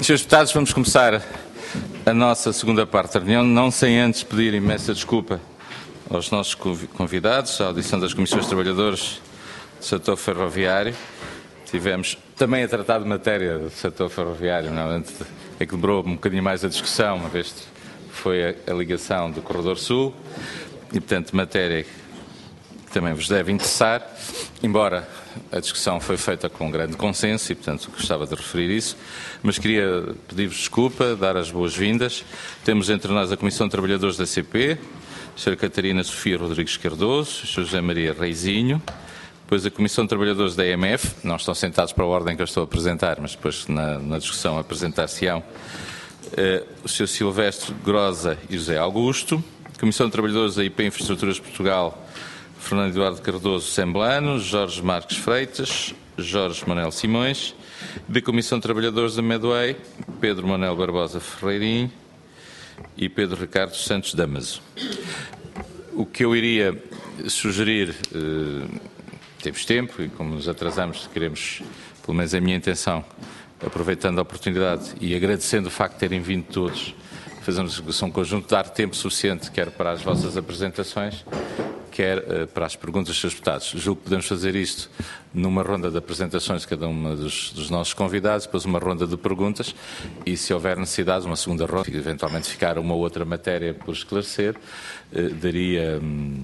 Senhores deputados, vamos começar a nossa segunda parte da reunião, não sem antes pedir imensa desculpa aos nossos convidados, à audição das Comissões de Trabalhadores do setor ferroviário. Tivemos também a tratar de matéria do setor ferroviário, é que demorou um bocadinho mais a discussão, uma vez que foi a ligação do Corredor Sul, e portanto matéria que também vos deve interessar, embora a discussão foi feita com grande consenso e, portanto, gostava de referir isso, mas queria pedir-vos desculpa, dar as boas-vindas. Temos entre nós a Comissão de Trabalhadores da CP, a Sra. Catarina Sofia Rodrigues Cardoso, o Sr. José Maria Reizinho, depois a Comissão de Trabalhadores da EMF, não estão sentados para a ordem que eu estou a apresentar, mas depois na discussão apresentar-se-ão, o Sr. Silvestre Grosa e José Augusto, Comissão de Trabalhadores da IP Infraestruturas de Portugal, Fernando Eduardo Cardoso Semblano, Jorge Marques Freitas, Jorge Manuel Simões, da Comissão de Trabalhadores da Medway, Pedro Manuel Barbosa Ferreirinho e Pedro Ricardo Santos Damaso. O que eu iria sugerir, temos tempo e como nos atrasamos, queremos, pelo menos a minha intenção, aproveitando a oportunidade e agradecendo o facto de terem vindo todos, fazermos uma discussão conjunta, dar tempo suficiente quer para as vossas apresentações, quer para as perguntas dos seus deputados. Julgo que podemos fazer isto numa ronda de apresentações de cada um dos nossos convidados, depois uma ronda de perguntas e, se houver necessidade, uma segunda ronda, e eventualmente ficar uma outra matéria por esclarecer, daria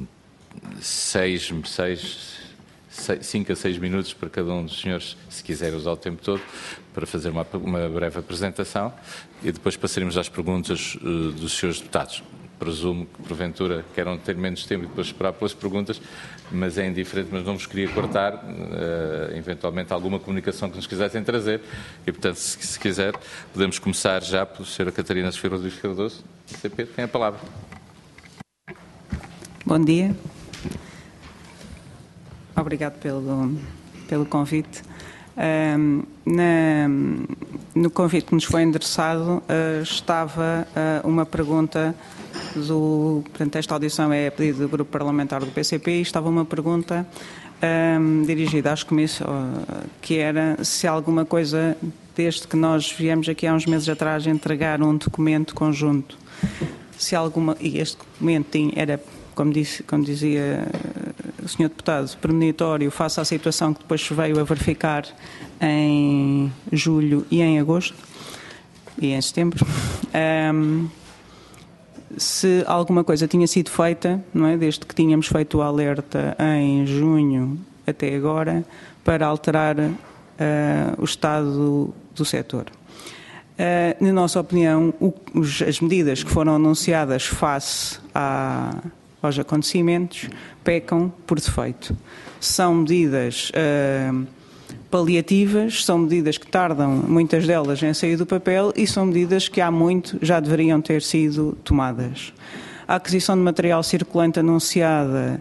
5 a 6 minutos para cada um dos senhores, se quiser usar o tempo todo, para fazer uma breve apresentação e depois passaremos às perguntas dos seus deputados. Presumo que, porventura, queiram ter menos tempo e depois esperar pelas perguntas, mas é indiferente, mas não vos queria cortar, eventualmente, alguma comunicação que nos quisessem trazer. E, portanto, se quiser, podemos começar já pela Sra. Catarina Sofia Rodrigues Cardoso. O CP tem a palavra. Bom dia. Obrigado pelo convite. No convite que nos foi endereçado estava uma pergunta portanto, esta audição é a pedido do Grupo Parlamentar do PCP e estava uma pergunta dirigida às comissões, que era se alguma coisa, desde que nós viemos aqui há uns meses atrás entregar um documento conjunto, se alguma, e este documento era, como dizia o Sr. Deputado, premonitório face à situação que depois se veio a verificar em julho e em agosto e em setembro, se alguma coisa tinha sido feita, não é, desde que tínhamos feito o alerta em junho até agora, para alterar o estado do setor. Na nossa opinião, as medidas que foram anunciadas face aos acontecimentos pecam por defeito. São medidas paliativas, são medidas que tardam, muitas delas, em sair do papel e são medidas que há muito já deveriam ter sido tomadas. A aquisição de material circulante anunciada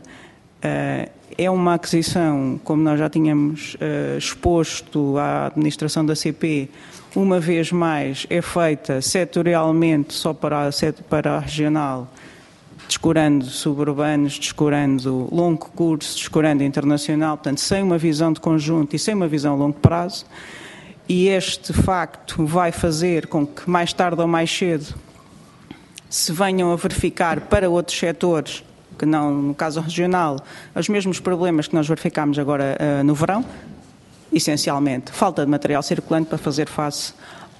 é uma aquisição, como nós já tínhamos exposto à administração da CP, uma vez mais é feita setorialmente só para a regional, descurando suburbanos, descurando longo curso, descurando internacional, portanto, sem uma visão de conjunto e sem uma visão a longo prazo. E este facto vai fazer com que, mais tarde ou mais cedo, se venham a verificar para outros setores, que não, no caso regional, os mesmos problemas que nós verificámos agora no verão, essencialmente, falta de material circulante para fazer face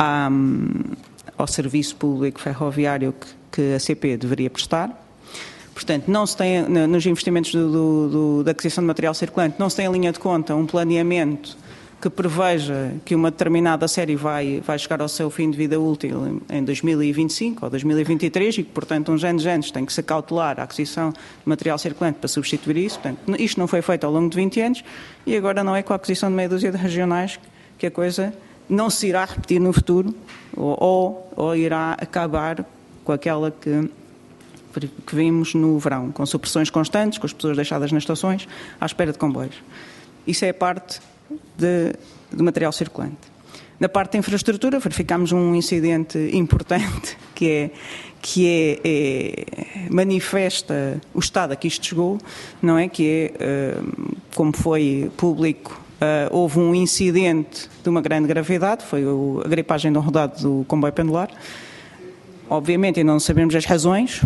ao serviço público ferroviário que a CP deveria prestar. Portanto, não se tem, nos investimentos da aquisição de material circulante, não se tem em linha de conta um planeamento que preveja que uma determinada série vai chegar ao seu fim de vida útil em 2025 ou 2023 e que, portanto, uns anos antes tem que se cautelar a aquisição de material circulante para substituir isso. Portanto, isto não foi feito ao longo de 20 anos e agora não é com a aquisição de meia dúzia de regionais que a coisa não se irá repetir no futuro ou irá acabar com aquela que vimos no verão, com supressões constantes, com as pessoas deixadas nas estações, à espera de comboios. Isso é a parte de material circulante. Na parte da infraestrutura, verificámos um incidente importante que manifesta o estado a que isto chegou, não é? Que é, como foi público houve um incidente de uma grande gravidade, foi a gripagem de um rodado do comboio pendular. Obviamente ainda não sabemos as razões.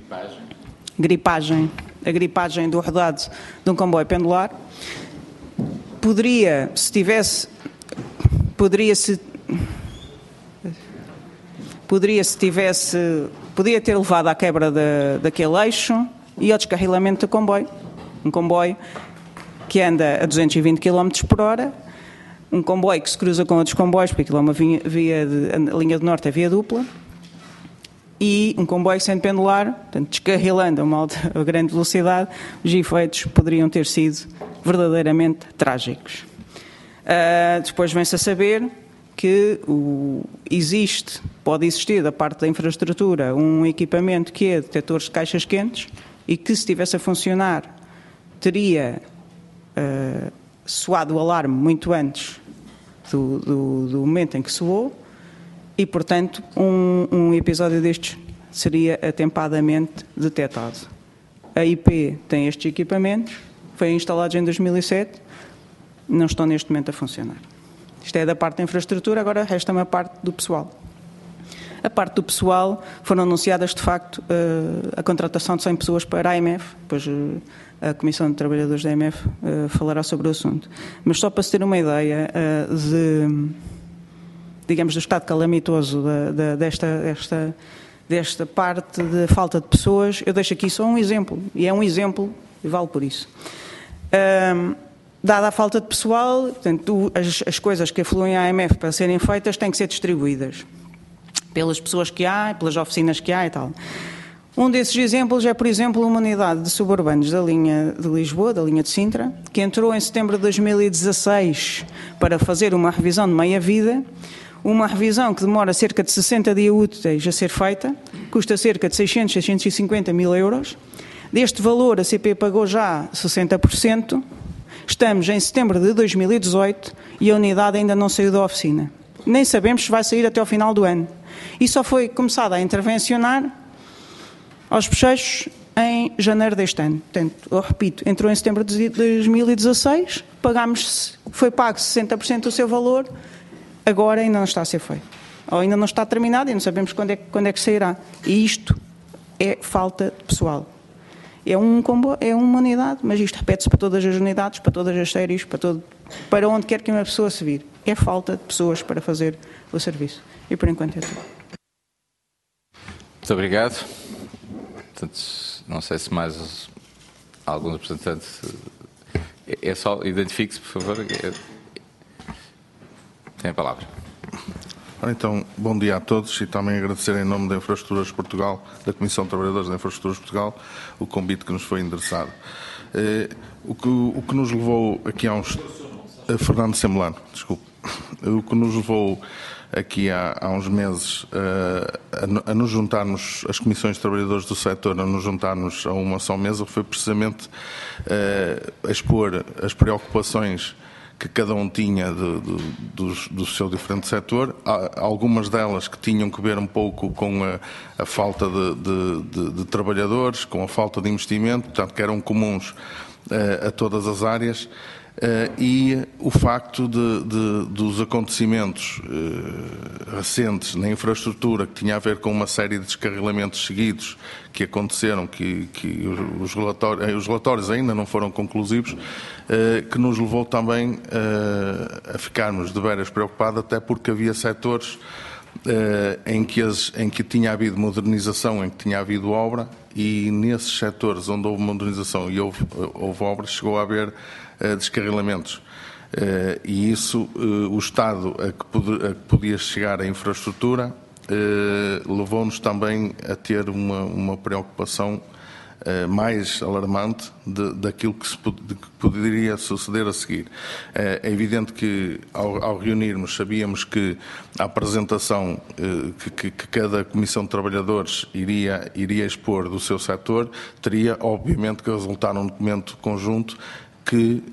A gripagem do rodado de um comboio pendular. Poderia ter levado à quebra daquele eixo e ao descarrilamento do comboio. Um comboio que anda a 220 km por hora, um comboio que se cruza com outros comboios, porque aquilo é uma a linha do norte é via dupla, e um comboio sendo pendular, portanto, descarrilando a grande velocidade, os efeitos poderiam ter sido verdadeiramente trágicos. Depois vem-se a saber que pode existir da parte da infraestrutura um equipamento que é detectores de caixas quentes e que, se estivesse a funcionar, teria soado o alarme muito antes do momento em que soou e, portanto, um episódio destes seria atempadamente detectado. A IP tem estes equipamentos, foi instalados em 2007, não estão neste momento a funcionar. Isto é da parte da infraestrutura, agora resta-me a parte do pessoal. A parte do pessoal, foram anunciadas, de facto, a contratação de 100 pessoas para a AMF, depois a Comissão de Trabalhadores da AMF falará sobre o assunto. Mas só para se ter uma ideia do estado calamitoso desta parte de falta de pessoas, eu deixo aqui só um exemplo, e é um exemplo e vale por isso. Dada a falta de pessoal, portanto, as coisas que afluem à AMF para serem feitas têm que ser distribuídas pelas pessoas que há, pelas oficinas que há e tal. Um desses exemplos é, por exemplo, uma unidade de suburbanos da linha de Lisboa, da linha de Sintra, que entrou em setembro de 2016 para fazer uma revisão de meia-vida, uma revisão que demora cerca de 60 dias úteis a ser feita, custa cerca de 650 mil euros. Deste valor, a CP pagou já 60%. Estamos em setembro de 2018 e a unidade ainda não saiu da oficina. Nem sabemos se vai sair até ao final do ano. E só foi começada a intervencionar aos bochechos em janeiro deste ano. Portanto, eu repito, entrou em setembro de 2016, foi pago 60% do seu valor, agora ainda não está a ser feito. Ou ainda não está terminado e não sabemos quando é que sairá. E isto é falta de pessoal. É uma unidade, mas isto repete-se para todas as unidades, para todas as séries, para onde quer que uma pessoa se vir. É falta de pessoas para fazer o serviço. E por enquanto é tudo. Muito obrigado. Portanto, não sei se mais algum representante... É só, identifique-se, por favor. Tem a palavra. Então, bom dia a todos e também agradecer em nome da Infraestruturas Portugal, da Comissão de Trabalhadores da Infraestruturas Portugal, o convite que nos foi endereçado. O que nos levou aqui há uns... Fernando Semblano, desculpe. O que nos levou aqui há uns meses a nos juntarmos, as comissões de trabalhadores do setor, a nos juntarmos a uma só mesa, foi precisamente a expor as preocupações que cada um tinha do seu diferente setor, algumas delas que tinham que ver um pouco com a falta de trabalhadores, com a falta de investimento, portanto que eram comuns a todas as áreas, e o facto dos acontecimentos recentes na infraestrutura, que tinha a ver com uma série de descarrilamentos seguidos que aconteceram, que os relatórios ainda não foram conclusivos, que nos levou também a ficarmos de veras preocupados, até porque havia setores em que tinha havido modernização, em que tinha havido obra, e nesses setores onde houve modernização e houve obra, chegou a haver descarrilamentos. E isso, o estado a que podia chegar a infraestrutura, levou-nos também a ter uma preocupação mais alarmante daquilo que poderia suceder a seguir. É evidente que, ao reunirmos, sabíamos que a apresentação que cada Comissão de Trabalhadores iria expor do seu setor teria, obviamente, que resultar num documento conjunto que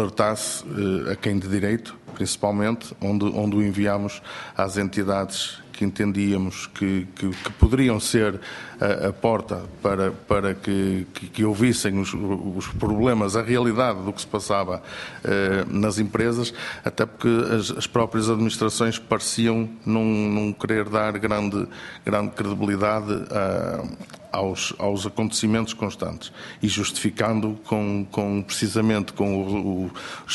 alertasse a quem de direito, principalmente, onde o enviamos às entidades que entendíamos que poderiam ser a porta para que ouvissem os problemas, a realidade do que se passava nas empresas, até porque as próprias administrações pareciam não querer dar grande credibilidade aos acontecimentos constantes e justificando precisamente com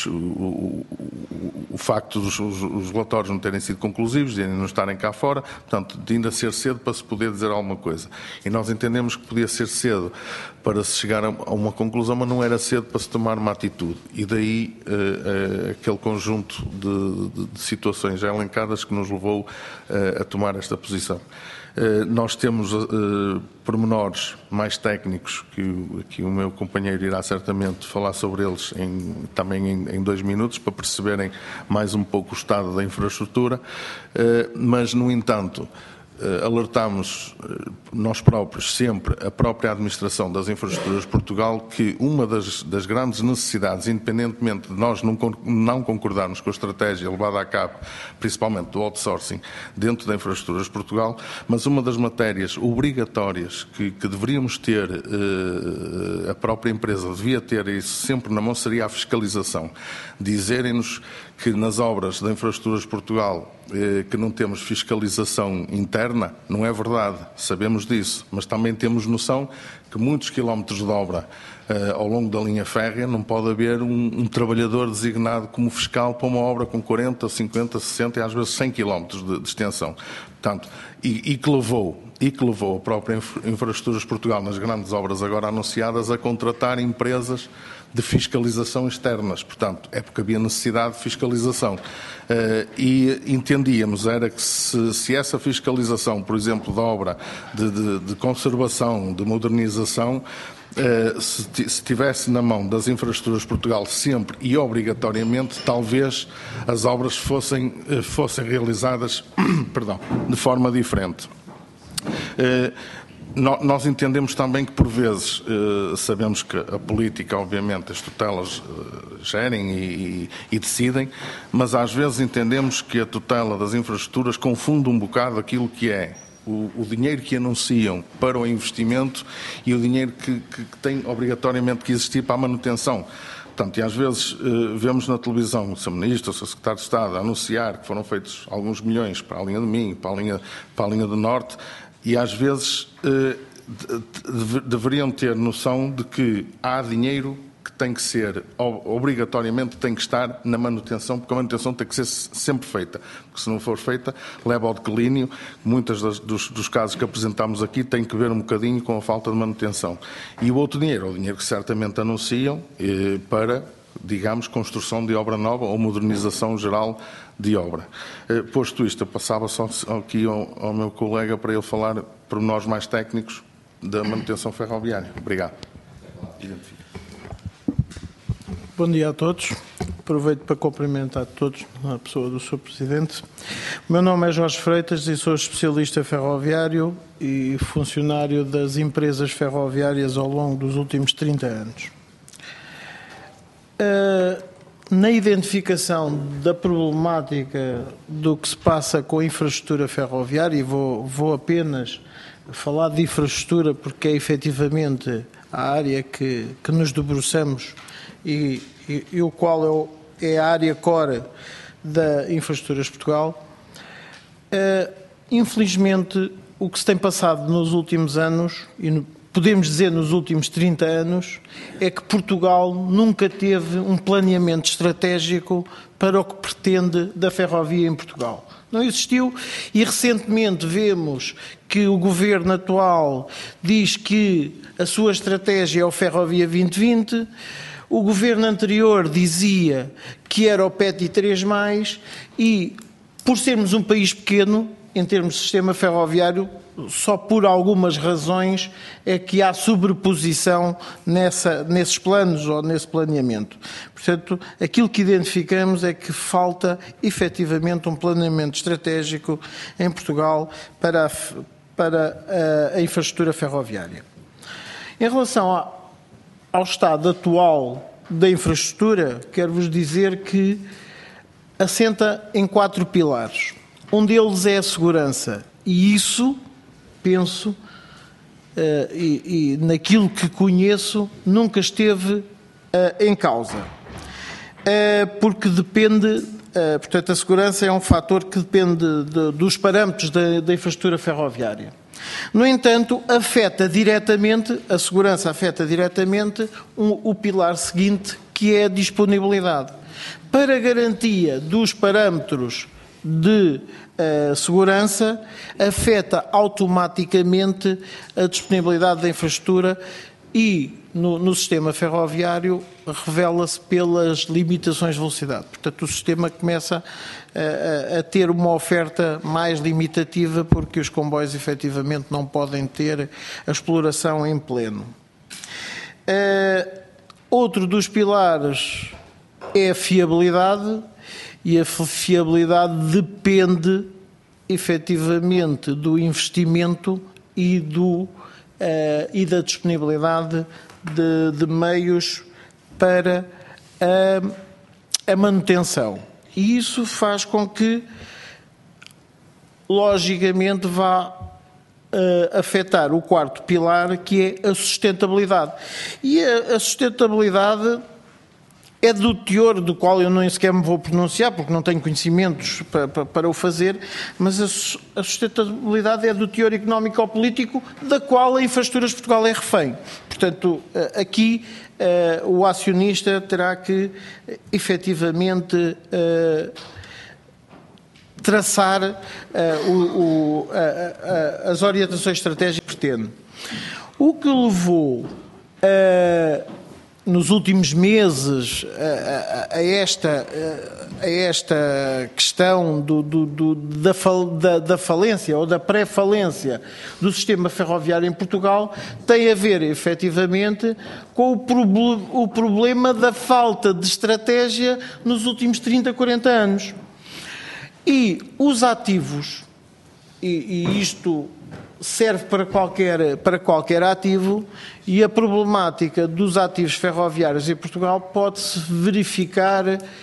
o facto dos relatórios não terem sido conclusivos, de não estarem cá fora, portanto, de ainda ser cedo para se poder dizer alguma coisa. E nós entendemos que podia ser cedo para se chegar a uma conclusão, mas não era cedo para se tomar uma atitude. E daí aquele conjunto de situações já elencadas que nos levou a tomar esta posição. Nós temos pormenores mais técnicos que o meu companheiro irá certamente falar sobre eles também em 2 minutos, para perceberem mais um pouco o estado da infraestrutura, mas, no entanto, alertámos nós próprios, sempre, a própria administração das infraestruturas de Portugal, que uma das grandes necessidades, independentemente de nós não concordarmos com a estratégia levada a cabo, principalmente do outsourcing, dentro da infraestruturas de Portugal, mas uma das matérias obrigatórias que deveríamos ter, a própria empresa devia ter isso sempre na mão, seria a fiscalização. Dizerem-nos que nas obras da infraestruturas de Portugal que não temos fiscalização interna, não é verdade, sabemos disso, mas também temos noção que muitos quilómetros de obra ao longo da linha férrea não pode haver um trabalhador designado como fiscal para uma obra com 40, 50, 60 e às vezes 100 quilómetros de extensão. Portanto, e que levou a própria Infraestruturas de Portugal nas grandes obras agora anunciadas a contratar empresas de fiscalização externas. Portanto, é porque havia necessidade de fiscalização. E entendíamos era que se essa fiscalização, por exemplo, da obra de conservação, de modernização, se estivesse na mão das Infraestruturas de Portugal sempre e obrigatoriamente, talvez as obras fossem realizadas de forma diferente. Nós entendemos também que, por vezes, sabemos que a política, obviamente, as tutelas gerem e decidem, mas às vezes entendemos que a tutela das infraestruturas confunde um bocado aquilo que é o dinheiro que anunciam para o investimento e o dinheiro que tem obrigatoriamente que existir para a manutenção. Portanto, e às vezes vemos na televisão o Sr. Ministro, o Sr. Secretário de Estado a anunciar que foram feitos alguns milhões para a linha do Minho, para a linha do Norte, e às vezes deveriam ter noção de que há dinheiro que tem que ser, obrigatoriamente tem que estar na manutenção, porque a manutenção tem que ser sempre feita, porque se não for feita leva ao declínio. Muitos dos casos que apresentámos aqui têm que ver um bocadinho com a falta de manutenção. E o outro dinheiro é o dinheiro que certamente anunciam para, digamos, construção de obra nova ou modernização geral de obra. Posto isto, eu passava só aqui ao meu colega para ele falar pormenores mais técnicos da manutenção ferroviária. Obrigado. Bom dia a todos. Aproveito para cumprimentar todos a pessoa do Sr. Presidente. O meu nome é Jorge Freitas e sou especialista ferroviário e funcionário das empresas ferroviárias ao longo dos últimos 30 anos. Na identificação da problemática do que se passa com a infraestrutura ferroviária, e vou apenas falar de infraestrutura porque é efetivamente a área que nos debruçamos e o qual é a área core da Infraestruturas de Portugal. Infelizmente, o que se tem passado nos últimos anos, e podemos dizer nos últimos 30 anos, é que Portugal nunca teve um planeamento estratégico para o que pretende da ferrovia em Portugal. Não existiu, e recentemente vemos que o governo atual diz que a sua estratégia é o Ferrovia 2020, o governo anterior dizia que era o PETI 3+, e por sermos um país pequeno, em termos de sistema ferroviário, só por algumas razões é que há sobreposição nesses planos ou nesse planeamento. Portanto, aquilo que identificamos é que falta efetivamente um planeamento estratégico em Portugal para a infraestrutura ferroviária. Em relação ao estado atual da infraestrutura, quero-vos dizer que assenta em 4 pilares. Um deles é a segurança. E isso, penso, e naquilo que conheço, nunca esteve em causa. Porque depende, portanto, a segurança é um fator que depende dos parâmetros da infraestrutura ferroviária. No entanto, a segurança afeta diretamente o pilar seguinte, que é a disponibilidade. Para a garantia dos parâmetros de segurança, afeta automaticamente a disponibilidade da infraestrutura e, no sistema ferroviário, revela-se pelas limitações de velocidade. Portanto, o sistema começa a ter uma oferta mais limitativa porque os comboios, efetivamente, não podem ter a exploração em pleno. Outro dos pilares é a fiabilidade, e a fiabilidade depende, efetivamente, do investimento e da disponibilidade de meios para a manutenção. E isso faz com que, logicamente, vá afetar o quarto pilar, que é a sustentabilidade. E a sustentabilidade é do teor do qual eu nem sequer me vou pronunciar, porque não tenho conhecimentos para o fazer, mas a sustentabilidade é do teor económico-político da qual a Infraestruturas Portugal é refém. Portanto, aqui o acionista terá que, efetivamente, traçar as orientações estratégicas que pretende. O que levou nos últimos meses a esta questão da falência ou da pré-falência do sistema ferroviário em Portugal tem a ver, efetivamente, com o problema da falta de estratégia nos últimos 30, 40 anos. E os ativos, e isto serve para qualquer ativo, e a problemática dos ativos ferroviários em Portugal pode-se verificar,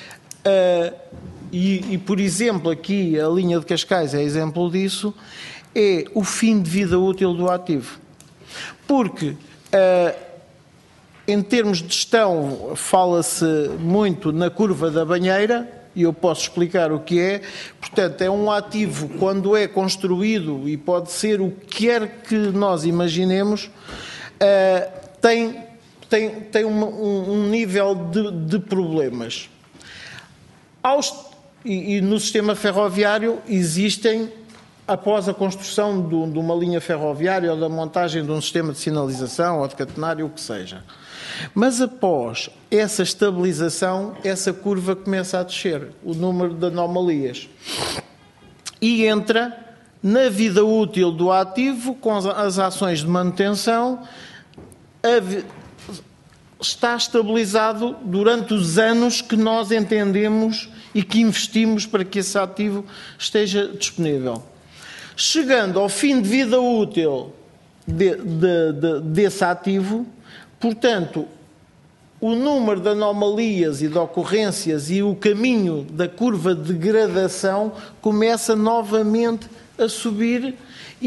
por exemplo, aqui a linha de Cascais é exemplo disso, é o fim de vida útil do ativo. Porque, em termos de gestão, fala-se muito na curva da banheira, e eu posso explicar o que é. Portanto, é um ativo, quando é construído, e pode ser o que quer que nós imaginemos, tem um nível de problemas. E no sistema ferroviário existem, após a construção de uma linha ferroviária ou da montagem de um sistema de sinalização ou de catenário, o que seja. Mas após essa estabilização, essa curva começa a descer, o número de anomalias. E entra na vida útil do ativo, com as ações de manutenção, está estabilizado durante os anos que nós entendemos e que investimos para que esse ativo esteja disponível. Chegando ao fim de vida útil desse ativo, portanto, o número de anomalias e de ocorrências e o caminho da curva de degradação começa novamente a subir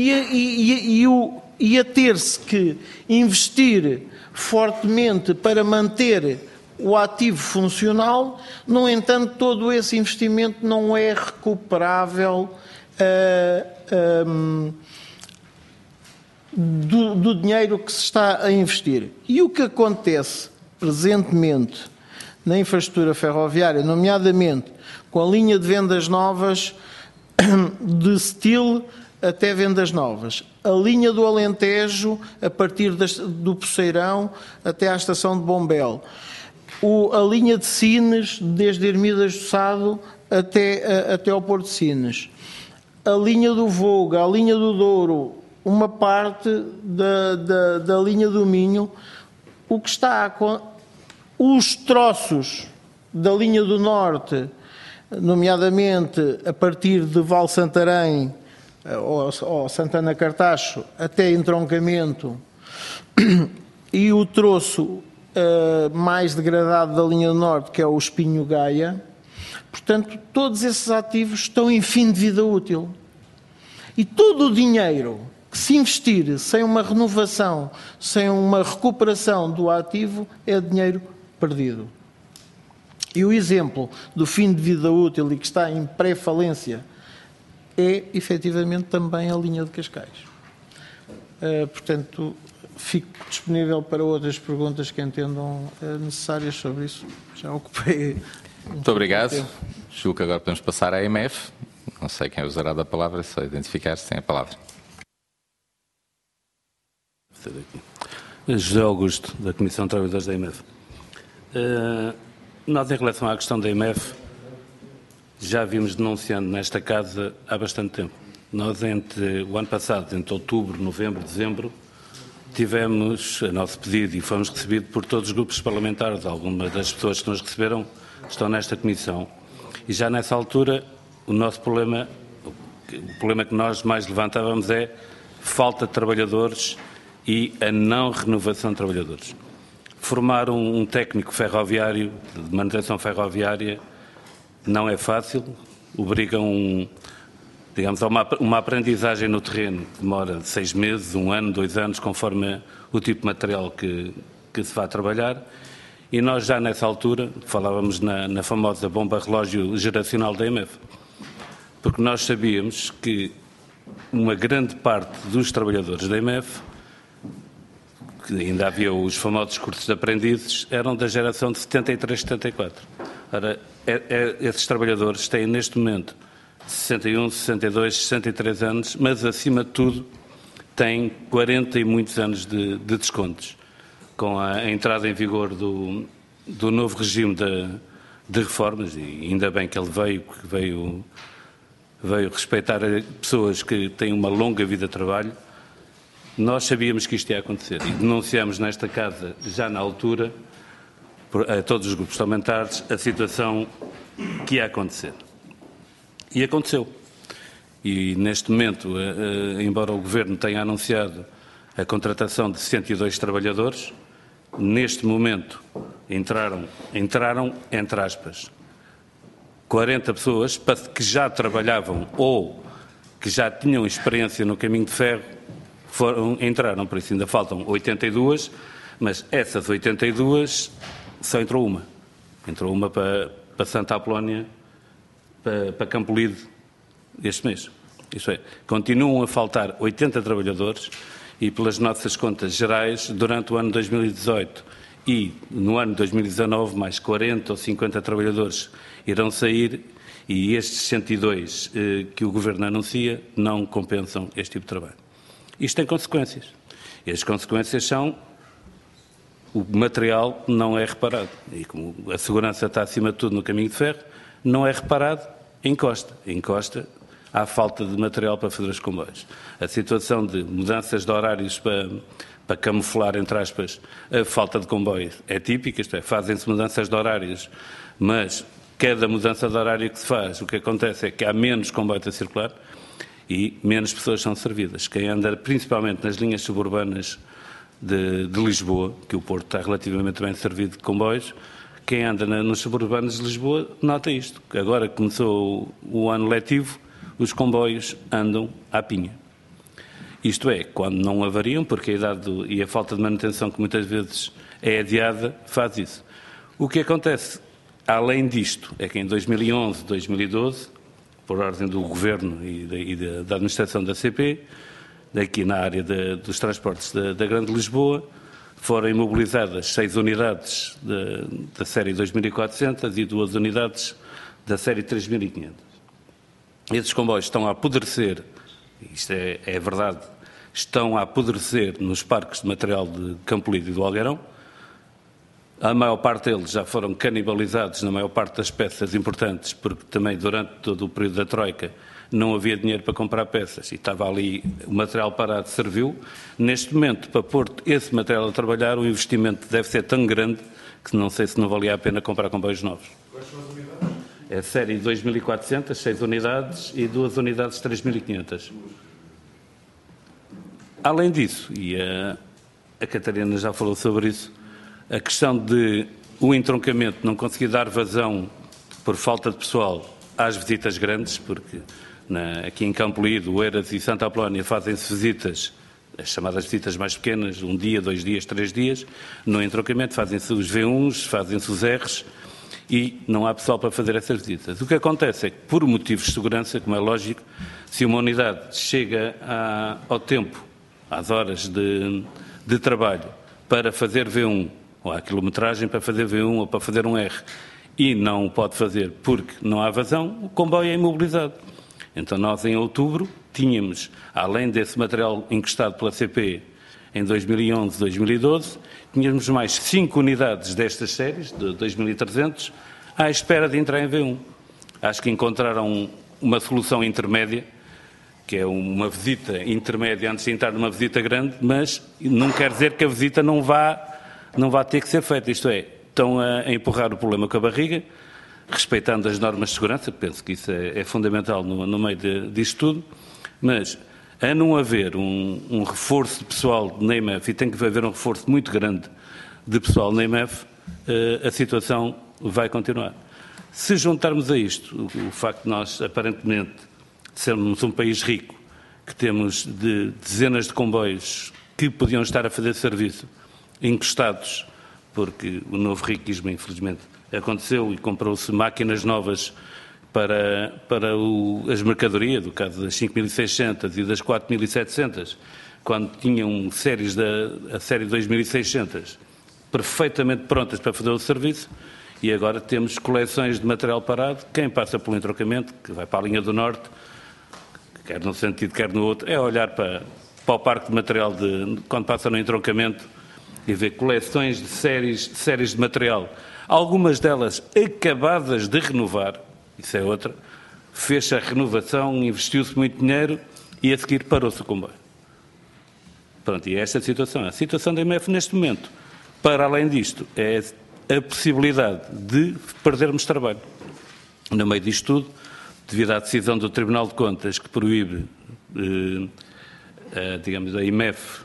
e a ter-se que investir fortemente para manter o ativo funcional. No entanto, todo esse investimento não é recuperável do dinheiro que se está a investir. E o que acontece presentemente na infraestrutura ferroviária, nomeadamente com a linha de vendas novas, de Steel até vendas novas, a linha do Alentejo a partir do Poceirão até à estação de Bombel, a linha de Sines desde Ermidas do Sado até ao Porto de Sines, a linha do Voga, a linha do Douro, uma parte da linha do Minho, o que está os troços da linha do Norte, nomeadamente a partir de Val Santarém ou Santana Cartacho até entroncamento, e o troço mais degradado da linha do Norte, que é o Espinho Gaia. Portanto, todos esses ativos estão em fim de vida útil. E todo o dinheiro que se investir sem uma renovação, sem uma recuperação do ativo, é dinheiro perdido. E o exemplo do fim de vida útil e que está em pré-falência é, efetivamente, também a linha de Cascais. Portanto, fico disponível para outras perguntas que entendam necessárias sobre isso. Já ocupei. Muito obrigado. Julgo que agora podemos passar à AMF. Não sei quem usará da palavra, só identificar-se, tem a palavra. José Augusto, da Comissão de Trabalhadores da AMF. Nós, em relação à questão da AMF, já vimos denunciando nesta casa há bastante tempo. Nós, entre o ano passado, entre outubro, novembro, dezembro, tivemos a nosso pedido e fomos recebidos por todos os grupos parlamentares. Algumas das pessoas que nos receberam estão nesta comissão. E já nessa altura, o nosso problema, o problema que nós mais levantávamos é falta de trabalhadores e a não renovação de trabalhadores. Formar um técnico ferroviário, de manutenção ferroviária, não é fácil, obrigam, digamos, a uma aprendizagem no terreno que demora 6 meses, 1 ano, 2 anos, conforme o tipo de material que se vai trabalhar. E nós já nessa altura falávamos na famosa bomba relógio geracional da AMF, porque nós sabíamos que uma grande parte dos trabalhadores da AMF, que ainda havia os famosos cursos de aprendizes, eram da geração de 73, 74. Ora, esses trabalhadores têm neste momento 61, 62, 63 anos, mas acima de tudo têm 40 e muitos anos de descontos. Com a entrada em vigor do novo regime de reformas, e ainda bem que ele veio respeitar pessoas que têm uma longa vida de trabalho, nós sabíamos que isto ia acontecer e denunciamos nesta casa, já na altura, a todos os grupos parlamentares, a situação que ia acontecer. E aconteceu. E neste momento, embora o Governo tenha anunciado a contratação de 102 trabalhadores, neste momento entraram, entre aspas, 40 pessoas que já trabalhavam ou que já tinham experiência no caminho de ferro, entraram, por isso ainda faltam 82, mas essas 82 só entrou uma. Entrou uma para Santa Apolónia, para Campolide, este mês. Isto é, continuam a faltar 80 trabalhadores e, pelas nossas contas gerais, durante o ano 2018 e no ano 2019, mais 40 ou 50 trabalhadores irão sair e estes 102 que o Governo anuncia não compensam este tipo de trabalho. Isto tem consequências. E as consequências são o material não é reparado. E como a segurança está acima de tudo no caminho de ferro, não é reparado, encosta. Há falta de material para fazer os comboios. A situação de mudanças de horários para camuflar, entre aspas, a falta de comboios é típica, isto é, fazem-se mudanças de horários, mas cada mudança de horário que se faz, o que acontece é que há menos comboios a circular e menos pessoas são servidas. Quem anda principalmente nas linhas suburbanas de Lisboa, que o Porto está relativamente bem servido de comboios, quem anda nos suburbanos de Lisboa nota isto. Agora que começou o ano letivo, os comboios andam à pinha. Isto é, quando não avariam, porque a idade e a falta de manutenção que muitas vezes é adiada, faz isso. O que acontece, além disto, é que em 2011, 2012, por ordem do Governo e da administração da CP, aqui na área dos transportes da Grande Lisboa, foram imobilizadas 6 unidades da série 2400 e 2 unidades da série 3500. Esses comboios estão a apodrecer, isto é verdade, estão a apodrecer nos parques de material de Campolide e do Algueirão. A maior parte deles já foram canibalizados na maior parte das peças importantes, porque também durante todo o período da Troika não havia dinheiro para comprar peças e estava ali o material parado, serviu. Neste momento, para pôr esse material a trabalhar, o investimento deve ser tão grande que não sei se não valia a pena comprar comboios novos. Quais são as unidades? É a série 2400, 6 unidades e 2 unidades 3500. Além disso, e a Catarina já falou sobre isso, a questão de o entroncamento não conseguir dar vazão por falta de pessoal às visitas grandes, porque aqui em Campo Lido, Oeiras e Santa Apolónia fazem-se visitas, as chamadas visitas mais pequenas, 1 dia, 2 dias, 3 dias. No entroncamento fazem-se os V1s, fazem-se os Rs e não há pessoal para fazer essas visitas. O que acontece é que, por motivos de segurança, como é lógico, se uma unidade chega ao tempo, às horas de trabalho, para fazer V1, ou à quilometragem para fazer V1 ou para fazer um R, e não o pode fazer porque não há vazão, o comboio é imobilizado. Então nós, em outubro, tínhamos, além desse material encostado pela CP em 2011, 2012, tínhamos mais 5 unidades destas séries, de 2.300, à espera de entrar em V1. Acho que encontraram uma solução intermédia, que é uma visita intermédia antes de entrar numa visita grande, mas não quer dizer que a visita não vá ter que ser feita. Isto é, estão a empurrar o problema com a barriga, respeitando as normas de segurança, penso que isso é fundamental no meio disto tudo, mas a não haver um reforço de pessoal na IMF, e tem que haver um reforço muito grande de pessoal na IMF, a situação vai continuar. Se juntarmos a isto o facto de nós, aparentemente, sermos um país rico, que temos dezenas de comboios que podiam estar a fazer serviço encostados, porque o novo riquismo, infelizmente, aconteceu e comprou-se máquinas novas para as mercadorias, do caso das 5.600 e das 4.700, quando tinham a série 2.600 perfeitamente prontas para fazer o serviço, e agora temos coleções de material parado. Quem passa pelo entroncamento, que vai para a linha do Norte, quer num sentido, quer no outro, é olhar para o parque de material quando passa no entroncamento e ver coleções de séries de material, algumas delas acabadas de renovar, isso é outra, fez a renovação, investiu-se muito dinheiro e a seguir parou-se o comboio. Pronto, e é esta situação. A situação da IMF neste momento, para além disto, é a possibilidade de perdermos trabalho. No meio disto tudo, devido à decisão do Tribunal de Contas que proíbe, a IMF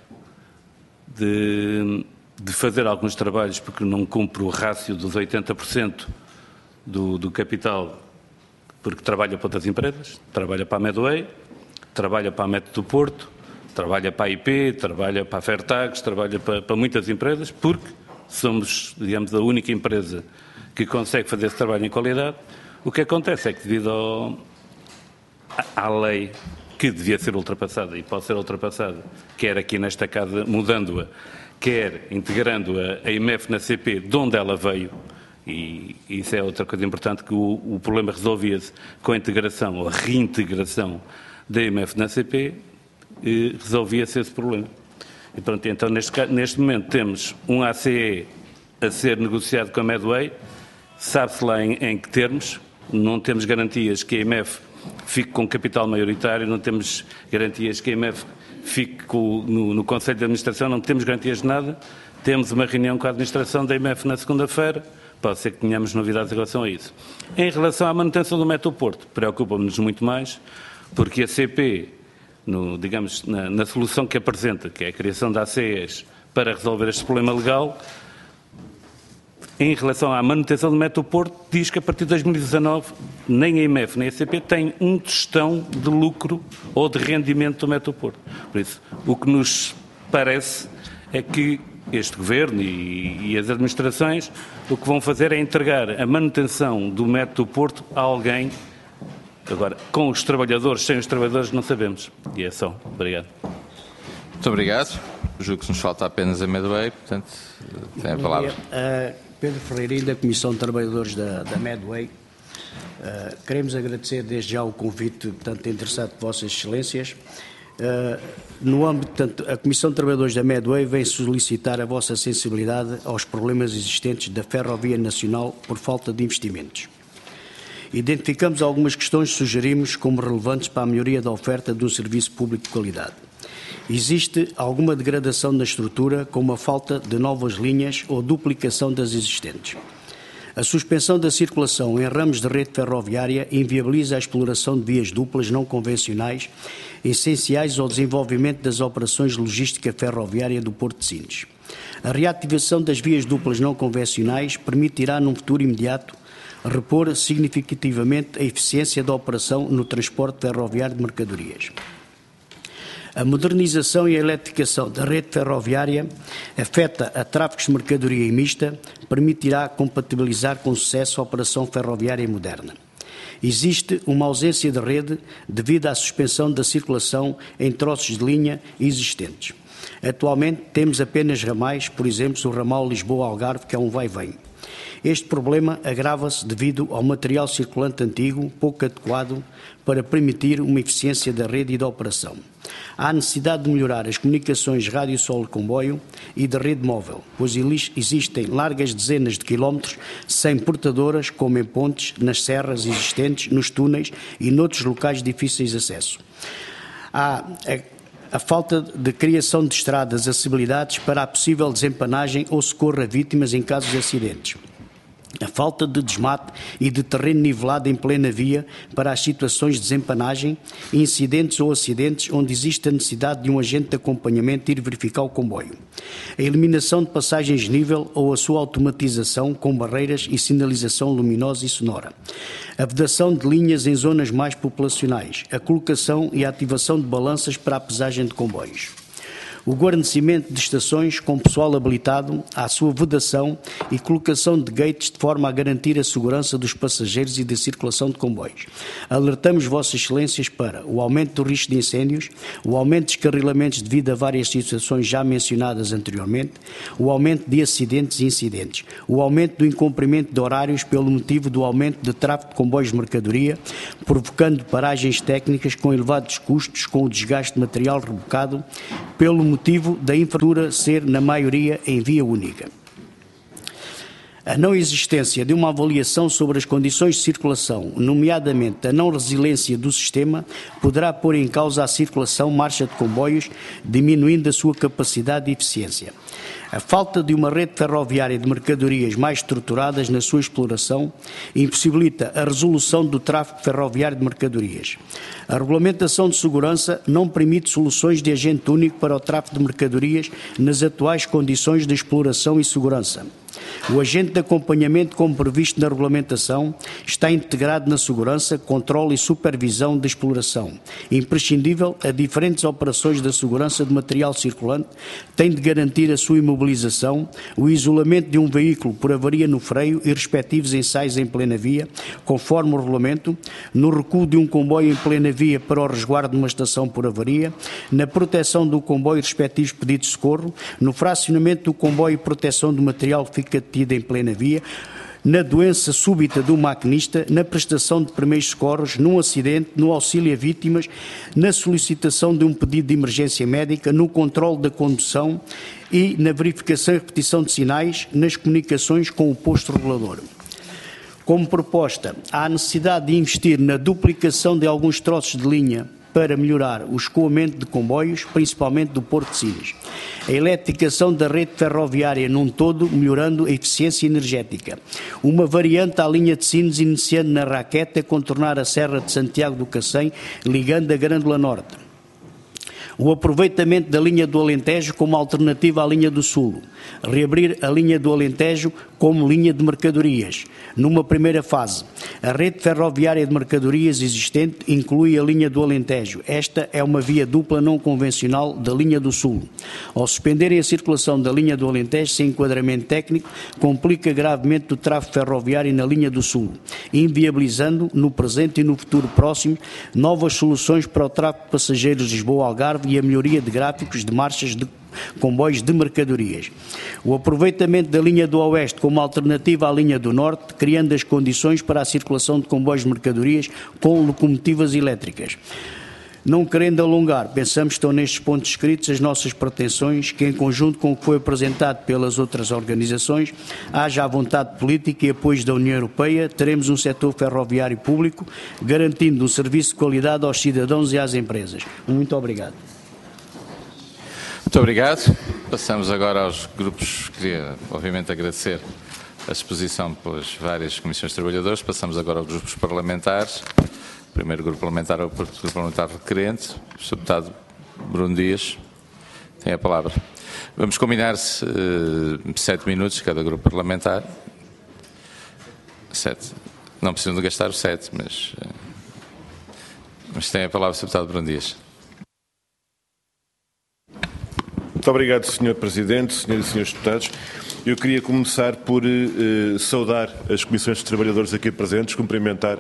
de fazer alguns trabalhos porque não cumpre o rácio dos 80% do capital, porque trabalha para outras empresas, trabalha para a Medway, trabalha para a Método do Porto, trabalha para a IP, trabalha para a Fertags, trabalha para muitas empresas, porque somos, digamos, a única empresa que consegue fazer esse trabalho em qualidade. O que acontece é que, devido à lei que devia ser ultrapassada e pode ser ultrapassada, quer aqui nesta casa mudando-a, quer integrando a IMF na CP, de onde ela veio, e isso é outra coisa importante, que o problema resolvia-se com a integração ou a reintegração da IMF na CP, resolvia-se esse problema. E pronto, então neste momento temos um ACE a ser negociado com a Medway, sabe-se lá em que termos, não temos garantias que a IMF fique com capital maioritário, não temos garantias que a IMF fique no Conselho de Administração, não temos garantias de nada. Temos uma reunião com a Administração da IMF na segunda-feira, pode ser que tenhamos novidades em relação a isso. Em relação à manutenção do Método Porto, preocupa-nos muito mais, porque a CP, na solução que apresenta, que é a criação da ACES para resolver este problema legal, em relação à manutenção do Método Porto, diz que a partir de 2019 nem a IMF nem a CP têm um tostão de lucro ou de rendimento do Método Porto. Por isso, o que nos parece é que este Governo e as administrações o que vão fazer é entregar a manutenção do Método Porto a alguém. Agora, com os trabalhadores, sem os trabalhadores, não sabemos. E é só. Obrigado. Muito obrigado. Julgo que nos falta apenas a Medway, portanto, tem a palavra. Pedro Ferreirinho, da Comissão de Trabalhadores da Medway. Queremos agradecer desde já o convite, portanto, interessado de Vossas Excelências. No âmbito, portanto, a Comissão de Trabalhadores da Medway vem solicitar a vossa sensibilidade aos problemas existentes da Ferrovia Nacional por falta de investimentos. Identificamos algumas questões que sugerimos como relevantes para a melhoria da oferta de um serviço público de qualidade. Existe alguma degradação na estrutura, como a falta de novas linhas ou duplicação das existentes. A suspensão da circulação em ramos de rede ferroviária inviabiliza a exploração de vias duplas não convencionais, essenciais ao desenvolvimento das operações de logística ferroviária do Porto de Sines. A reativação das vias duplas não convencionais permitirá, num futuro imediato, repor significativamente a eficiência da operação no transporte ferroviário de mercadorias. A modernização e a eletrificação da rede ferroviária afeta a tráfegos de mercadoria e mista, permitirá compatibilizar com sucesso a operação ferroviária moderna. Existe uma ausência de rede devido à suspensão da circulação em troços de linha existentes. Atualmente temos apenas ramais, por exemplo, o ramal Lisboa-Algarve, que é um vai-vem. Este problema agrava-se devido ao material circulante antigo, pouco adequado para permitir uma eficiência da rede e da operação. Há necessidade de melhorar as comunicações rádio-solo-comboio e da rede móvel, pois existem largas dezenas de quilómetros sem portadoras, como em pontes, nas serras existentes, nos túneis e noutros locais de difíceis acesso. Há a falta de criação de estradas acessibilidades para a possível desempanagem ou socorro a vítimas em casos de acidentes. A falta de desmate e de terreno nivelado em plena via para as situações de desempanagem, incidentes ou acidentes onde existe a necessidade de um agente de acompanhamento ir verificar o comboio. A eliminação de passagens de nível ou a sua automatização com barreiras e sinalização luminosa e sonora. A vedação de linhas em zonas mais populacionais. A colocação e a ativação de balanças para a pesagem de comboios. O guarnecimento de estações com pessoal habilitado à sua vedação e colocação de gates de forma a garantir a segurança dos passageiros e da circulação de comboios. Alertamos Vossas Excelências para o aumento do risco de incêndios, o aumento de descarrilamentos devido a várias situações já mencionadas anteriormente, o aumento de acidentes e incidentes, o aumento do incumprimento de horários pelo motivo do aumento de tráfego de comboios de mercadoria, provocando paragens técnicas com elevados custos, com o desgaste de material rebocado, pelo motivo da infraestrutura ser, na maioria, em via única. A não existência de uma avaliação sobre as condições de circulação, nomeadamente a não resiliência do sistema, poderá pôr em causa a circulação marcha de comboios, diminuindo a sua capacidade e eficiência. A falta de uma rede ferroviária de mercadorias mais estruturadas na sua exploração impossibilita a resolução do tráfego ferroviário de mercadorias. A regulamentação de segurança não permite soluções de agente único para o tráfego de mercadorias nas atuais condições de exploração e segurança. O agente de acompanhamento, como previsto na regulamentação, está integrado na segurança, controle e supervisão da exploração. Imprescindível a diferentes operações da segurança de material circulante, tem de garantir a sua imobilização, o isolamento de um veículo por avaria no freio e respectivos ensaios em plena via, conforme o regulamento, no recuo de um comboio em plena via para o resguardo de uma estação por avaria, na proteção do comboio e respectivos pedidos de socorro, no fracionamento do comboio e proteção do material que fica detido em plena via, na doença súbita do maquinista, na prestação de primeiros socorros, num acidente, no auxílio a vítimas, na solicitação de um pedido de emergência médica, no controle da condução e na verificação e repetição de sinais, nas comunicações com o posto regulador. Como proposta, há necessidade de investir na duplicação de alguns troços de linha para melhorar o escoamento de comboios, principalmente do Porto de Sines. A eletrificação da rede ferroviária num todo, melhorando a eficiência energética. Uma variante à linha de Sines, iniciando na Raquete, contornar a Serra de Santiago do Cacém, ligando a Grândola Norte. O aproveitamento da linha do Alentejo como alternativa à linha do Sul. Reabrir a linha do Alentejo como linha de mercadorias. Numa primeira fase, a rede ferroviária de mercadorias existente inclui a linha do Alentejo. Esta é uma via dupla não convencional da linha do Sul. Ao suspenderem a circulação da linha do Alentejo sem enquadramento técnico, complica gravemente o tráfego ferroviário na linha do Sul, inviabilizando, no presente e no futuro próximo, novas soluções para o tráfego de passageiros Lisboa-Algarve e a melhoria de gráficos de marchas de comboios de mercadorias. O aproveitamento da linha do Oeste como alternativa à linha do Norte, criando as condições para a circulação de comboios de mercadorias com locomotivas elétricas. Não querendo alongar, pensamos que estão nestes pontos escritos as nossas pretensões, que em conjunto com o que foi apresentado pelas outras organizações, haja a vontade política e apoio da União Europeia, teremos um setor ferroviário público, garantindo um serviço de qualidade aos cidadãos e às empresas. Muito obrigado. Muito obrigado. Passamos agora aos grupos. Queria, obviamente, agradecer a exposição pelas várias comissões de trabalhadores. Passamos agora aos grupos parlamentares. O primeiro grupo parlamentar é o grupo parlamentar requerente. O Sr. Deputado Bruno Dias tem a palavra. Vamos combinar-se 7 minutos cada grupo parlamentar. 7. não precisam de gastar o 7, mas tem a palavra o Sr. Deputado Bruno Dias. Muito obrigado, Sr. Presidente, Sras. e Srs. Deputados. Eu queria começar por saudar as comissões de trabalhadores aqui presentes, cumprimentar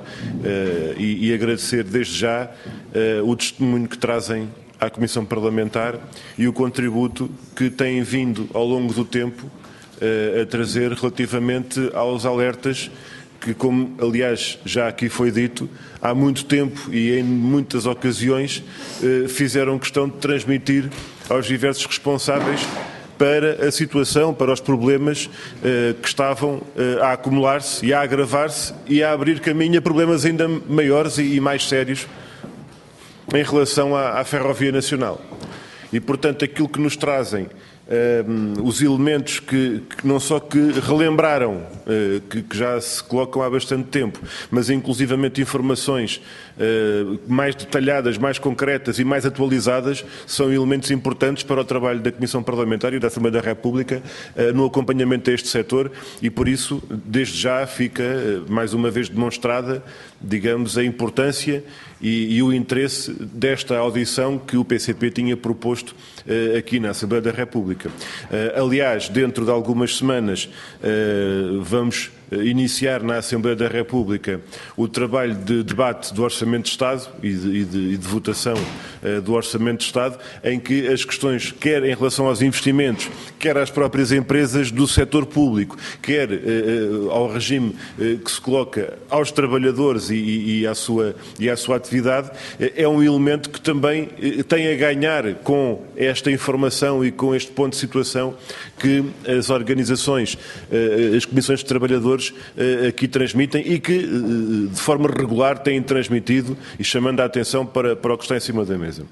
e agradecer desde já o testemunho que trazem à Comissão Parlamentar e o contributo que têm vindo ao longo do tempo a trazer relativamente aos alertas que, como aliás já aqui foi dito, há muito tempo e em muitas ocasiões fizeram questão de transmitir aos diversos responsáveis para a situação, para os problemas que estavam a acumular-se e a agravar-se e a abrir caminho a problemas ainda maiores e mais sérios em relação à Ferrovia Nacional. E, portanto, aquilo que nos trazem os elementos que não só que relembraram, que já se colocam há bastante tempo, mas inclusivamente informações mais detalhadas, mais concretas e mais atualizadas, são elementos importantes para o trabalho da Comissão Parlamentar e da Assembleia da República no acompanhamento a este setor e, por isso, desde já fica mais uma vez demonstrada, digamos, a importância e o interesse desta audição que o PCP tinha proposto aqui na Assembleia da República. Aliás, dentro de algumas semanas vamos iniciar na Assembleia da República o trabalho de debate do Orçamento de Estado e de votação do Orçamento de Estado, em que as questões, quer em relação aos investimentos, quer às próprias empresas do setor público, quer ao regime que se coloca aos trabalhadores e à sua atividade, é um elemento que também tem a ganhar com esta informação e com este ponto de situação que as organizações, as comissões de trabalhadores aqui transmitem e que de forma regular têm transmitido e chamando a atenção para o que está em cima da mesa.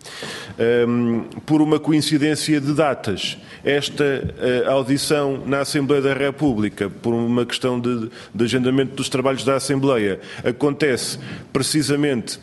Por uma coincidência de datas, esta audição na Assembleia da República, por uma questão de agendamento dos trabalhos da Assembleia, acontece precisamente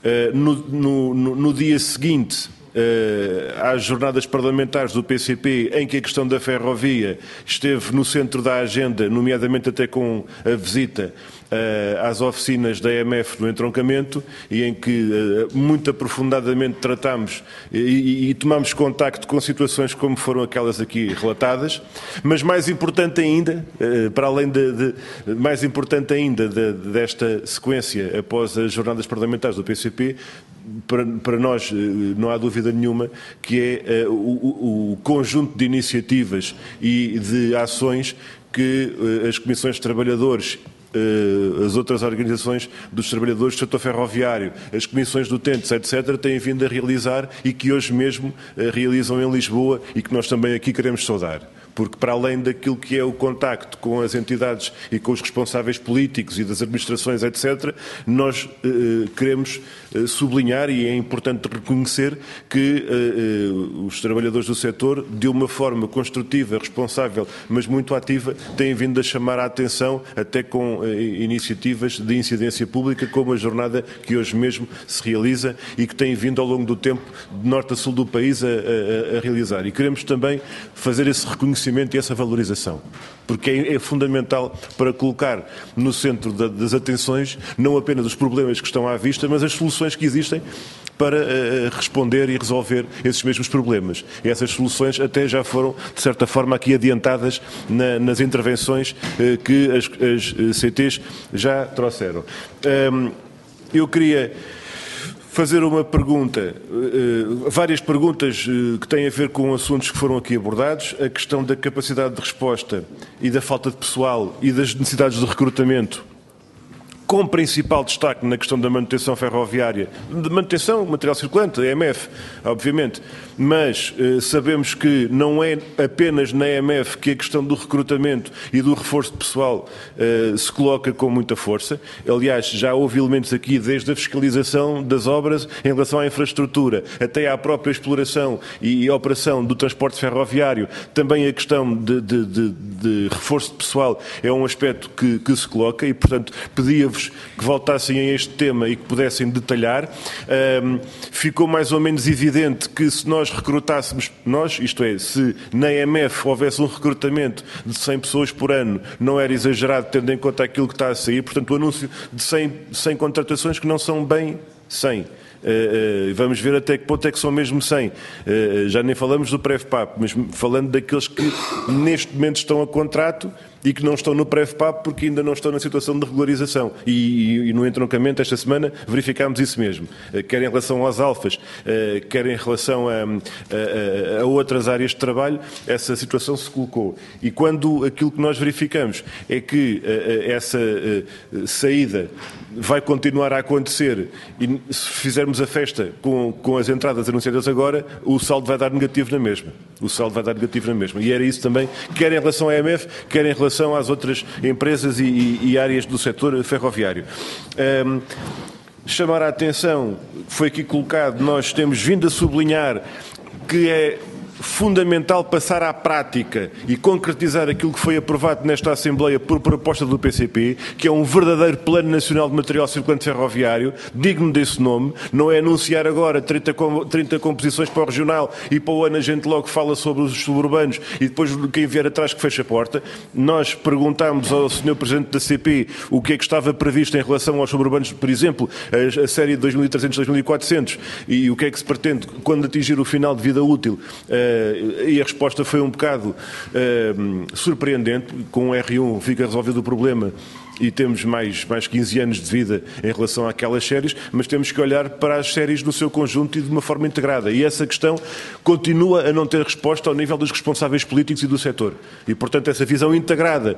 no dia seguinte às jornadas parlamentares do PCP, em que a questão da ferrovia esteve no centro da agenda, nomeadamente até com a visita às oficinas da EMF no entroncamento, e em que muito aprofundadamente tratámos e tomámos contacto com situações como foram aquelas aqui relatadas, mas mais importante ainda, para além mais importante ainda desta sequência após as jornadas parlamentares do PCP, para nós não há dúvida nenhuma que é o conjunto de iniciativas e de ações que as comissões de trabalhadores, as outras organizações dos trabalhadores do setor ferroviário, as comissões do utentes, etc., têm vindo a realizar e que hoje mesmo realizam em Lisboa e que nós também aqui queremos saudar. Porque, para além daquilo que é o contacto com as entidades e com os responsáveis políticos e das administrações, etc., nós queremos sublinhar, e é importante reconhecer, que os trabalhadores do setor, de uma forma construtiva, responsável, mas muito ativa, têm vindo a chamar a atenção, até com iniciativas de incidência pública, como a jornada que hoje mesmo se realiza e que tem vindo ao longo do tempo, de norte a sul do país, a realizar. E queremos também fazer esse reconhecimento e essa valorização, porque é fundamental para colocar no centro das atenções não apenas os problemas que estão à vista, mas as soluções que existem para responder e resolver esses mesmos problemas. E essas soluções até já foram, de certa forma, aqui adiantadas nas intervenções que as CTs já trouxeram. Eu queria fazer uma pergunta, várias perguntas que têm a ver com assuntos que foram aqui abordados, a questão da capacidade de resposta e da falta de pessoal e das necessidades de recrutamento, com principal destaque na questão da manutenção ferroviária, de manutenção, material circulante, a EMF, obviamente, mas sabemos que não é apenas na EMF que a questão do recrutamento e do reforço de pessoal se coloca com muita força. Aliás, já houve elementos aqui, desde a fiscalização das obras em relação à infraestrutura, até à própria exploração e operação do transporte ferroviário, também a questão de reforço de pessoal é um aspecto que se coloca e, portanto, pedia-vos pedia-vos que voltassem a este tema e que pudessem detalhar. Ficou mais ou menos evidente que se nós recrutássemos, isto é, se na EMF houvesse um recrutamento de 100 pessoas por ano, não era exagerado tendo em conta aquilo que está a sair, portanto o anúncio de 100 contratações que não são bem 100. Vamos ver até que ponto é que são mesmo 100. Já nem falamos do PrevPAP, mas falando daqueles que neste momento estão a contrato e que não estão no PrevPAP porque ainda não estão na situação de regularização. E no entroncamento esta semana verificámos isso mesmo. Quer em relação aos alfas, quer em relação a outras áreas de trabalho, essa situação se colocou. E quando aquilo que nós verificamos é que essa saída vai continuar a acontecer e se fizermos a festa com as entradas anunciadas agora, o saldo vai dar negativo na mesma. E era isso também, quer em relação à EMF, quer em relação às outras empresas e áreas do setor ferroviário. Chamar a atenção, foi aqui colocado, nós temos vindo a sublinhar que é fundamental passar à prática e concretizar aquilo que foi aprovado nesta Assembleia por proposta do PCP, que é um verdadeiro Plano Nacional de Material Circulante Ferroviário, digno desse nome. Não é anunciar agora 30 composições para o regional e para o ano a gente logo fala sobre os suburbanos e depois quem vier atrás que fecha a porta. Nós perguntámos ao Sr. Presidente da CP o que é que estava previsto em relação aos suburbanos, por exemplo, a série de 2300, 2400 e o que é que se pretende quando atingir o final de vida útil. E a resposta foi um bocado surpreendente. Com o R1 fica resolvido o problema e temos mais 15 anos de vida em relação àquelas séries, mas temos que olhar para as séries no seu conjunto e de uma forma integrada. E essa questão continua a não ter resposta ao nível dos responsáveis políticos e do setor. E, portanto, essa visão integrada,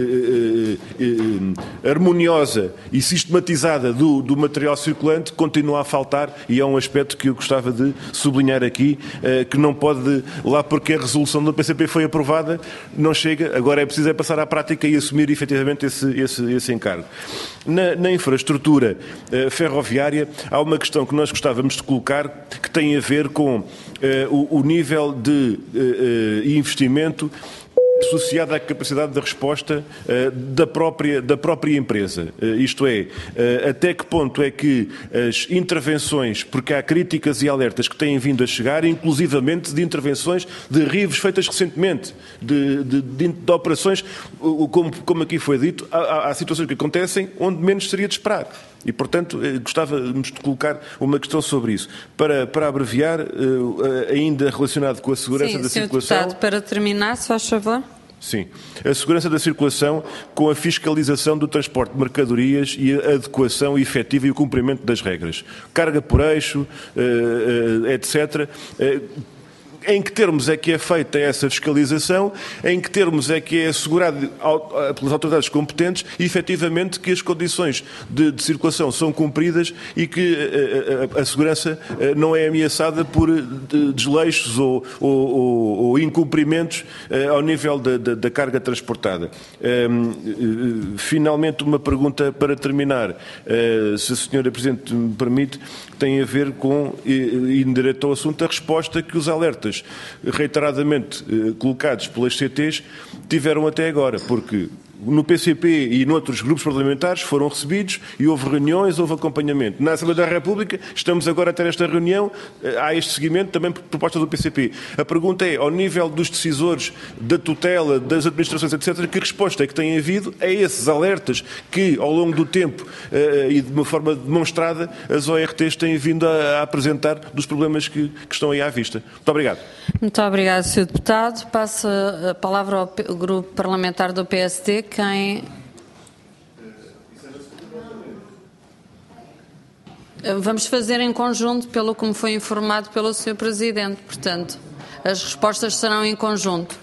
harmoniosa e sistematizada do material circulante continua a faltar e é um aspecto que eu gostava de sublinhar aqui, que não pode, lá porque a resolução do PCP foi aprovada, não chega, agora é preciso passar à prática e assumir efetivamente esse encargo. Na infraestrutura ferroviária, há uma questão que nós gostávamos de colocar que tem a ver com o nível de investimento associado à capacidade de resposta da própria empresa. Isto é, até que ponto é que as intervenções, porque há críticas e alertas que têm vindo a chegar, inclusivamente de intervenções de rivos feitas recentemente, de operações, como aqui foi dito, há situações que acontecem onde menos seria de esperar. E, portanto, gostávamos de colocar uma questão sobre isso. Para abreviar, ainda relacionado com a segurança da circulação... Sr. Deputado, para terminar, se faz favor. Sim. A segurança da circulação com a fiscalização do transporte de mercadorias e a adequação efetiva e o cumprimento das regras. Carga por eixo, etc., em que termos é que é feita essa fiscalização, em que termos é que é assegurado pelas autoridades competentes, efetivamente, que as condições de circulação são cumpridas e que a segurança não é ameaçada por desleixos ou incumprimentos ao nível da carga transportada. Finalmente, uma pergunta para terminar, se a Sra. Presidente me permite, tem a ver com, e direto ao assunto, a resposta que os alertas reiteradamente colocados pelas CTs tiveram até agora, porque no PCP e noutros grupos parlamentares foram recebidos e houve reuniões, houve acompanhamento. Na Assembleia da República estamos agora a ter esta reunião, há este seguimento também por proposta do PCP. A pergunta é, ao nível dos decisores, da tutela, das administrações, etc., que resposta é que tem havido a esses alertas que, ao longo do tempo e de uma forma demonstrada, as ORTs têm vindo a apresentar dos problemas que estão aí à vista. Muito obrigado. Muito obrigado, Sr. Deputado. Passo a palavra ao Grupo Parlamentar do PSD. Vamos fazer em conjunto, pelo que me foi informado pelo Sr. Presidente. Portanto, as respostas serão em conjunto.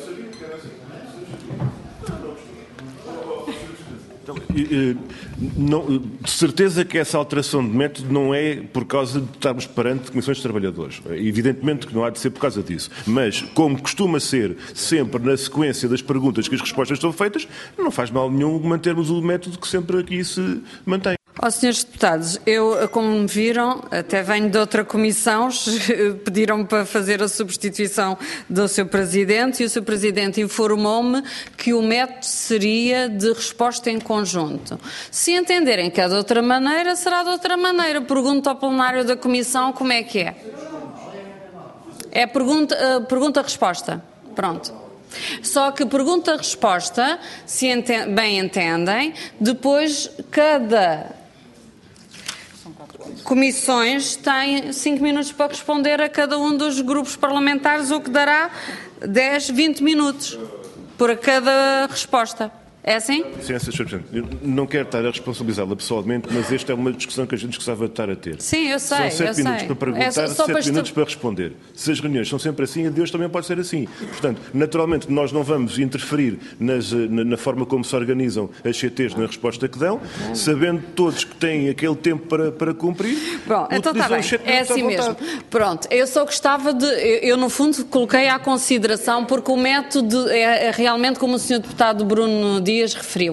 De certeza que essa alteração de método não é por causa de estarmos perante comissões de trabalhadores. Evidentemente que não há de ser por causa disso. Mas, como costuma ser sempre na sequência das perguntas que as respostas estão feitas, não faz mal nenhum mantermos o método que sempre aqui se mantém. Senhores deputados, eu, como me viram, até venho de outra comissão, pediram-me para fazer a substituição do Sr. Presidente e o Sr. Presidente informou-me que o método seria de resposta em conjunto. Se entenderem que é de outra maneira, será de outra maneira. Pergunto ao plenário da comissão como é que é. É pergunta-resposta. Pronto. Só que pergunta-resposta, se bem entendem, depois cada comissões têm 5 minutos para responder a cada um dos grupos parlamentares, o que dará 10, 20 minutos por cada resposta. É assim? Sim, Sr. Presidente. Eu não quero estar a responsabilizá-la pessoalmente, mas esta é uma discussão que a gente gostava de estar a ter. Sim, eu sei. São 7 minutos para perguntar, 7 minutos para responder. Se as reuniões são sempre assim, a de hoje também pode ser assim. Portanto, naturalmente, nós não vamos interferir na forma como se organizam as CTs na resposta que dão, sabendo todos que têm aquele tempo para cumprir. Bom, então está bem. É assim mesmo. Pronto, eu só gostava de... Eu, no fundo, coloquei à consideração, porque o método é realmente como o Sr. Deputado Bruno Dias referiu.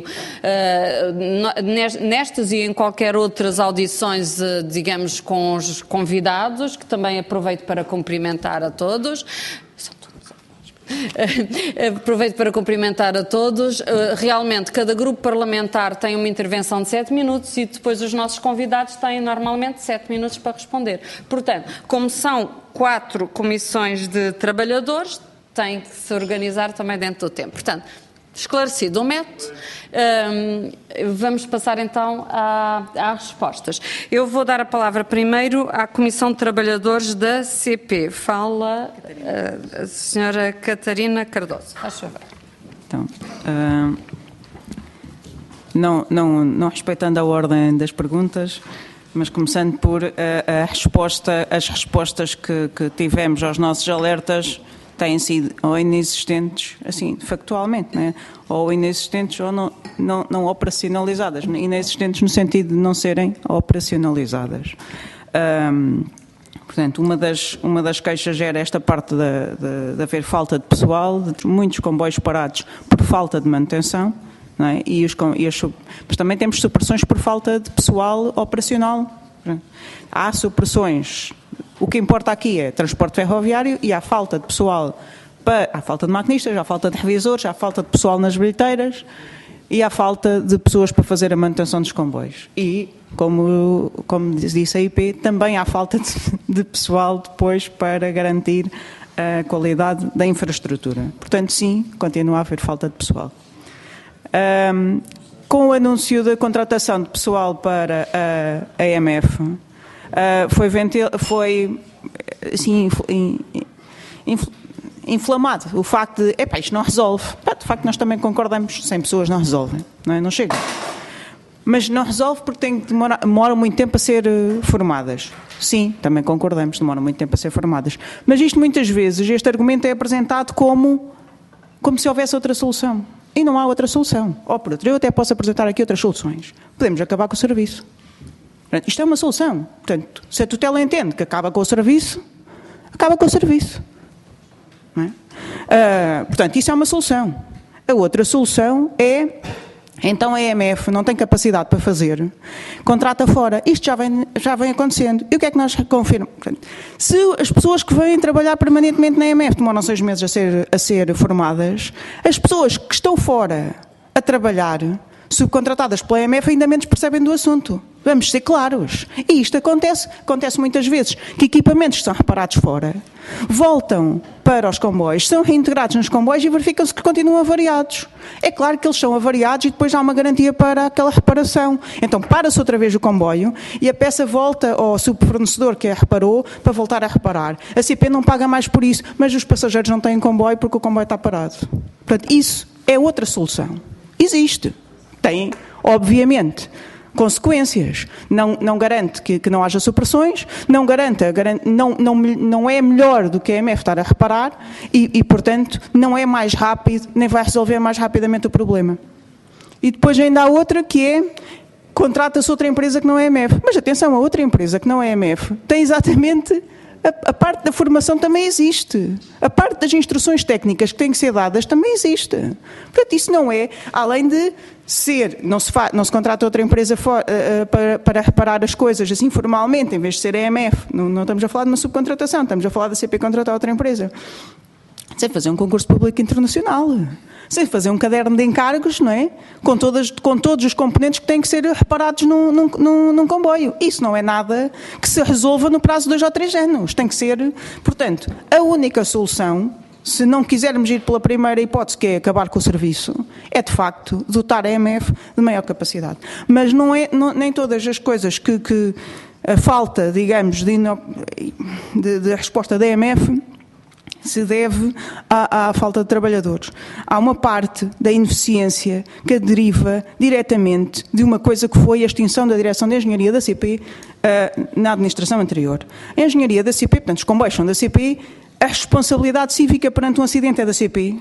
Nestas e em qualquer outras audições, digamos, com os convidados, que também aproveito para cumprimentar a todos. Aproveito para cumprimentar a todos. Realmente, cada grupo parlamentar tem uma intervenção de 7 minutos e depois os nossos convidados têm normalmente 7 minutos para responder. Portanto, como são 4 comissões de trabalhadores, têm que se organizar também dentro do tempo. Portanto, esclarecido o método, vamos passar então às respostas. Eu vou dar a palavra primeiro à Comissão de Trabalhadores da CP. Fala a senhora Catarina Cardoso. Faz favor. Então, não respeitando a ordem das perguntas, mas começando por as respostas que tivemos aos nossos alertas têm sido ou inexistentes, assim, factualmente, né? Ou inexistentes ou não operacionalizadas. Inexistentes no sentido de não serem operacionalizadas. Portanto, uma das queixas era esta parte de haver falta de pessoal, de muitos comboios parados por falta de manutenção, não é? Mas também temos supressões por falta de pessoal operacional. Há supressões. O que importa aqui é transporte ferroviário e há falta de pessoal, há falta de maquinistas, há falta de revisores, há falta de pessoal nas bilheteiras e há falta de pessoas para fazer a manutenção dos comboios. E, como disse a IP, também há falta de pessoal depois para garantir a qualidade da infraestrutura. Portanto, sim, continua a haver falta de pessoal. Com o anúncio da contratação de pessoal para a EMF, foi assim, inflamado o facto de, isto não resolve. De facto, nós também concordamos, 100 pessoas não resolvem, não chegam. Mas não resolve porque demora muito tempo a ser formadas. Sim, também concordamos, demora muito tempo a ser formadas. Mas isto muitas vezes, este argumento é apresentado como se houvesse outra solução. E não há outra solução. Ou por outro, eu até posso apresentar aqui outras soluções. Podemos acabar com o serviço. Portanto, isto é uma solução. Portanto, se a tutela entende que acaba com o serviço, acaba com o serviço. Não é? Portanto, isso é uma solução. A outra solução é, então a EMF não tem capacidade para fazer, contrata fora. Isto já vem acontecendo. E o que é que nós confirmamos? Se as pessoas que vêm trabalhar permanentemente na EMF demoram 6 meses a ser formadas, as pessoas que estão fora a trabalhar, subcontratadas pela EMF, ainda menos percebem do assunto. Vamos ser claros. E isto acontece muitas vezes, que equipamentos que são reparados fora voltam para os comboios, são reintegrados nos comboios e verificam-se que continuam avariados. É claro que eles são avariados e depois há uma garantia para aquela reparação. Então para-se outra vez o comboio e a peça volta ao subfornecedor que a reparou para voltar a reparar. A CP não paga mais por isso, mas os passageiros não têm comboio porque o comboio está parado. Portanto, isso é outra solução. Existe. Tem, obviamente, consequências. Não garante que não haja supressões, não é melhor do que a EMF estar a reparar e, portanto, não é mais rápido, nem vai resolver mais rapidamente o problema. E depois ainda há outra que é, contrata-se outra empresa que não é a EMF. Mas atenção, a outra empresa que não é a EMF tem exatamente a parte da formação também existe. A parte das instruções técnicas que têm que ser dadas também existe. Portanto, isso não é, além de ser, não se contrata outra empresa para reparar as coisas assim formalmente, em vez de ser a EMF. Não estamos a falar de uma subcontratação, estamos a falar da CP contratar outra empresa. Sem fazer um concurso público internacional. Sem fazer um caderno de encargos, não é? Com todos os componentes que têm que ser reparados num comboio. Isso não é nada que se resolva no prazo de 2 ou 3 anos. Tem que ser, portanto, a única solução, se não quisermos ir pela primeira hipótese, que é acabar com o serviço, é de facto dotar a EMF de maior capacidade. Mas nem todas as coisas que a falta, digamos, de resposta da EMF se deve à falta de trabalhadores. Há uma parte da ineficiência que deriva diretamente de uma coisa que foi a extinção da direção de engenharia da CP na administração anterior. A engenharia da CP, portanto, os comboios são da CP, a responsabilidade cívica perante um acidente é da CP.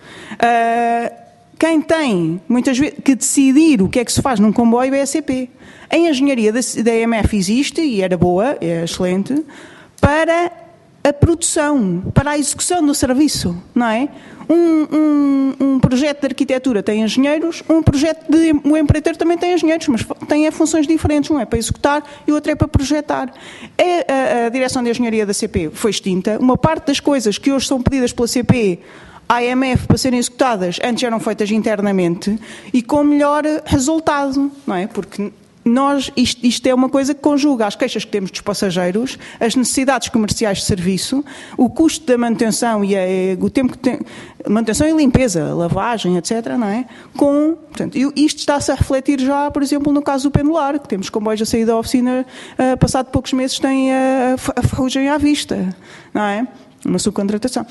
Quem tem, muitas vezes, que decidir o que é que se faz num comboio é a CP. A engenharia da EMF existe, e era boa, é excelente, para a produção, para a execução do serviço, não é? Um projeto de arquitetura tem engenheiros, um empreiteiro também tem engenheiros, mas tem funções diferentes, um é para executar e o outro é para projetar. A direção de engenharia da CP foi extinta, uma parte das coisas que hoje são pedidas pela CP à EMF para serem executadas antes eram feitas internamente e com melhor resultado, não é? Porque isto é uma coisa que conjuga as queixas que temos dos passageiros, as necessidades comerciais de serviço, o custo da manutenção e o tempo que tem, manutenção e limpeza, lavagem, etc., não é? Portanto, isto está-se a refletir já, por exemplo, no caso do pendular, que temos comboios a sair da oficina, passado poucos meses têm a ferrugem à vista, não é? Uma subcontratação.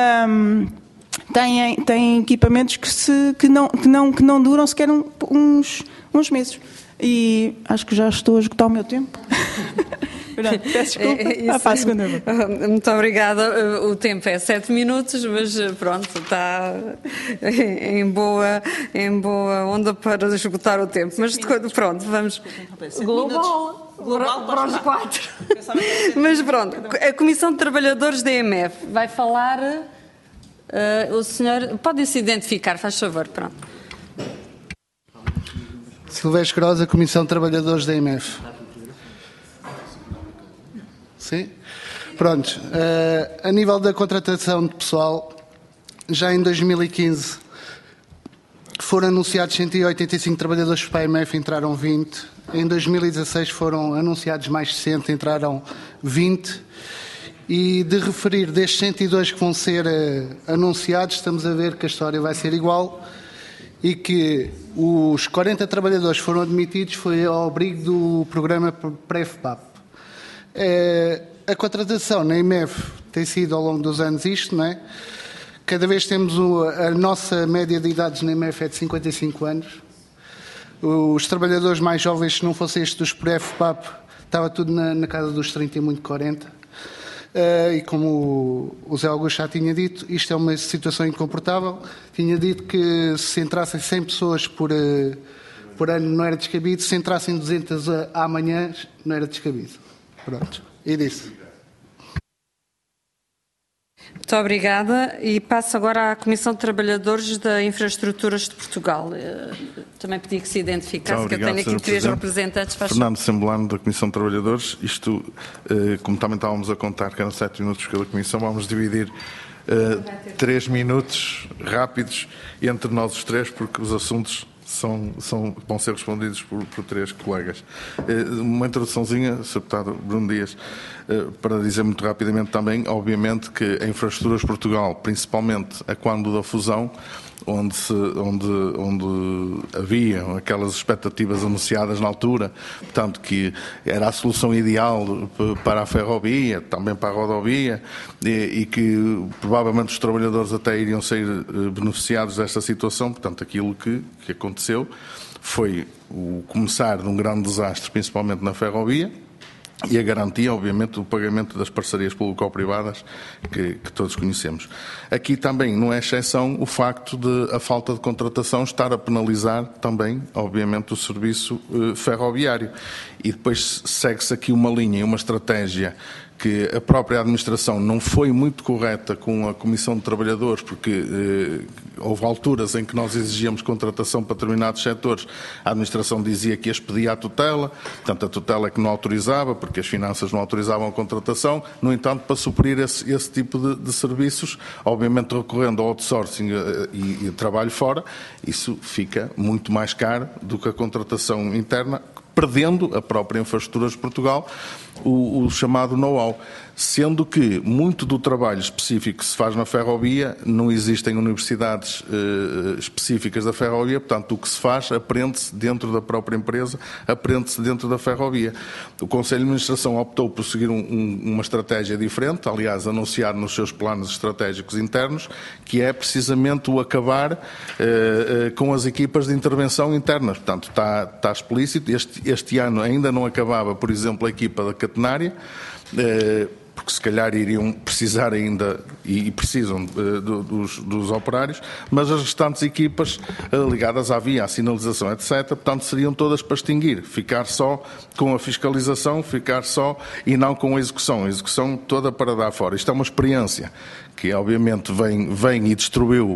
Tem equipamentos que não duram sequer uns meses. E acho que já estou a esgotar o meu tempo. Peço desculpa. Para a segunda vez. Muito obrigada. O tempo é 7 minutos, mas pronto, está em boa onda para esgotar o tempo. Mas pronto, vamos. Global para os 4. Mas pronto, a Comissão de Trabalhadores da EMF vai falar. O senhor pode se identificar, faz favor, pronto. Silvestre Grosa, Comissão de Trabalhadores da EMF. Sim? Pronto. A nível da contratação de pessoal, já em 2015 foram anunciados 185 trabalhadores para a EMF, entraram 20. Em 2016 foram anunciados mais de 60, entraram 20. E de referir destes 102 que vão ser anunciados, estamos a ver que a história vai ser igual e que os 40 trabalhadores foram admitidos foi ao abrigo do programa Pré-FPAP. A contratação na EMF tem sido ao longo dos anos isto, não é? Cada vez temos a nossa média de idades na EMF é de 55 anos. Os trabalhadores mais jovens, se não fosse este dos Pré-FPAP, estava tudo na casa dos 30 e muito 40. E como o Zé Augusto já tinha dito, isto é uma situação incomportável. Tinha dito que se entrassem 100 pessoas por ano não era descabido, se entrassem 200 amanhã não era descabido. Pronto, e disse. Muito obrigada. E passo agora à Comissão de Trabalhadores da Infraestruturas de Portugal. Também pedi que se identificasse, que eu tenho aqui 3 representantes. Fernando Semblano, da Comissão de Trabalhadores. Isto, como também estávamos a contar que eram 7 minutos cada comissão, vamos dividir 3 minutos rápidos entre nós os 3, porque os assuntos vão ser respondidos por 3 colegas. Uma introduçãozinha, Sr. Deputado Bruno Dias, para dizer muito rapidamente também, obviamente, que a Infraestruturas de Portugal, principalmente a quando da fusão, onde havia aquelas expectativas anunciadas na altura, portanto, que era a solução ideal para a ferrovia, também para a rodovia, e que provavelmente os trabalhadores até iriam ser beneficiados desta situação. Portanto, aquilo que aconteceu foi o começar de um grande desastre, principalmente na ferrovia, e a garantia, obviamente, do pagamento das parcerias público-privadas que todos conhecemos. Aqui também não é exceção o facto de a falta de contratação estar a penalizar também, obviamente, o serviço ferroviário. E depois segue-se aqui uma linha e uma estratégia que a própria administração não foi muito correta com a Comissão de Trabalhadores, porque houve alturas em que nós exigíamos contratação para determinados setores, a administração dizia que as pedia à tutela, portanto a tutela é que não autorizava, porque as finanças não autorizavam a contratação. No entanto, para suprir esse tipo de serviços, obviamente recorrendo ao outsourcing e trabalho fora, isso fica muito mais caro do que a contratação interna, perdendo a própria Infraestruturas de Portugal o chamado know-how, sendo que muito do trabalho específico que se faz na ferrovia não existem universidades específicas da ferrovia, portanto o que se faz aprende-se dentro da própria empresa, aprende-se dentro da ferrovia. O Conselho de Administração optou por seguir uma estratégia diferente, aliás anunciar nos seus planos estratégicos internos, que é precisamente o acabar com as equipas de intervenção internas. Portanto está explícito, este ano ainda não acabava, por exemplo, a equipa da catenária, porque se calhar iriam precisar ainda, e precisam dos operários, mas as restantes equipas ligadas à via, à sinalização, etc., portanto seriam todas para extinguir, ficar só com a fiscalização, ficar só e não com a execução toda para dar fora. Isto é uma experiência que obviamente vem e destruiu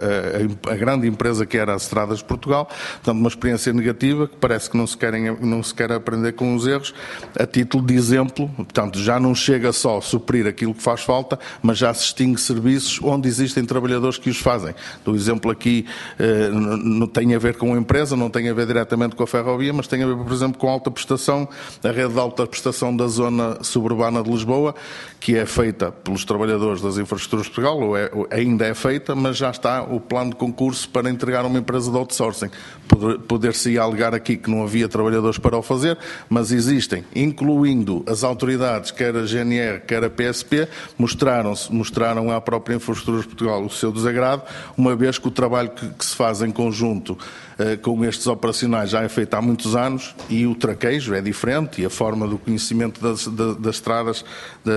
a grande empresa que era as Estradas de Portugal, portanto uma experiência negativa que parece que não se quer aprender com os erros. A título de exemplo, portanto já não chega só a suprir aquilo que faz falta, mas já se extingue serviços onde existem trabalhadores que os fazem. Do exemplo aqui não tem a ver com a empresa, não tem a ver diretamente com a ferrovia, mas tem a ver, por exemplo, com a alta prestação, a rede de alta prestação da zona suburbana de Lisboa, que é feita pelos trabalhadores das Infraestruturas de Portugal, ainda é feita, mas já está o plano de concurso para entregar a uma empresa de outsourcing. Poder-se alegar aqui que não havia trabalhadores para o fazer, mas existem, incluindo as autoridades, quer a GNR, quer a PSP, mostraram à própria Infraestruturas de Portugal o seu desagrado, uma vez que o trabalho que se faz em conjunto com estes operacionais já é feito há muitos anos e o traquejo é diferente e a forma do conhecimento das estradas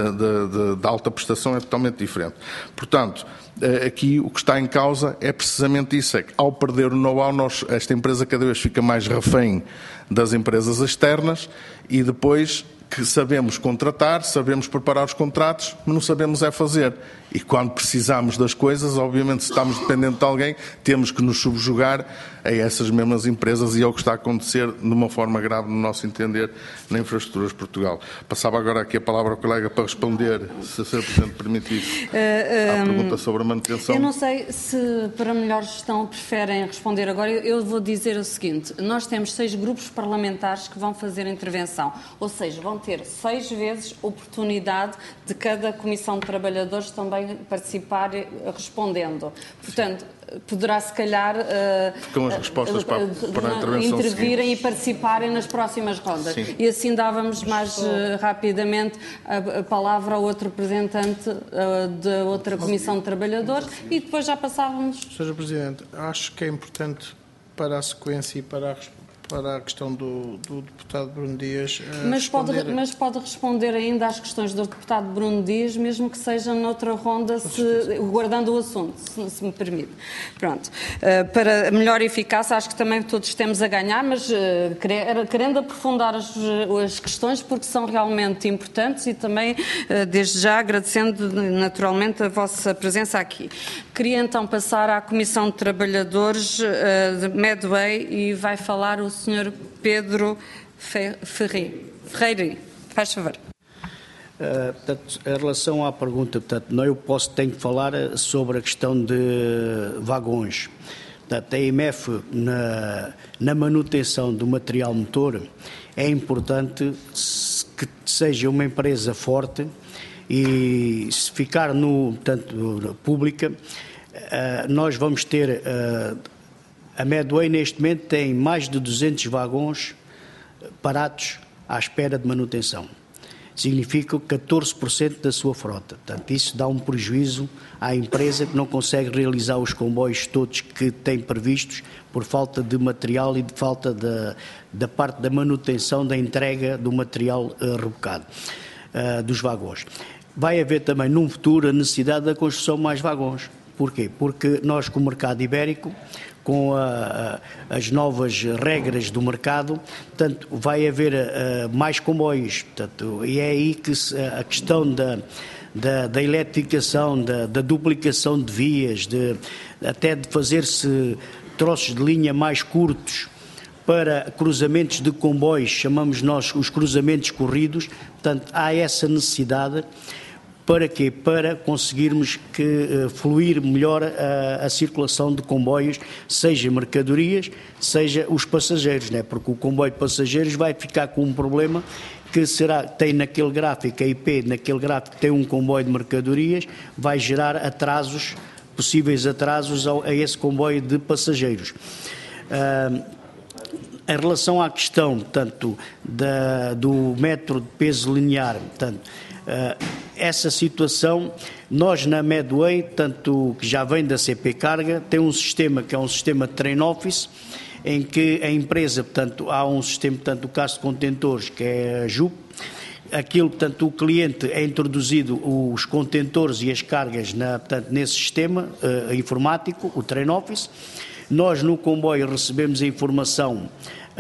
de alta prestação é totalmente diferente. Portanto, aqui o que está em causa é precisamente isso, é que ao perder o know-how, esta empresa cada vez fica mais refém das empresas externas e depois que sabemos contratar, sabemos preparar os contratos, mas não sabemos é fazer. E quando precisamos das coisas, obviamente se estamos dependentes de alguém, temos que nos subjugar a essas mesmas empresas e é o que está a acontecer de uma forma grave, no nosso entender, na Infraestruturas de Portugal. Passava agora aqui a palavra ao colega para responder, se o Sr. Presidente permitisse, à pergunta sobre a manutenção. Eu não sei se para melhor gestão preferem responder agora. Eu vou dizer o seguinte, nós temos 6 grupos parlamentares que vão fazer intervenção, ou seja, vão ter 6 vezes oportunidade de cada Comissão de Trabalhadores também participar respondendo. Portanto, poderá se calhar com as respostas para a intervenção intervirem seguinte e participarem nas próximas rondas. Sim. E assim dávamos mais rapidamente a palavra ao outro representante da outra Comissão de Trabalhadores e depois já passávamos... Sr. Presidente, acho que é importante para a sequência e para a questão do deputado Bruno Dias mas pode responder ainda às questões do deputado Bruno Dias, mesmo que seja noutra ronda, guardando o assunto, se me permite. Pronto. Para melhor eficácia, acho que também todos temos a ganhar, mas querendo aprofundar as questões, porque são realmente importantes e também, desde já, agradecendo naturalmente a vossa presença aqui. Queria então passar à Comissão de Trabalhadores de Medway e vai falar o Sr. Pedro Ferreira. Faz favor. Portanto, em relação à pergunta, portanto, tenho que falar sobre a questão de vagões. Portanto, a IMF, na manutenção do material motor, é importante que seja uma empresa forte e se ficar pública, nós vamos ter... A Medway, neste momento, tem mais de 200 vagões parados à espera de manutenção. significa 14% da sua frota. Portanto, isso dá um prejuízo à empresa que não consegue realizar os comboios todos que tem previstos por falta de material e de falta da parte da manutenção da entrega do material rebocado, dos vagões. Vai haver também, num futuro, a necessidade da construção de mais vagões. Porquê? Porque nós, com o mercado ibérico, com as novas regras do mercado, portanto, vai haver mais comboios. Portanto, e é aí que a questão da eletrificação, da duplicação de vias, até de fazer-se troços de linha mais curtos para cruzamentos de comboios, chamamos nós os cruzamentos corridos. Portanto, há essa necessidade. Para quê? Para conseguirmos fluir melhor a circulação de comboios, seja mercadorias, seja os passageiros, né? Porque o comboio de passageiros vai ficar com um problema que tem naquele gráfico, a IP, naquele gráfico tem um comboio de mercadorias, vai gerar atrasos, possíveis atrasos a esse comboio de passageiros. Em relação à questão, portanto, do metro de peso linear, portanto, essa situação, nós na Medway, tanto que já vem da CP Carga, tem um sistema que é um sistema de train office, em que a empresa, portanto, há um sistema, portanto, do caso de contentores, que é a JUP, aquilo, portanto, o cliente é introduzido os contentores e as cargas portanto, nesse sistema informático, o train office. Nós no comboio recebemos a informação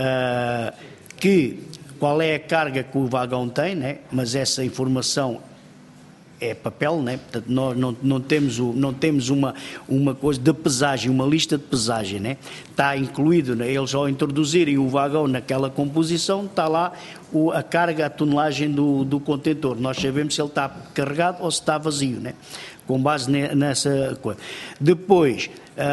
qual é a carga que o vagão tem, né? Mas essa informação é papel, né? Portanto, nós não temos uma coisa de pesagem, uma lista de pesagem, né? Está incluído, né? Eles ao introduzirem o vagão naquela composição, está lá a carga, a tonelagem do contentor. Nós sabemos se ele está carregado ou se está vazio, né? Com base nessa coisa. Depois,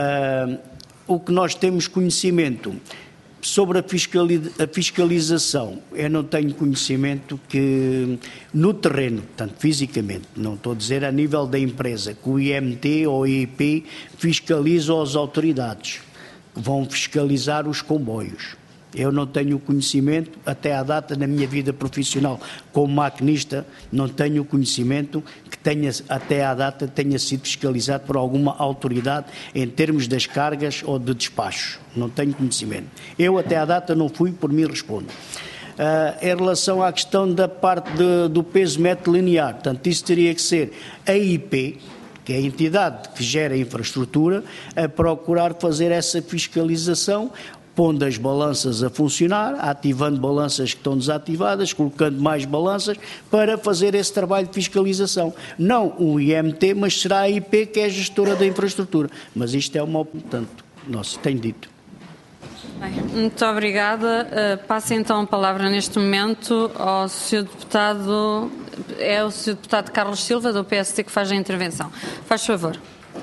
o que nós temos conhecimento sobre a fiscalização, eu não tenho conhecimento que no terreno, portanto fisicamente, não estou a dizer a nível da empresa, que o IMT ou o IIP fiscalizam as autoridades que vão fiscalizar os comboios. Eu não tenho conhecimento, até à data, na minha vida profissional como maquinista, não tenho conhecimento que até à data tenha sido fiscalizado por alguma autoridade em termos das cargas ou de despachos. Não tenho conhecimento. Eu até à data não fui, por mim respondo. Em relação à questão da parte do peso metro linear, portanto, isso teria que ser a IP, que é a entidade que gera a infraestrutura, a procurar fazer essa fiscalização, pondo as balanças a funcionar, ativando balanças que estão desativadas, colocando mais balanças para fazer esse trabalho de fiscalização. Não o IMT, mas será a IP que é a gestora da infraestrutura. Mas isto é uma, portanto, nossa, tenho dito. Bem, muito obrigada. Passo então a palavra neste momento ao Sr. Deputado, o Sr. Deputado Carlos Silva, do PSD, que faz a intervenção. Faz favor.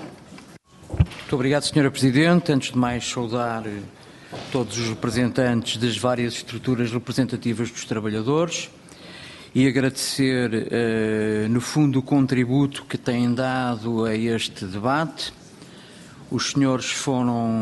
Muito obrigado, Sra. Presidente. Antes de mais, saudar todos os representantes das várias estruturas representativas dos trabalhadores e agradecer, no fundo, o contributo que têm dado a este debate. Os senhores foram,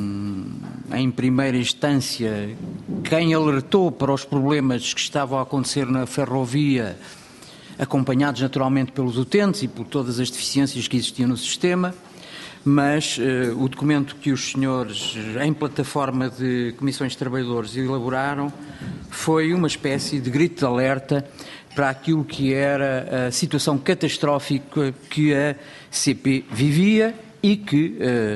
em primeira instância, quem alertou para os problemas que estavam a acontecer na ferrovia, acompanhados naturalmente pelos utentes e por todas as deficiências que existiam no sistema. Mas o documento que os senhores, em plataforma de comissões de trabalhadores, elaboraram foi uma espécie de grito de alerta para aquilo que era a situação catastrófica que a CP vivia e que,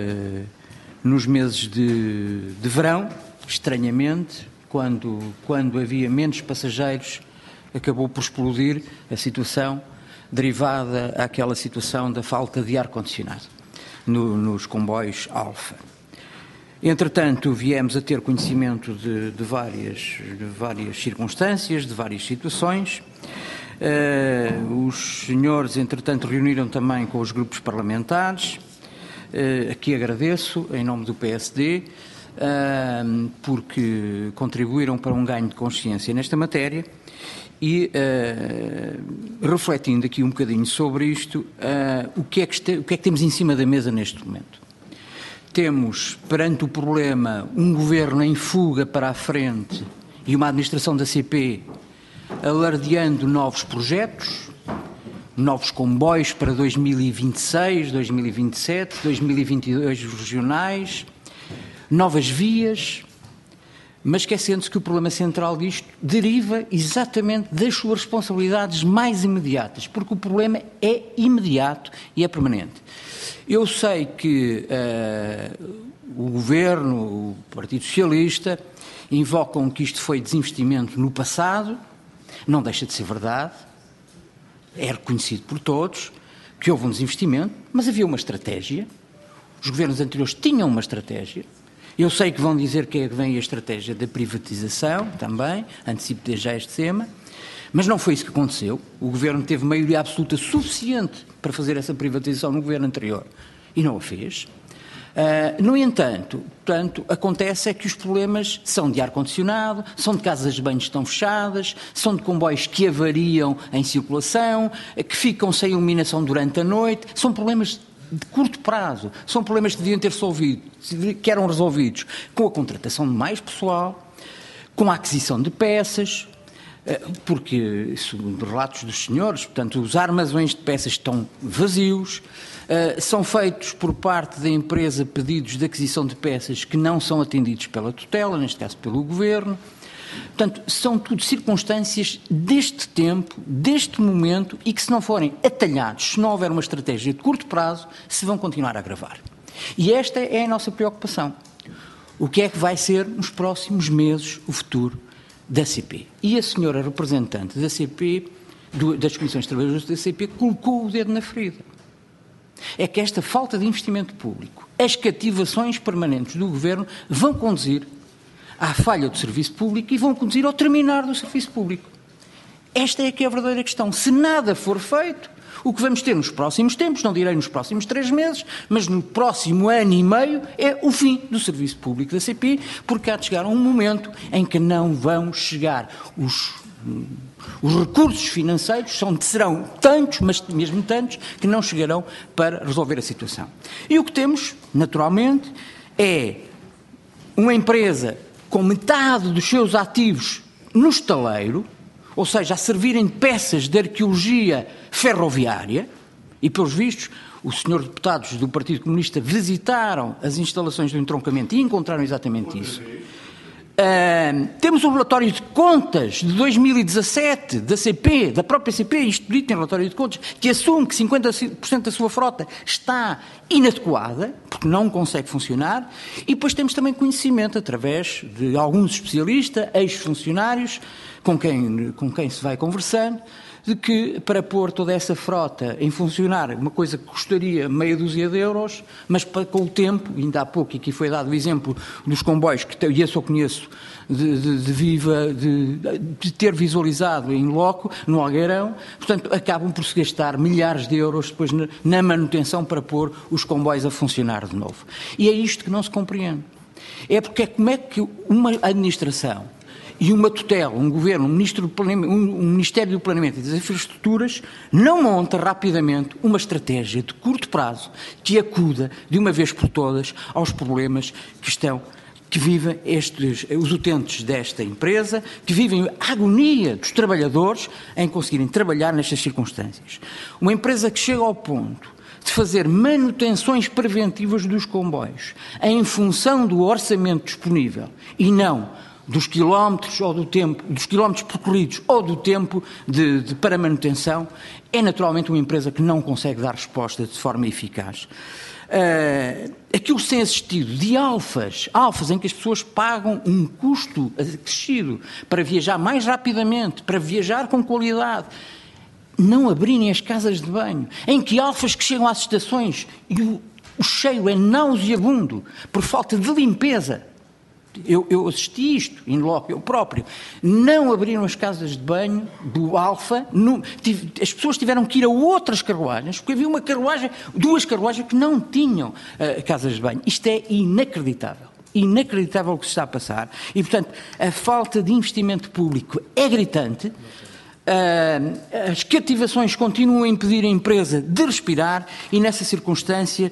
nos meses de verão, estranhamente, quando havia menos passageiros, acabou por explodir a situação derivada àquela situação da falta de ar-condicionado nos comboios Alfa. Entretanto, viemos a ter conhecimento de várias circunstâncias, de várias situações. Os senhores, entretanto, reuniram também com os grupos parlamentares. Aqui agradeço, em nome do PSD, porque contribuíram para um ganho de consciência nesta matéria. E, refletindo aqui um bocadinho sobre isto, o que é que temos em cima da mesa neste momento? Temos, perante o problema, um governo em fuga para a frente e uma administração da CP alardeando novos projetos, novos comboios para 2026, 2027, 2022 regionais, novas vias, mas esquecendo-se que o problema central disto deriva exatamente das suas responsabilidades mais imediatas, porque o problema é imediato e é permanente. Eu sei que o Governo, o Partido Socialista, invocam que isto foi desinvestimento no passado, não deixa de ser verdade, é reconhecido por todos que houve um desinvestimento, mas havia uma estratégia, os governos anteriores tinham uma estratégia. Eu sei que vão dizer que vem a estratégia da privatização também, antecipo desde já este tema, mas não foi isso que aconteceu. O Governo teve maioria absoluta suficiente para fazer essa privatização no Governo anterior e não a fez. No entanto, portanto, acontece é que os problemas são de ar-condicionado, são de casas de banho que estão fechadas, são de comboios que avariam em circulação, que ficam sem iluminação durante a noite, são problemas de curto prazo, são problemas que deviam ter que eram resolvidos com a contratação de mais pessoal, com a aquisição de peças, porque isso, relatos dos senhores, portanto, os armazéns de peças estão vazios, são feitos por parte da empresa pedidos de aquisição de peças que não são atendidos pela tutela, neste caso pelo Governo. Portanto, são tudo circunstâncias deste tempo, deste momento, e que se não forem atalhados, se não houver uma estratégia de curto prazo, se vão continuar a agravar. E esta é a nossa preocupação. O que é que vai ser nos próximos meses o futuro da CP? E a senhora representante da CP, das Comissões de Trabalhadores da CP, colocou o dedo na ferida. É que esta falta de investimento público, as cativações permanentes do Governo vão conduzir à falha do serviço público e vão conduzir ao terminar do serviço público. Esta é que é a verdadeira questão. Se nada for feito, o que vamos ter nos próximos tempos, não direi nos próximos 3 meses, mas no próximo ano e meio, é o fim do serviço público da CP, porque há de chegar um momento em que não vão chegar os recursos financeiros, serão tantos, mas mesmo tantos, que não chegarão para resolver a situação. E o que temos, naturalmente, é uma empresa com metade dos seus ativos no estaleiro, ou seja, a servirem de peças de arqueologia ferroviária, e pelos vistos, os senhores deputados do Partido Comunista visitaram as instalações do entroncamento e encontraram exatamente isso. Temos o relatório de contas de 2017 da CP, da própria CP, isto dito em relatório de contas, que assume que 50% da sua frota está inadequada, porque não consegue funcionar, e depois temos também conhecimento, através de alguns especialistas, ex-funcionários, com quem se vai conversando, de que para pôr toda essa frota em funcionar, uma coisa que custaria meia dúzia de euros, mas com o tempo, ainda há pouco, e aqui foi dado o exemplo dos comboios, que eu só conheço de ter visualizado em loco, no Algueirão, portanto, acabam por se gastar milhares de euros depois na manutenção para pôr os comboios a funcionar de novo. E é isto que não se compreende. É porque como é que uma administração e uma tutela, um governo, um Ministério do Planeamento e das Infraestruturas não monta rapidamente uma estratégia de curto prazo que acuda de uma vez por todas aos problemas que vivem os utentes desta empresa, que vivem a agonia dos trabalhadores em conseguirem trabalhar nestas circunstâncias. Uma empresa que chega ao ponto de fazer manutenções preventivas dos comboios em função do orçamento disponível e não dos quilómetros ou do tempo, dos quilómetros percorridos ou do tempo para manutenção, é naturalmente uma empresa que não consegue dar resposta de forma eficaz. Aquilo que se tem assistido de alfas em que as pessoas pagam um custo acrescido para viajar mais rapidamente, para viajar com qualidade, não abrirem as casas de banho, em que alfas que chegam às estações e o cheiro é nauseabundo por falta de limpeza. Eu assisti isto, in loco, eu próprio. Não abriram as casas de banho do Alfa. As pessoas tiveram que ir a outras carruagens, porque havia duas carruagens que não tinham casas de banho. Isto é inacreditável. Inacreditável o que se está a passar. E, portanto, a falta de investimento público é gritante. As cativações continuam a impedir a empresa de respirar e, nessa circunstância,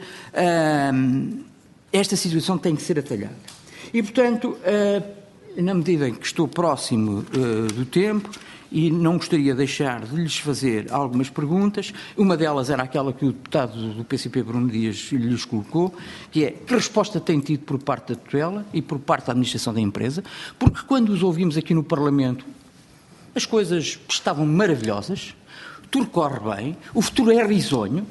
esta situação tem que ser atalhada. E, portanto, na medida em que estou próximo do tempo, e não gostaria de deixar de lhes fazer algumas perguntas. Uma delas era aquela que o deputado do PCP, Bruno Dias, lhes colocou, que é: que resposta tem tido por parte da tutela e por parte da administração da empresa? Porque quando os ouvimos aqui no Parlamento, as coisas estavam maravilhosas, tudo corre bem, o futuro é risonho,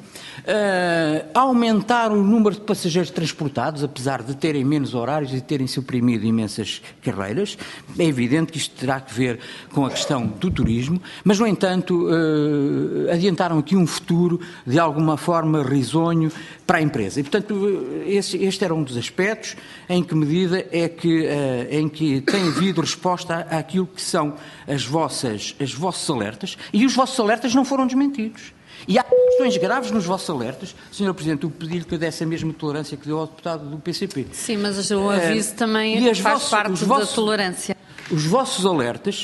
aumentar o número de passageiros transportados, apesar de terem menos horários e terem suprimido imensas carreiras. É evidente que isto terá que ver com a questão do turismo, mas, no entanto, adiantaram aqui um futuro de alguma forma risonho para a empresa. E, portanto, este era um dos aspectos. Em que medida é que, em que tem havido resposta àquilo que são os vossos alertas, e os vossos alertas não foram desmentidos. E há questões graves nos vossos alertas. Sr. Presidente, eu pedi-lhe que desse a mesma tolerância que deu ao deputado do PCP. Sim, mas o aviso também faz parte da tolerância. Os vossos alertas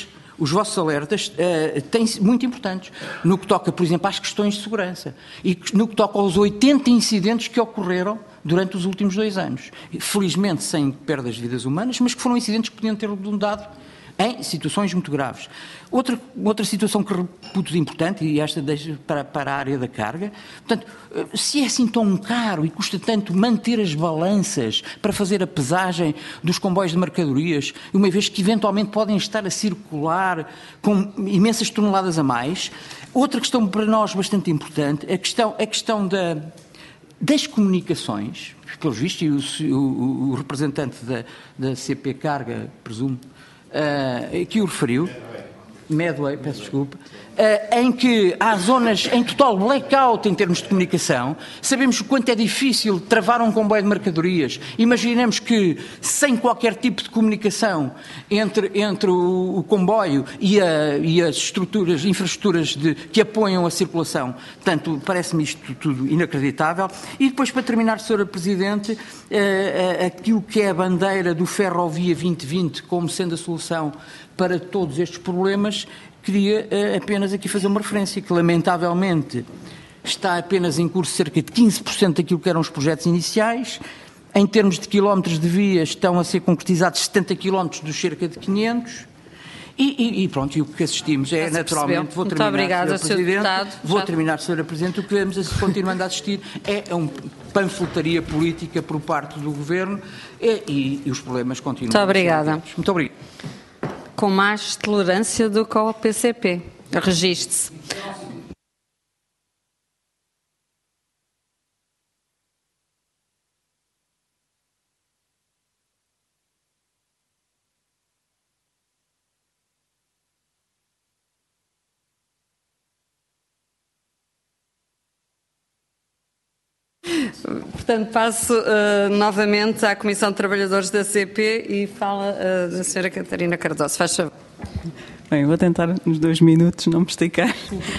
têm muito importantes no que toca, por exemplo, às questões de segurança e no que toca aos 80 incidentes que ocorreram durante os últimos 2 anos. Felizmente sem perdas de vidas humanas, mas que foram incidentes que podiam ter redundado em situações muito graves. Outra situação que reputo importante, e esta deixo para a área da carga, portanto, se é assim tão caro e custa tanto manter as balanças para fazer a pesagem dos comboios de mercadorias, uma vez que eventualmente podem estar a circular com imensas toneladas a mais. Outra questão para nós bastante importante, a questão das comunicações, pelos vistos, e o representante da CP Carga, presumo, que o referiu, Medway, peço desculpa, em que há zonas em total blackout em termos de comunicação. Sabemos o quanto é difícil travar um comboio de mercadorias. Imaginemos que, sem qualquer tipo de comunicação entre o comboio e as infraestruturas que apoiam a circulação. Portanto, parece-me isto tudo inacreditável. E depois, para terminar, Sra. Presidente, aquilo que é a bandeira do Ferrovia 2020 como sendo a solução para todos estes problemas, queria apenas aqui fazer uma referência, que lamentavelmente está apenas em curso cerca de 15% daquilo que eram os projetos iniciais. Em termos de quilómetros de via, estão a ser concretizados 70 quilómetros dos cerca de 500. E pronto, e o que assistimos é, naturalmente, vou terminar, Sr. Presidente, Sra. Presidente, o que vamos continuando a assistir é a uma panfletaria política por parte do Governo e os problemas continuam. Muito obrigada. Muito obrigado. Com mais tolerância do que ao PCP. Registe-se. Portanto, passo novamente à Comissão de Trabalhadores da CP e fala a Sra. Catarina Cardoso. Faz favor. Bem, vou tentar nos 2 minutos não me esticar.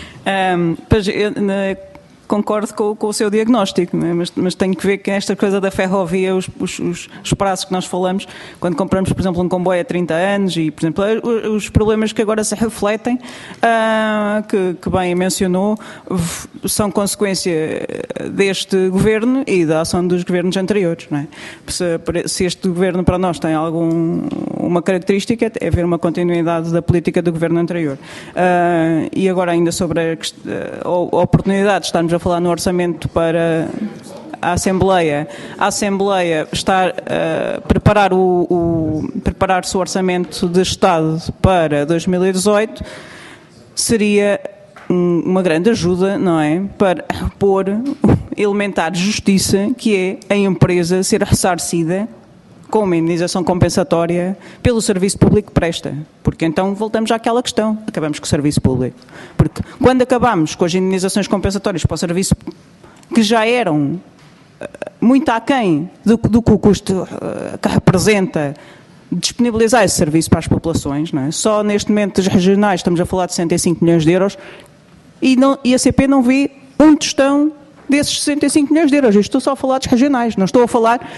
Concordo com o seu diagnóstico, não é? Mas tenho que ver que esta coisa da ferrovia, os prazos que nós falamos, quando compramos, por exemplo, um comboio há 30 anos e, por exemplo, os problemas que agora se refletem, que bem mencionou, são consequência deste governo e da ação dos governos anteriores, não é? Se este governo para nós tem uma característica, é ver uma continuidade da política do governo anterior. E agora ainda sobre a oportunidade de estarmos a falar no orçamento para a Assembleia está a preparar-se o orçamento de Estado para 2018, seria uma grande ajuda, não é? Para pôr elementar de justiça, que é a empresa ser ressarcida com uma indenização compensatória pelo serviço público que presta. Porque então voltamos àquela questão, acabamos com o serviço público. Porque quando acabamos com as indenizações compensatórias para o serviço que já eram muito aquém do que o custo que representa disponibilizar esse serviço para as populações, não é? Só neste momento as regionais estamos a falar de 65 milhões de euros e a CP não vê um tostão desses 65 milhões de euros. Eu estou só a falar dos regionais, não estou a falar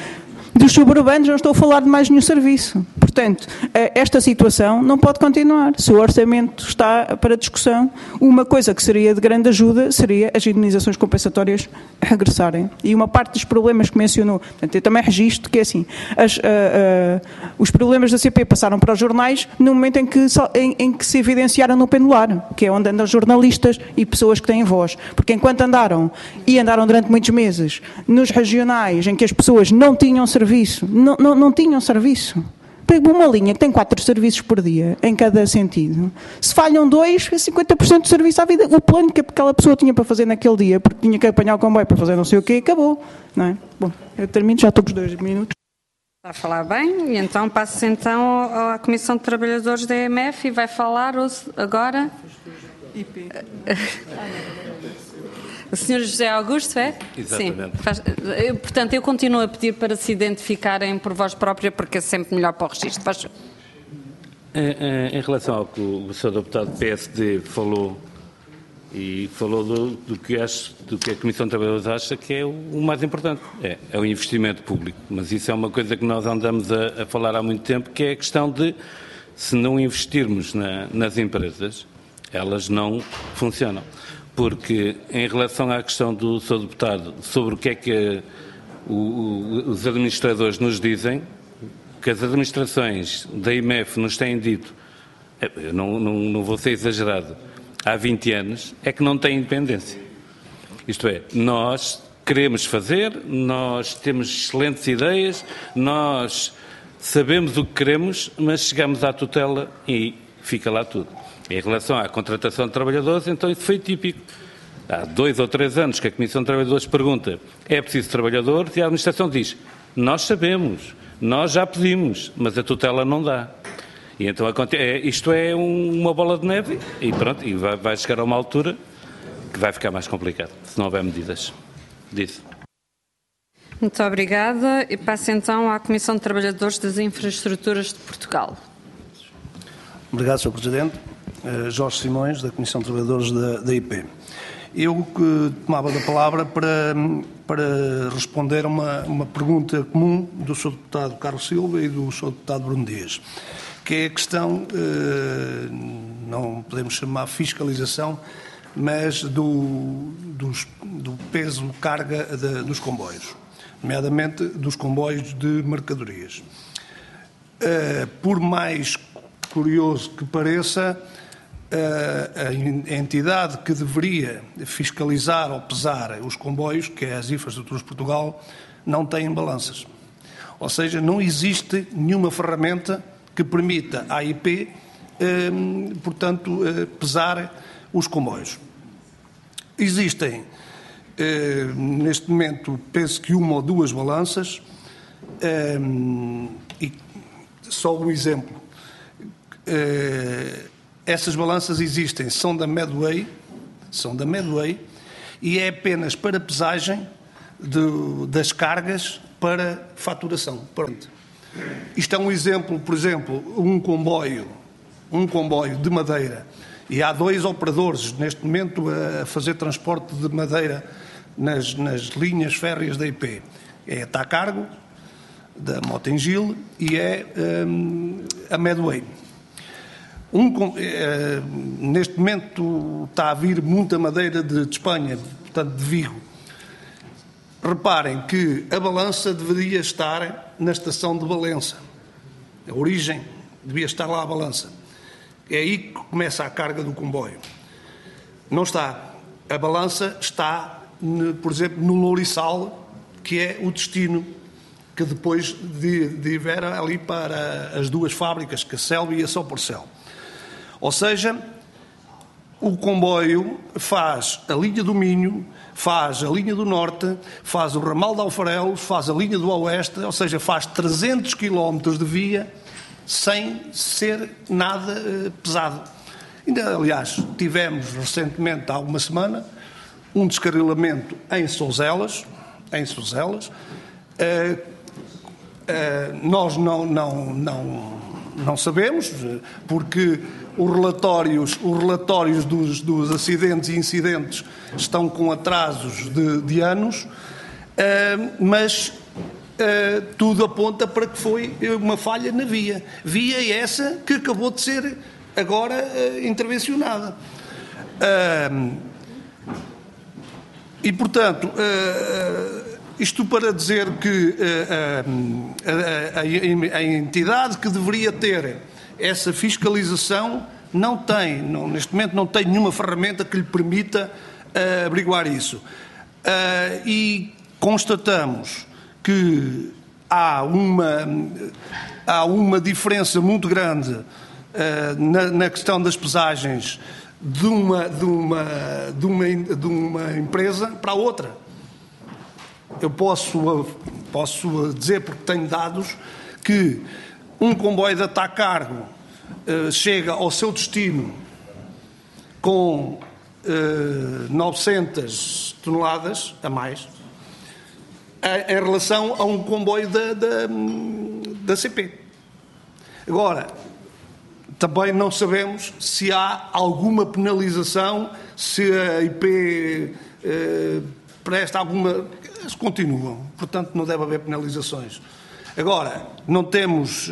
dos suburbanos, não estou a falar de mais nenhum serviço. Portanto, esta situação não pode continuar. Se o orçamento está para discussão, uma coisa que seria de grande ajuda seria as indenizações compensatórias regressarem. E uma parte dos problemas que mencionou, portanto, eu também registro que é assim, os problemas da CP passaram para os jornais no momento em que se evidenciaram no pendular, que é onde andam jornalistas e pessoas que têm voz. Porque enquanto andaram durante muitos meses nos regionais em que as pessoas não tinham serviço, não tinham serviço. Uma linha que tem 4 serviços por dia em cada sentido. Se falham 2, é 50% do serviço à vida. O plano que aquela pessoa tinha para fazer naquele dia, porque tinha que apanhar o comboio para fazer não sei o quê, acabou. Não é? Bom, eu termino, já estou com os 2 minutos. Está a falar bem, e então passo então à Comissão de Trabalhadores da EMF e vai falar agora... IP. O Sr. José Augusto, é? Exatamente. Sim. Portanto, eu continuo a pedir para se identificarem por voz própria, porque é sempre melhor para o registro. Em relação ao que o Sr. Deputado PSD falou, e falou do que a Comissão de Trabalhadores acha que é o mais importante, é o investimento público. Mas isso é uma coisa que nós andamos a falar há muito tempo, que é a questão de, se não investirmos nas empresas, elas não funcionam. Porque, em relação à questão do Sr. Deputado, sobre o que é que os administradores nos dizem, que as administrações da IMF nos têm dito, eu não vou ser exagerado, há 20 anos, é que não têm independência. Isto é, nós queremos fazer, nós temos excelentes ideias, nós sabemos o que queremos, mas chegamos à tutela e fica lá tudo. Em relação à contratação de trabalhadores, então isso foi típico. Há 2 ou 3 anos que a Comissão de Trabalhadores pergunta: é preciso trabalhadores? E a administração diz: nós sabemos, nós já pedimos, mas a tutela não dá. E então isto é uma bola de neve e pronto, e vai chegar a uma altura que vai ficar mais complicado, se não houver medidas disso. Muito obrigada. E passo então à Comissão de Trabalhadores das Infraestruturas de Portugal. Obrigado, Sr. Presidente. Jorge Simões, da Comissão de Trabalhadores da IP. Eu tomava da palavra para responder a uma pergunta comum do Sr. Deputado Carlos Silva e do Sr. Deputado Bruno Dias, que é a questão, não podemos chamar fiscalização, mas do peso carga dos comboios, nomeadamente dos comboios de mercadorias. Por mais curioso que pareça, a entidade que deveria fiscalizar ou pesar os comboios, que é as Infraestruturas de Portugal, não tem balanças. Ou seja, não existe nenhuma ferramenta que permita à IP, portanto, pesar os comboios. Existem, neste momento, penso que 1 ou 2 balanças, e só um exemplo. Essas balanças existem, são da Medway, e é apenas para pesagem das cargas para faturação. Pronto. Isto é um exemplo, por exemplo, um comboio de madeira, e há 2 operadores neste momento a fazer transporte de madeira nas linhas férreas da IP. É a Tacargo, da Motengil, e é a Medway. Neste momento está a vir muita madeira de Espanha, portanto de Vigo. Reparem que a balança deveria estar na estação de Valença. A origem devia estar lá a balança. É aí que começa a carga do comboio. Não está. A balança está, por exemplo, no Lourissal, que é o destino que depois divera ali para as 2 fábricas, que a Selva e a São Porcel. Ou seja, o comboio faz a linha do Minho, faz a linha do Norte, faz o ramal de Alfarelos, faz a linha do Oeste, ou seja, faz 300 km de via sem ser nada pesado. Ainda, aliás, tivemos recentemente, há uma semana, um descarrilamento em Souzelas. Nós não sabemos, porque os relatórios dos acidentes e incidentes estão com atrasos de anos, mas tudo aponta para que foi uma falha na via. Via essa que acabou de ser agora intervencionada. E, portanto, isto para dizer que a entidade que deveria ter essa fiscalização neste momento não tem nenhuma ferramenta que lhe permita averiguar isso. E constatamos que há uma diferença muito grande na questão das pesagens de uma empresa para a outra. Eu posso dizer, porque tenho dados, que um comboio de Atacargo chega ao seu destino com 900 toneladas a mais em relação a um comboio da CP. Agora, também não sabemos se há alguma penalização, se a IP presta alguma... Eles continuam, portanto não deve haver penalizações. Agora, não temos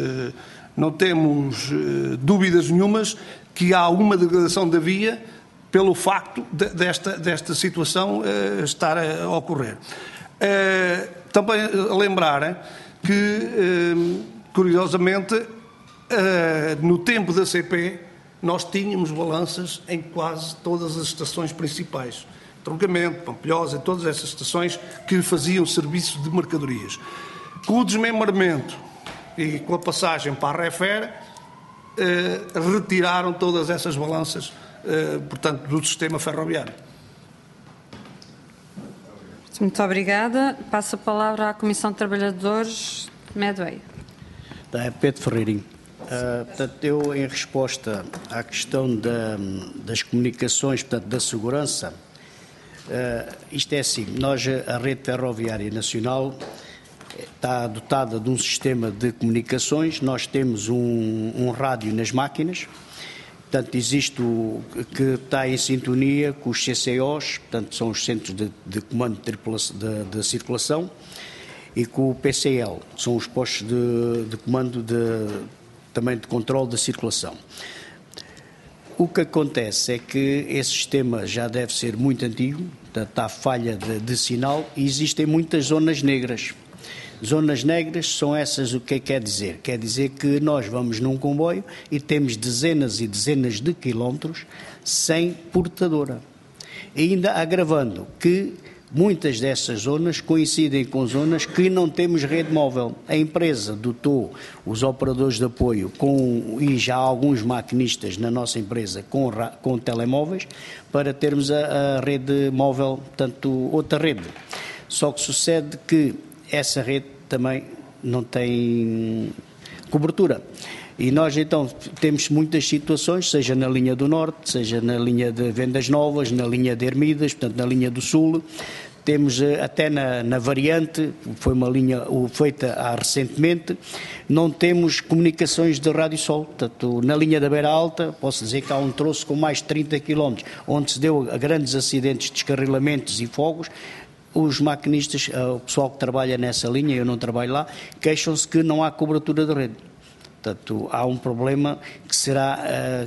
dúvidas nenhumas que há uma degradação da via pelo facto desta situação estar a ocorrer. Também lembrar que, curiosamente, no tempo da CP, nós tínhamos balanças em quase todas as estações principais. Troncamento, Pampilhosa, todas essas estações que faziam serviço de mercadorias. Com o desmembramento e com a passagem para a Refer, retiraram todas essas balanças, portanto, do sistema ferroviário. Muito obrigada. Passo a palavra à Comissão de Trabalhadores Medway. Pedro Ferreirinho. Portanto, eu, em resposta à questão das comunicações, portanto, da segurança, isto é assim, a rede ferroviária nacional está dotada de um sistema de comunicações, nós temos um rádio nas máquinas, portanto, existe que está em sintonia com os CCOs, portanto, são os Centros de Comando de Circulação, e com o PCL, que são os postos de comando também de controle da circulação. O que acontece é que esse sistema já deve ser muito antigo, portanto, há falha de sinal e existem muitas zonas negras. Zonas negras são essas, o que quer dizer? Quer dizer que nós vamos num comboio e temos dezenas e dezenas de quilómetros sem portadora. E ainda agravando que muitas dessas zonas coincidem com zonas que não temos rede móvel. A empresa dotou os operadores de apoio e já há alguns maquinistas na nossa empresa com telemóveis para termos a rede móvel, portanto, outra rede. Só que sucede que essa rede também não tem cobertura. E nós, então, temos muitas situações, seja na linha do Norte, seja na linha de Vendas Novas, na linha de Ermidas, portanto, na linha do Sul. Temos até na variante, foi uma linha feita recentemente, não temos comunicações de rádio-sol. Portanto, na linha da Beira Alta, posso dizer que há um troço com mais de 30 km, onde se deu a grandes acidentes, descarrilamentos e fogos. Os maquinistas, o pessoal que trabalha nessa linha, eu não trabalho lá, queixam-se que não há cobertura de rede. Portanto, há um problema que será,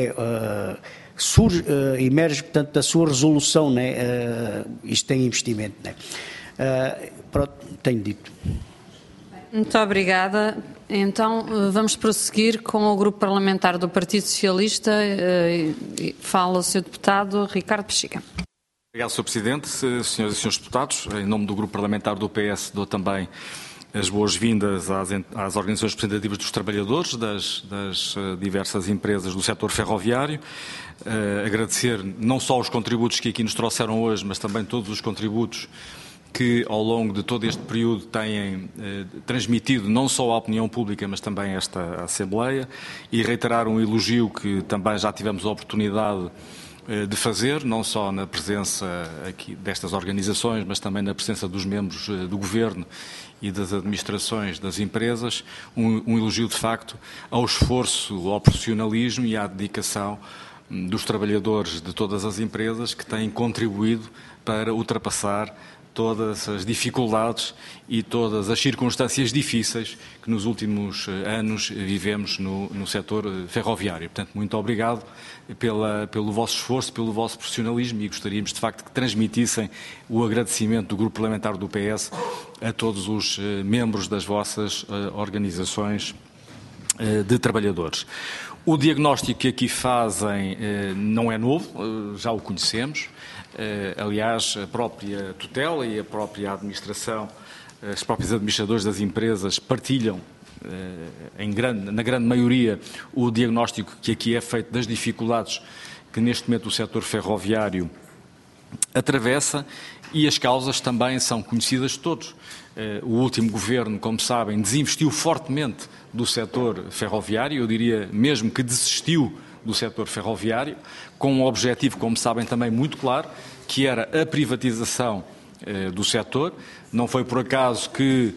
emerge, portanto, da sua resolução, né? Isto tem investimento, né? Pronto, tenho dito. Muito obrigada. Então, vamos prosseguir com o Grupo Parlamentar do Partido Socialista. Fala o Sr. Deputado Ricardo Pechiga. Obrigado, Sr. Presidente. Senhoras e Senhores Deputados, em nome do Grupo Parlamentar do PS, dou também as boas-vindas às organizações representativas dos trabalhadores das diversas empresas do setor ferroviário. Agradecer não só os contributos que aqui nos trouxeram hoje, mas também todos os contributos que ao longo de todo este período têm transmitido não só à opinião pública, mas também a esta Assembleia, e reiterar um elogio que também já tivemos a oportunidade de fazer, não só na presença aqui destas organizações, mas também na presença dos membros do Governo e das administrações das empresas, um elogio de facto ao esforço, ao profissionalismo e à dedicação dos trabalhadores de todas as empresas que têm contribuído para ultrapassar todas as dificuldades e todas as circunstâncias difíceis que nos últimos anos vivemos no setor ferroviário. Portanto, muito obrigado pelo vosso esforço, pelo vosso profissionalismo, e gostaríamos, de facto, que transmitissem o agradecimento do Grupo Parlamentar do PS a todos os membros das vossas organizações de trabalhadores. O diagnóstico que aqui fazem não é novo, já o conhecemos. Aliás, a própria tutela e a própria administração, os próprios administradores das empresas partilham, na grande maioria, o diagnóstico que aqui é feito das dificuldades que neste momento o setor ferroviário atravessa, e as causas também são conhecidas de todos. O último governo, como sabem, desinvestiu fortemente do setor ferroviário, eu diria mesmo que desistiu do setor ferroviário, com um objetivo, como sabem, também muito claro, que era a privatização do setor. Não foi por acaso que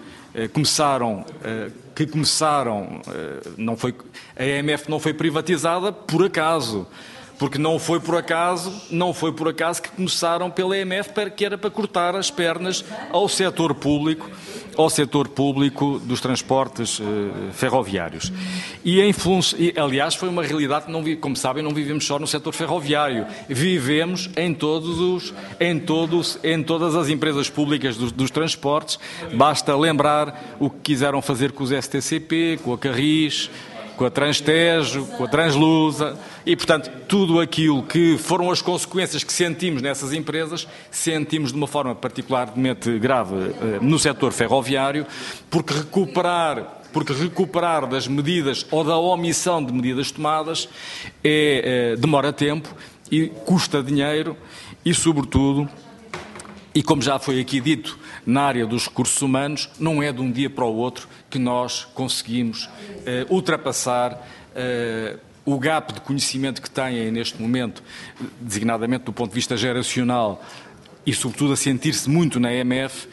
a EMF não foi privatizada por acaso. Porque não foi por acaso que começaram pela EMF, que era para cortar as pernas ao setor público dos transportes ferroviários. Aliás, foi uma realidade que, como sabem, não vivemos só no setor ferroviário, vivemos em todas as empresas públicas dos transportes. Basta lembrar o que quiseram fazer com os STCP, com a Carris, com a Transtejo, com a Translusa, e, portanto, tudo aquilo que foram as consequências que sentimos nessas empresas, sentimos de uma forma particularmente grave no setor ferroviário, porque recuperar das medidas ou da omissão de medidas tomadas demora tempo e custa dinheiro e, sobretudo, e como já foi aqui dito, na área dos recursos humanos, não é de um dia para o outro que nós conseguimos ultrapassar o gap de conhecimento que têm neste momento, designadamente do ponto de vista geracional, e sobretudo a sentir-se muito na EMF.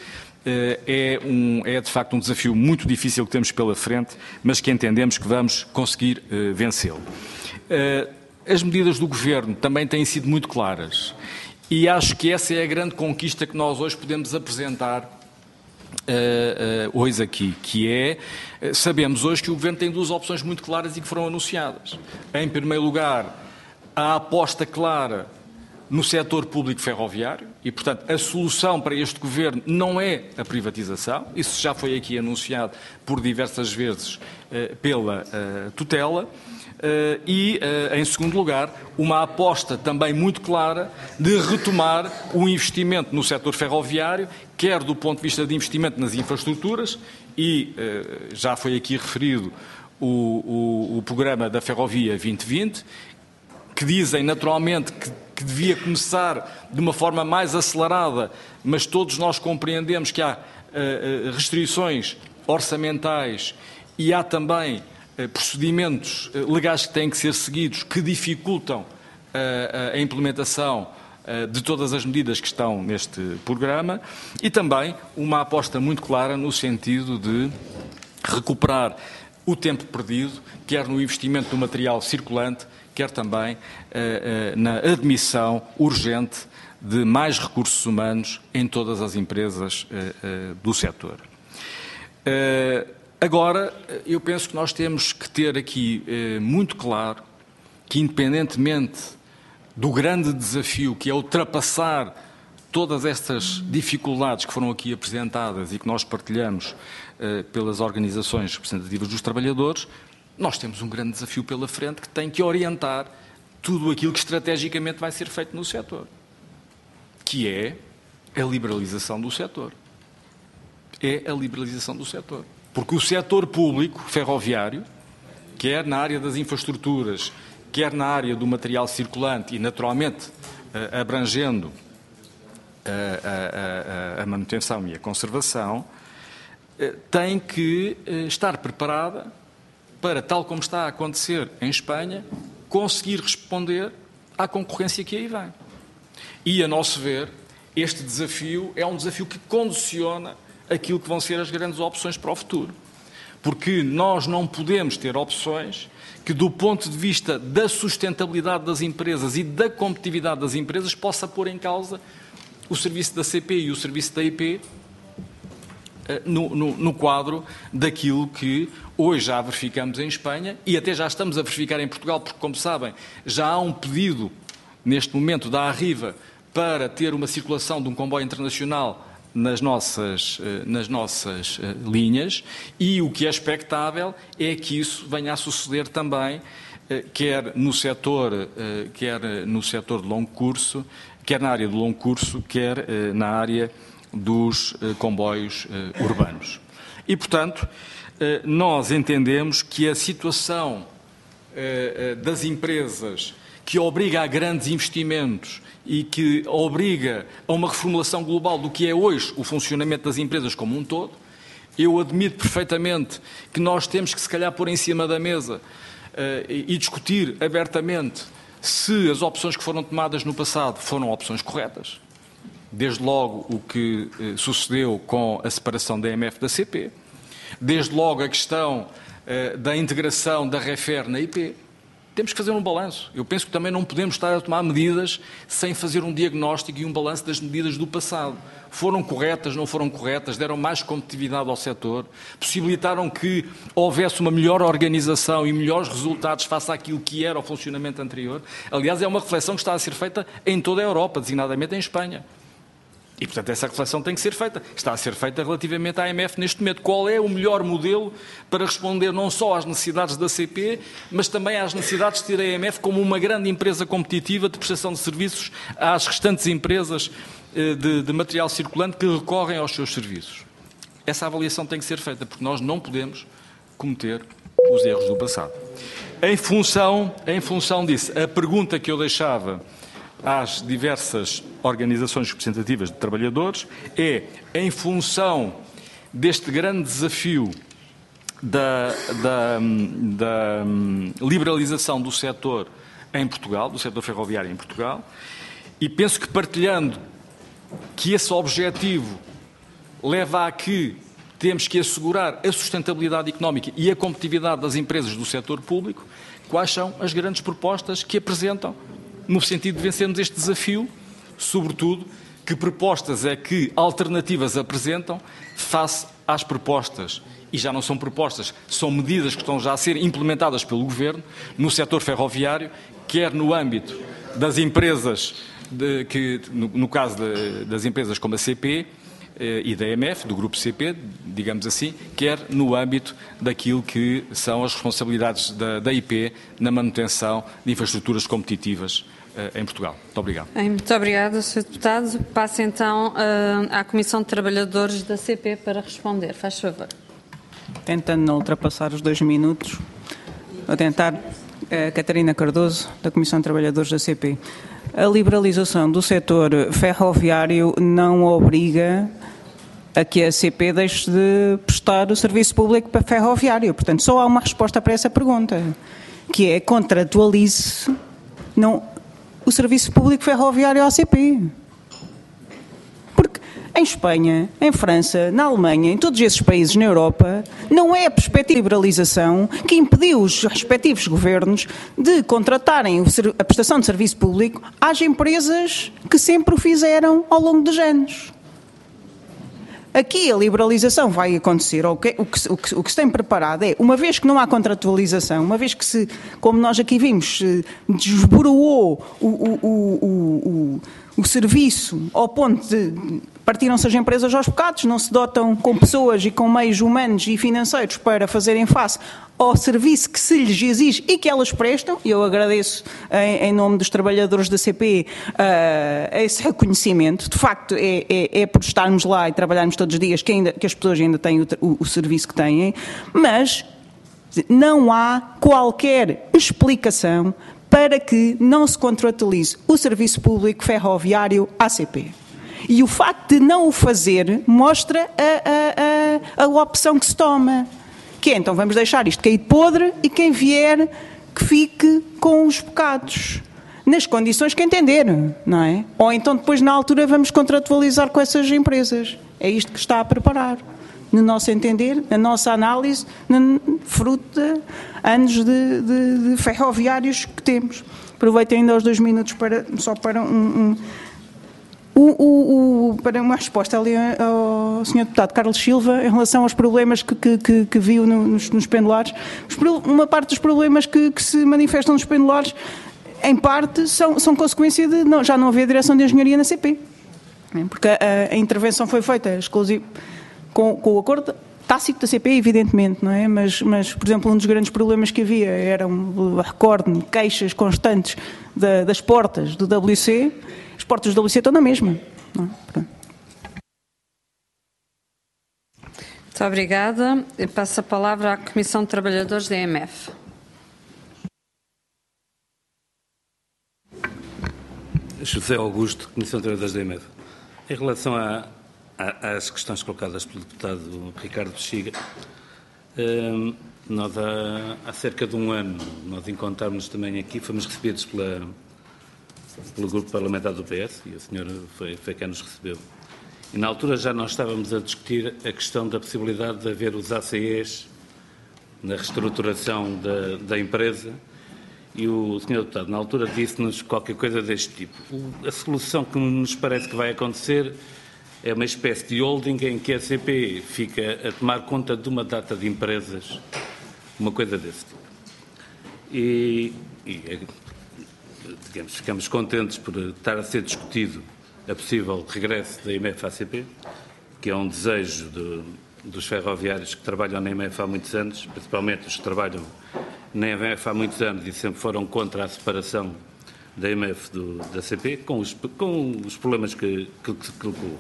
É de facto um desafio muito difícil que temos pela frente, mas que entendemos que vamos conseguir vencê-lo. As medidas do Governo também têm sido muito claras. E acho que essa é a grande conquista que nós hoje podemos apresentar hoje aqui, que é, sabemos hoje que o Governo tem duas opções muito claras e que foram anunciadas. Em primeiro lugar, a aposta clara no setor público ferroviário e, portanto, a solução para este Governo não é a privatização, isso já foi aqui anunciado por diversas vezes pela tutela. Em segundo lugar, uma aposta também muito clara de retomar o investimento no setor ferroviário, quer do ponto de vista de investimento nas infraestruturas, e já foi aqui referido o programa da Ferrovia 2020, que dizem naturalmente que devia começar de uma forma mais acelerada, mas todos nós compreendemos que há restrições orçamentais e há também procedimentos legais que têm que ser seguidos, que dificultam a implementação de todas as medidas que estão neste programa, e também uma aposta muito clara no sentido de recuperar o tempo perdido, quer no investimento no material circulante, quer também na admissão urgente de mais recursos humanos em todas as empresas do setor. Agora, eu penso que nós temos que ter aqui muito claro que, independentemente do grande desafio que é ultrapassar todas estas dificuldades que foram aqui apresentadas e que nós partilhamos pelas organizações representativas dos trabalhadores, nós temos um grande desafio pela frente que tem que orientar tudo aquilo que estrategicamente vai ser feito no setor, que é a liberalização do setor. É a liberalização do setor. Porque o setor público ferroviário, quer na área das infraestruturas, quer na área do material circulante e, naturalmente, abrangendo a manutenção e a conservação, tem que estar preparada para, tal como está a acontecer em Espanha, conseguir responder à concorrência que aí vem. E, a nosso ver, este desafio é um desafio que condiciona aquilo que vão ser as grandes opções para o futuro. Porque nós não podemos ter opções que, do ponto de vista da sustentabilidade das empresas e da competitividade das empresas, possa pôr em causa o serviço da CP e o serviço da IP no quadro daquilo que hoje já verificamos em Espanha e até já estamos a verificar em Portugal, porque, como sabem, já há um pedido, neste momento, da Arriva para ter uma circulação de um comboio internacional nas nossas linhas, e o que é expectável é que isso venha a suceder também, quer no setor de longo curso, quer na área do longo curso, quer na área dos comboios urbanos. E, portanto, nós entendemos que a situação das empresas que obriga a grandes investimentos e que obriga a uma reformulação global do que é hoje o funcionamento das empresas como um todo, eu admito perfeitamente que nós temos que, se calhar, pôr em cima da mesa e discutir abertamente se as opções que foram tomadas no passado foram opções corretas. Desde logo o que sucedeu com a separação da EMF da CP, desde logo a questão da integração da REFER na IP. Temos que fazer um balanço. Eu penso que também não podemos estar a tomar medidas sem fazer um diagnóstico e um balanço das medidas do passado. Foram corretas, não foram corretas, deram mais competitividade ao setor, possibilitaram que houvesse uma melhor organização e melhores resultados face àquilo que era o funcionamento anterior. Aliás, é uma reflexão que está a ser feita em toda a Europa, designadamente em Espanha. E, portanto, essa reflexão tem que ser feita. Está a ser feita relativamente à AMF neste momento. Qual é o melhor modelo para responder não só às necessidades da CP, mas também às necessidades de ter a AMF como uma grande empresa competitiva de prestação de serviços às restantes empresas de material circulante que recorrem aos seus serviços? Essa avaliação tem que ser feita, porque nós não podemos cometer os erros do passado. Em função disso, a pergunta que eu deixava às diversas organizações representativas de trabalhadores é, em função deste grande desafio da liberalização do setor em Portugal, do setor ferroviário em Portugal, e penso que, partilhando que esse objetivo leva a que temos que assegurar a sustentabilidade económica e a competitividade das empresas do setor público, quais são as grandes propostas que apresentam no sentido de vencermos este desafio, sobretudo, que propostas é que alternativas apresentam face às propostas, e já não são propostas, são medidas que estão já a ser implementadas pelo Governo no setor ferroviário, quer no âmbito das empresas, no caso das empresas como a CP e da EMF, do grupo CP, digamos assim, quer no âmbito daquilo que são as responsabilidades da IP na manutenção de infraestruturas competitivas em Portugal. Muito obrigado. Muito obrigada, Sr. Deputado. Passo então à Comissão de Trabalhadores da CP para responder. Faz favor. Tentando não ultrapassar os 2 minutos, vou tentar. Catarina Cardoso, da Comissão de Trabalhadores da CP. A liberalização do setor ferroviário não obriga a que a CP deixe de prestar o serviço público para ferroviário. Portanto, só há uma resposta para essa pergunta, que é contratualize o serviço público ferroviário à CP. Porque em Espanha, em França, na Alemanha, em todos esses países na Europa, não é a perspectiva de liberalização que impediu os respectivos governos de contratarem a prestação de serviço público às empresas que sempre o fizeram ao longo dos anos. Aqui a liberalização vai acontecer, o que se tem preparado é, uma vez que não há contratualização, uma vez que como nós aqui vimos, desboroou o serviço ao ponto de partiram-se as empresas aos bocados, não se dotam com pessoas e com meios humanos e financeiros para fazerem face ao serviço que se lhes exige e que elas prestam, e eu agradeço em nome dos trabalhadores da CP esse reconhecimento. De facto, é por estarmos lá e trabalharmos todos os dias que as pessoas ainda têm o serviço que têm, mas não há qualquer explicação para que não se contratualize o serviço público ferroviário à CP. E o facto de não o fazer mostra a opção que se toma, que é, então vamos deixar isto cair podre e quem vier que fique com os bocados, nas condições que entender, não é? Ou então depois na altura vamos contratualizar com essas empresas. É isto que está a preparar, no nosso entender, na nossa análise, fruto de anos de ferroviários que temos. Aproveito ainda os 2 minutos para Para uma resposta ali ao Sr. Deputado Carlos Silva, em relação aos problemas que viu nos pendulares, uma parte dos problemas que se manifestam nos pendulares, em parte, são consequência de já não haver direção de engenharia na CP. Porque a intervenção foi feita exclusiva com o acordo tácito da CP, evidentemente, não é? Mas, por exemplo, um dos grandes problemas que havia eram, recordo-me, queixas constantes das portas do WC. As portas do WC estão na mesma. Não é? Muito obrigada. Eu passo a palavra à Comissão de Trabalhadores da EMF. José Augusto, Comissão de Trabalhadores da EMF. Em relação às questões colocadas pelo deputado Ricardo Bexiga, nós há cerca de um ano, nós encontramos também aqui, fomos recebidos pelo grupo parlamentar do PS, e o senhor foi quem nos recebeu. E na altura já nós estávamos a discutir a questão da possibilidade de haver os ACEs na reestruturação da empresa, e o senhor deputado na altura disse-nos qualquer coisa deste tipo. A solução que nos parece que vai acontecer é uma espécie de holding em que a CP fica a tomar conta de uma data de empresas, uma coisa desse tipo. E digamos, ficamos contentes por estar a ser discutido a possível regresso da IMF à CP, que é um desejo dos ferroviários que trabalham na IMF há muitos anos, principalmente os que trabalham na IMF há muitos anos e sempre foram contra a separação da IMF da CP, com os problemas que colocou.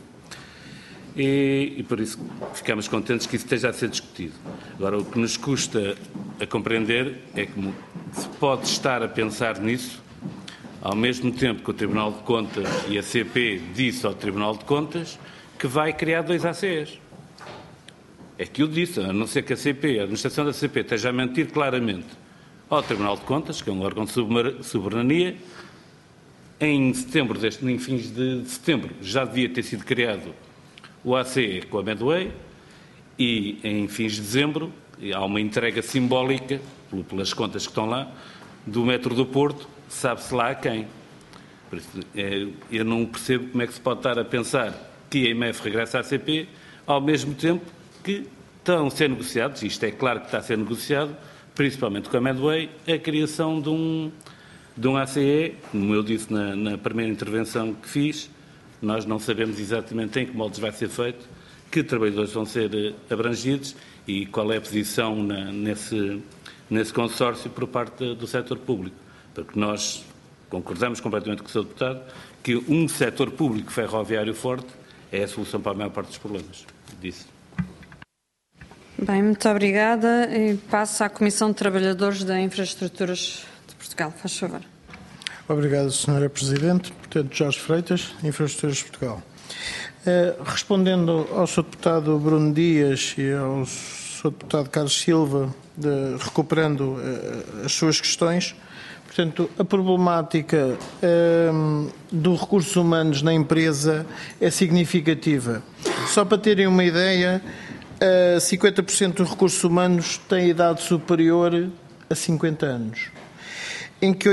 E por isso ficamos contentes que isso esteja a ser discutido. Agora, o que nos custa a compreender é como se pode estar a pensar nisso ao mesmo tempo que o Tribunal de Contas e a CP disse ao Tribunal de Contas que vai criar 2 ACEs. É que o disse, a não ser que a administração da CP esteja a mentir claramente ao Tribunal de Contas, que é um órgão de soberania. Em fins de setembro, já devia ter sido criado o ACE com a Medway, e em fins de dezembro há uma entrega simbólica, pelas contas que estão lá, do metro do Porto, sabe-se lá a quem. Por isso, eu não percebo como é que se pode estar a pensar que a IMF regressa à CP, ao mesmo tempo que estão a ser negociados, isto é claro que está a ser negociado, principalmente com a Medway, a criação de um ACE, como eu disse na primeira intervenção que fiz. Nós não sabemos exatamente em que moldes vai ser feito, que trabalhadores vão ser abrangidos e qual é a posição nesse consórcio por parte do setor público. Porque nós concordamos completamente com o Sr. Deputado que um setor público ferroviário forte é a solução para a maior parte dos problemas. Disse. Bem, muito obrigada. E passo à Comissão de Trabalhadores da Infraestruturas de Portugal. Faz favor. Obrigado, Sra. Presidente. Portanto, Jorge Freitas, Infraestruturas de Portugal. Respondendo ao Sr. Deputado Bruno Dias e ao Sr. Deputado Carlos Silva, recuperando as suas questões, portanto, a problemática dos recursos humanos na empresa é significativa. Só para terem uma ideia, 50% dos recursos humanos têm idade superior a 50 anos, em que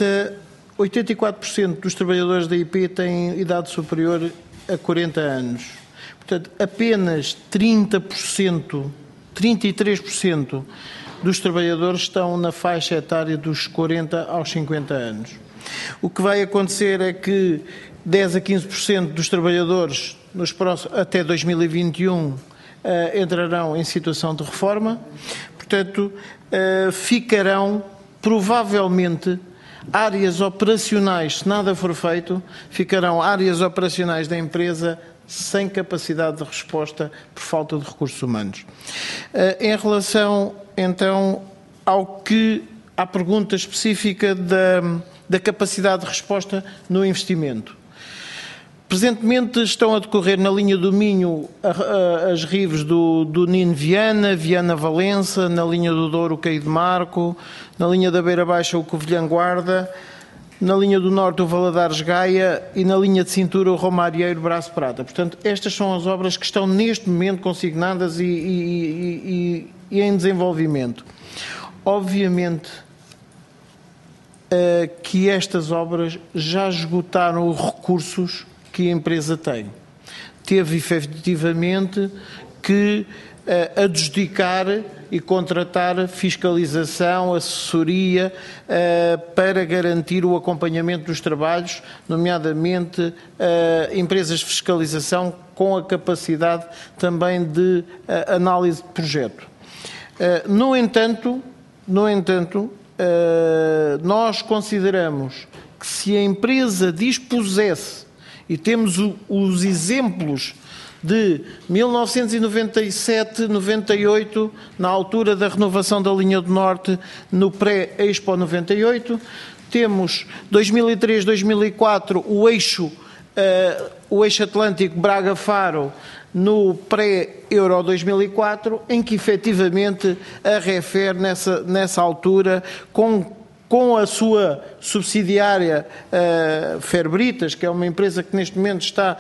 84% dos trabalhadores da IP têm idade superior a 40 anos. Portanto, apenas 33% dos trabalhadores estão na faixa etária dos 40 aos 50 anos. O que vai acontecer é que 10 a 15% dos trabalhadores até 2021 entrarão em situação de reforma. Portanto, ficarão provavelmente áreas operacionais, se nada for feito, ficarão áreas operacionais da empresa sem capacidade de resposta por falta de recursos humanos. Em relação, então, à pergunta específica da capacidade de resposta no investimento. Presentemente estão a decorrer na linha do Minho as rives do Nino Viana, Viana-Valença, na linha do Douro o Caio de Marco, na linha da Beira Baixa o Covilhã Guarda, na linha do Norte o Valadares Gaia e na linha de cintura o Romarieiro Braço Prata. Portanto, estas são as obras que estão neste momento consignadas e em desenvolvimento. Obviamente que estas obras já esgotaram os recursos que que a empresa tem. Teve efetivamente que adjudicar e contratar fiscalização, assessoria para garantir o acompanhamento dos trabalhos, nomeadamente empresas de fiscalização com a capacidade também de análise de projeto. No entanto, nós consideramos que se a empresa dispusesse, e temos os exemplos de 1997, 98, na altura da renovação da linha do Norte, no pré-Expo 98, temos 2003, 2004, o eixo Atlântico Braga-Faro, no pré-Euro 2004, em que efetivamente a Refer, nessa altura, com a sua subsidiária Ferbritas, que é uma empresa que neste momento está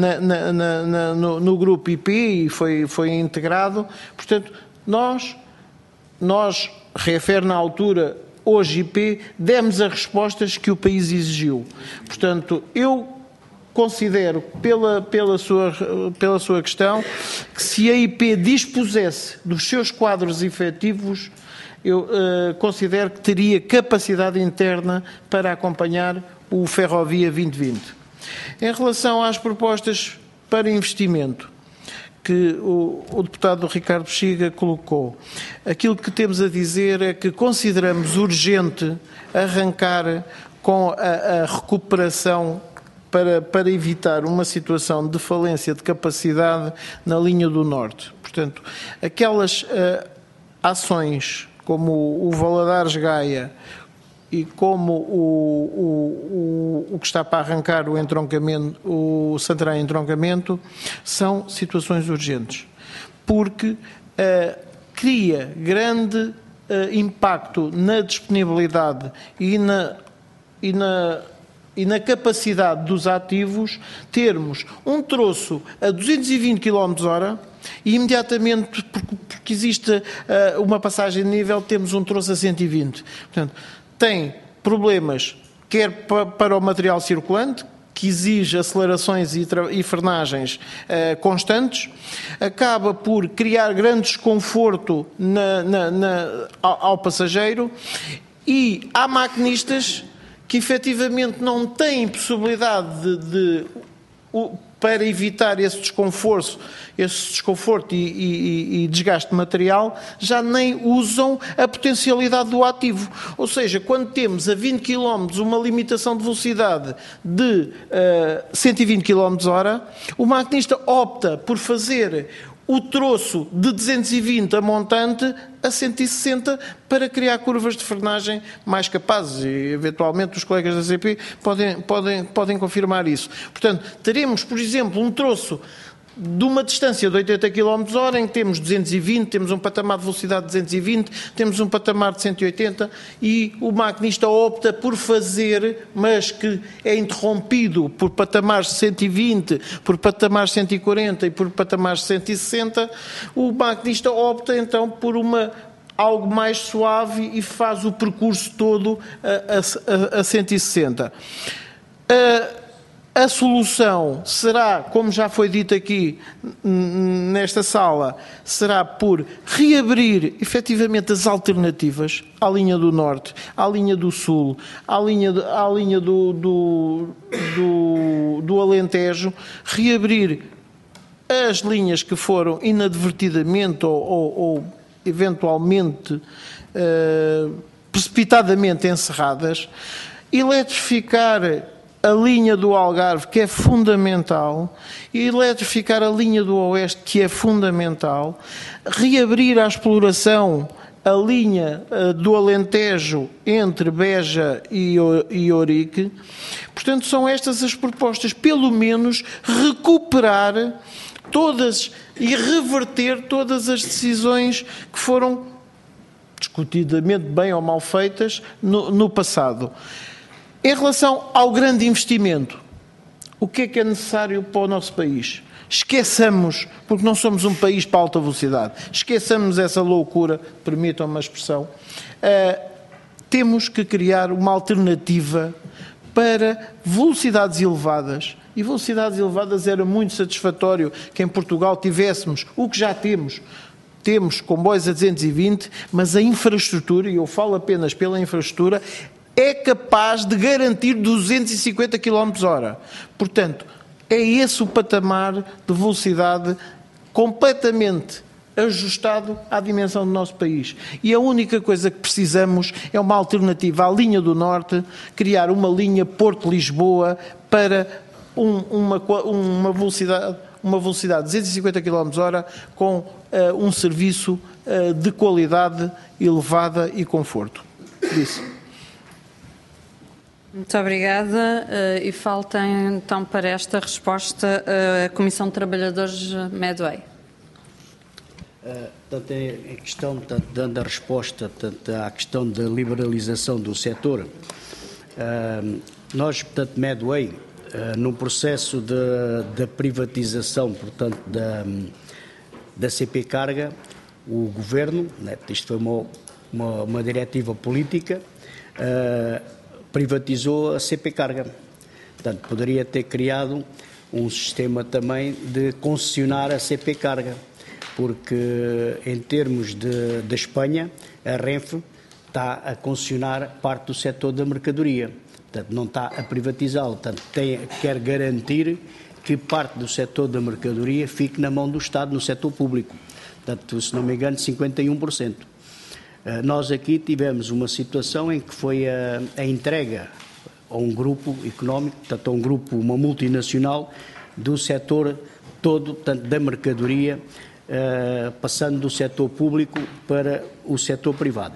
no grupo IP e foi integrado. Portanto, nós, Refer na altura, hoje IP, demos as respostas que o país exigiu. Portanto, eu considero, pela sua questão, que se a IP dispusesse dos seus quadros efetivos, eu considero que teria capacidade interna para acompanhar o Ferrovia 2020. Em relação às propostas para investimento que o deputado Ricardo Bexiga colocou, aquilo que temos a dizer é que consideramos urgente arrancar com a recuperação para evitar uma situação de falência de capacidade na linha do Norte. Portanto, aquelas ações como o Valadares-Gaia e como o que está para arrancar o entroncamento, o Santarém-entroncamento, são situações urgentes, porque cria grande impacto na disponibilidade e na capacidade dos ativos termos um troço a 220 km/h e imediatamente, porque existe uma passagem de nível, temos um troço a 120. Portanto, tem problemas quer para o material circulante, que exige acelerações e frenagens constantes, acaba por criar grande desconforto ao passageiro, e há maquinistas que efetivamente não têm possibilidade para evitar esse desconforto e desgaste de material, já nem usam a potencialidade do ativo. Ou seja, quando temos a 20 km uma limitação de velocidade de 120 km/h, o maquinista opta por fazer o troço de 220 a montante a 160 para criar curvas de frenagem mais capazes, e eventualmente os colegas da CP podem confirmar isso. Portanto, teremos, por exemplo, um troço de uma distância de 80 km/h em que temos 220, temos um patamar de velocidade de 220, temos um patamar de 180 e o maquinista opta por fazer, mas que é interrompido por patamares de 120, por patamares de 140 e por patamares de 160, o maquinista opta então por algo mais suave e faz o percurso todo a 160. A solução será, como já foi dito aqui nesta sala, será por reabrir efetivamente as alternativas à linha do Norte, à linha do Sul, à linha do Alentejo, reabrir as linhas que foram inadvertidamente ou eventualmente precipitadamente encerradas, eletrificar a linha do Algarve, que é fundamental, e eletrificar a linha do Oeste, que é fundamental, reabrir a exploração a linha do Alentejo entre Beja e Ourique. Portanto, são estas as propostas, pelo menos recuperar todas e reverter todas as decisões que foram discutidamente bem ou mal feitas no passado. Em relação ao grande investimento, o que é necessário para o nosso país? Esqueçamos, porque não somos um país para alta velocidade, esqueçamos essa loucura, permitam-me a expressão, temos que criar uma alternativa para velocidades elevadas E velocidades elevadas era muito satisfatório que em Portugal tivéssemos o que já temos. Temos comboios a 220, mas a infraestrutura, e eu falo apenas pela infraestrutura, é capaz de garantir 250 km/h. Portanto, é esse o patamar de velocidade completamente ajustado à dimensão do nosso país. E a única coisa que precisamos é uma alternativa à linha do Norte, criar uma linha Porto-Lisboa para uma velocidade de 250 km/h com um serviço de qualidade elevada e conforto. Isso. Muito obrigada. E falta então para esta resposta a Comissão de Trabalhadores Medway. Portanto, em questão, dando a resposta à questão da liberalização do setor, nós, portanto, Medway, no processo da privatização, portanto, da CP Carga, o Governo, né, isto foi uma diretiva política, privatizou a CP Carga. Portanto, poderia ter criado um sistema também de concessionar a CP Carga, porque em termos de Espanha, a Renfe está a concessionar parte do setor da mercadoria. Portanto, não está a privatizá-lo. Portanto, quer garantir que parte do setor da mercadoria fique na mão do Estado, no setor público. Portanto, se não me engano, 51%. Nós aqui tivemos uma situação em que foi a entrega a um grupo económico, portanto, a um grupo, uma multinacional, do setor todo, portanto, da mercadoria, passando do setor público para o setor privado.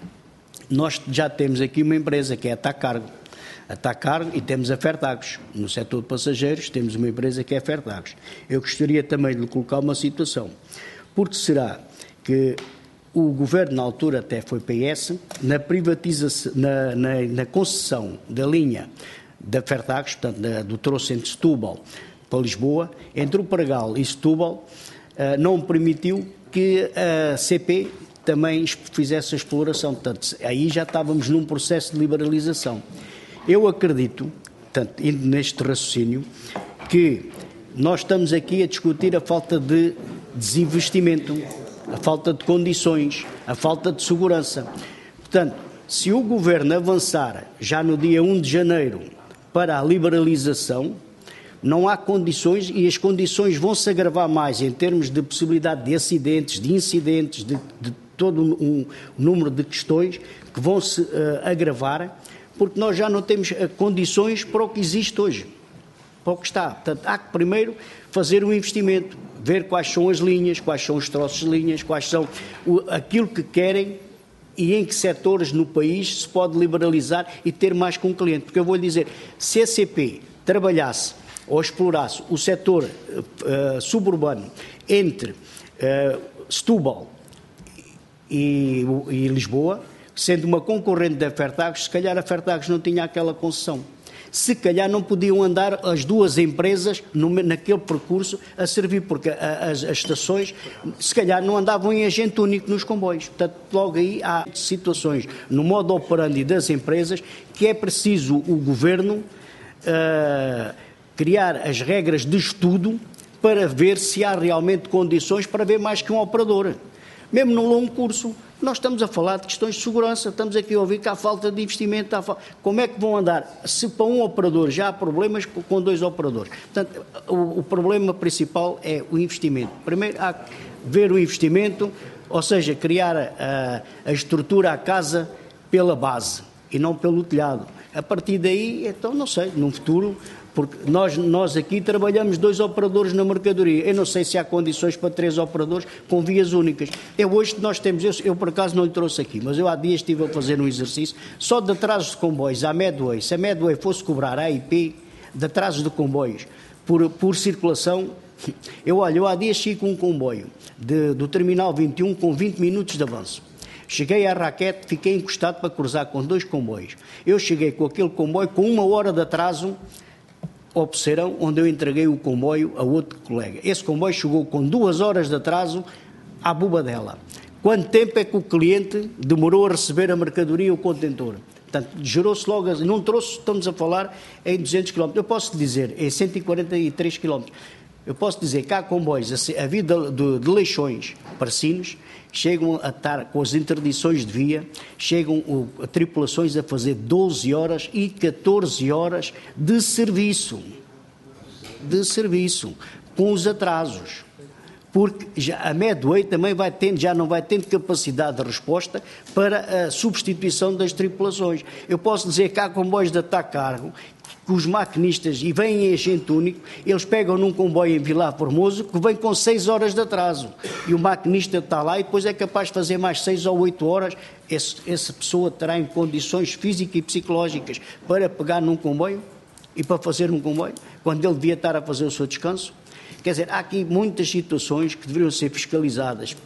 Nós já temos aqui uma empresa que é a Tacargo. A Tacargo, e temos a Fertagos. No setor de passageiros temos uma empresa que é a Fertagos. Eu gostaria também de lhe colocar uma situação. Porque será que o Governo, na altura até foi PS, na privatização, na concessão da linha da Fertagos, portanto do troço entre Setúbal para Lisboa, entre o Pragal e Setúbal, não permitiu que a CP também fizesse a exploração. Portanto, aí já estávamos num processo de liberalização. Eu acredito, portanto, indo neste raciocínio, que nós estamos aqui a discutir a falta de desinvestimento, a falta de condições, a falta de segurança. Portanto, se o Governo avançar já no dia 1 de janeiro para a liberalização, não há condições, e as condições vão se agravar mais em termos de possibilidade de acidentes, de incidentes, de todo um número de questões que vão se agravar, porque nós já não temos condições para o que existe hoje, para o que está. Portanto, há que primeiro fazer um investimento, ver quais são as linhas, quais são os troços de linhas, quais são aquilo que querem e em que setores no país se pode liberalizar e ter mais com o cliente. Porque eu vou lhe dizer, se a CP trabalhasse ou explorasse o setor suburbano entre Setúbal e Lisboa, sendo uma concorrente da Fertagos, se calhar a Fertagos não tinha aquela concessão. Se calhar não podiam andar as duas empresas naquele percurso a servir, porque as estações, se calhar, não andavam em agente único nos comboios. Portanto, logo aí há situações no modo operandi das empresas que é preciso o Governo criar as regras de estudo para ver se há realmente condições para ver mais que um operador. Mesmo no longo curso, nós estamos a falar de questões de segurança, estamos aqui a ouvir que há falta de investimento. Como é que vão andar? Se para um operador já há problemas, com dois operadores. Portanto, o problema principal é o investimento. Primeiro há que ver o investimento, ou seja, criar a estrutura, a casa, pela base e não pelo telhado. A partir daí, então, não sei, no futuro, porque nós aqui trabalhamos 2 operadores na mercadoria. Eu não sei se há condições para 3 operadores com vias únicas. Hoje nós temos, eu por acaso não lhe trouxe aqui, mas eu há dias estive a fazer um exercício só de atrasos de comboios à Medway. Se a Medway fosse cobrar a AIP de atrasos de comboios por circulação, eu há dias cheguei com um comboio do Terminal 21 com 20 minutos de avanço. Cheguei à Raquete, fiquei encostado para cruzar com 2 comboios. Eu cheguei com aquele comboio com 1 hora de atraso ao Pesseirão, onde eu entreguei o comboio a outro colega. Esse comboio chegou com 2 horas de atraso à Bobadela. Quanto tempo é que o cliente demorou a receber a mercadoria, o contentor? Portanto, gerou-se logo, não trouxe, estamos a falar em 200 km. Eu posso dizer, em 143 km. Eu posso dizer que há comboios a vir de Leixões para Sines, chegam a estar com as interdições de via, chegam a tripulações a fazer 12 horas e 14 horas de serviço, com os atrasos. Porque já a Medway também já não vai tendo capacidade de resposta para a substituição das tripulações. Eu posso dizer que há comboios de ataque cargo, que os maquinistas, e vêm em agente único, eles pegam num comboio em Vilar Formoso que vem com 6 horas de atraso. E o maquinista está lá e depois é capaz de fazer mais 6 ou 8 horas. Essa pessoa terá em condições físicas e psicológicas para pegar num comboio e para fazer um comboio, quando ele devia estar a fazer o seu descanso? Quer dizer, há aqui muitas situações que deveriam ser fiscalizadas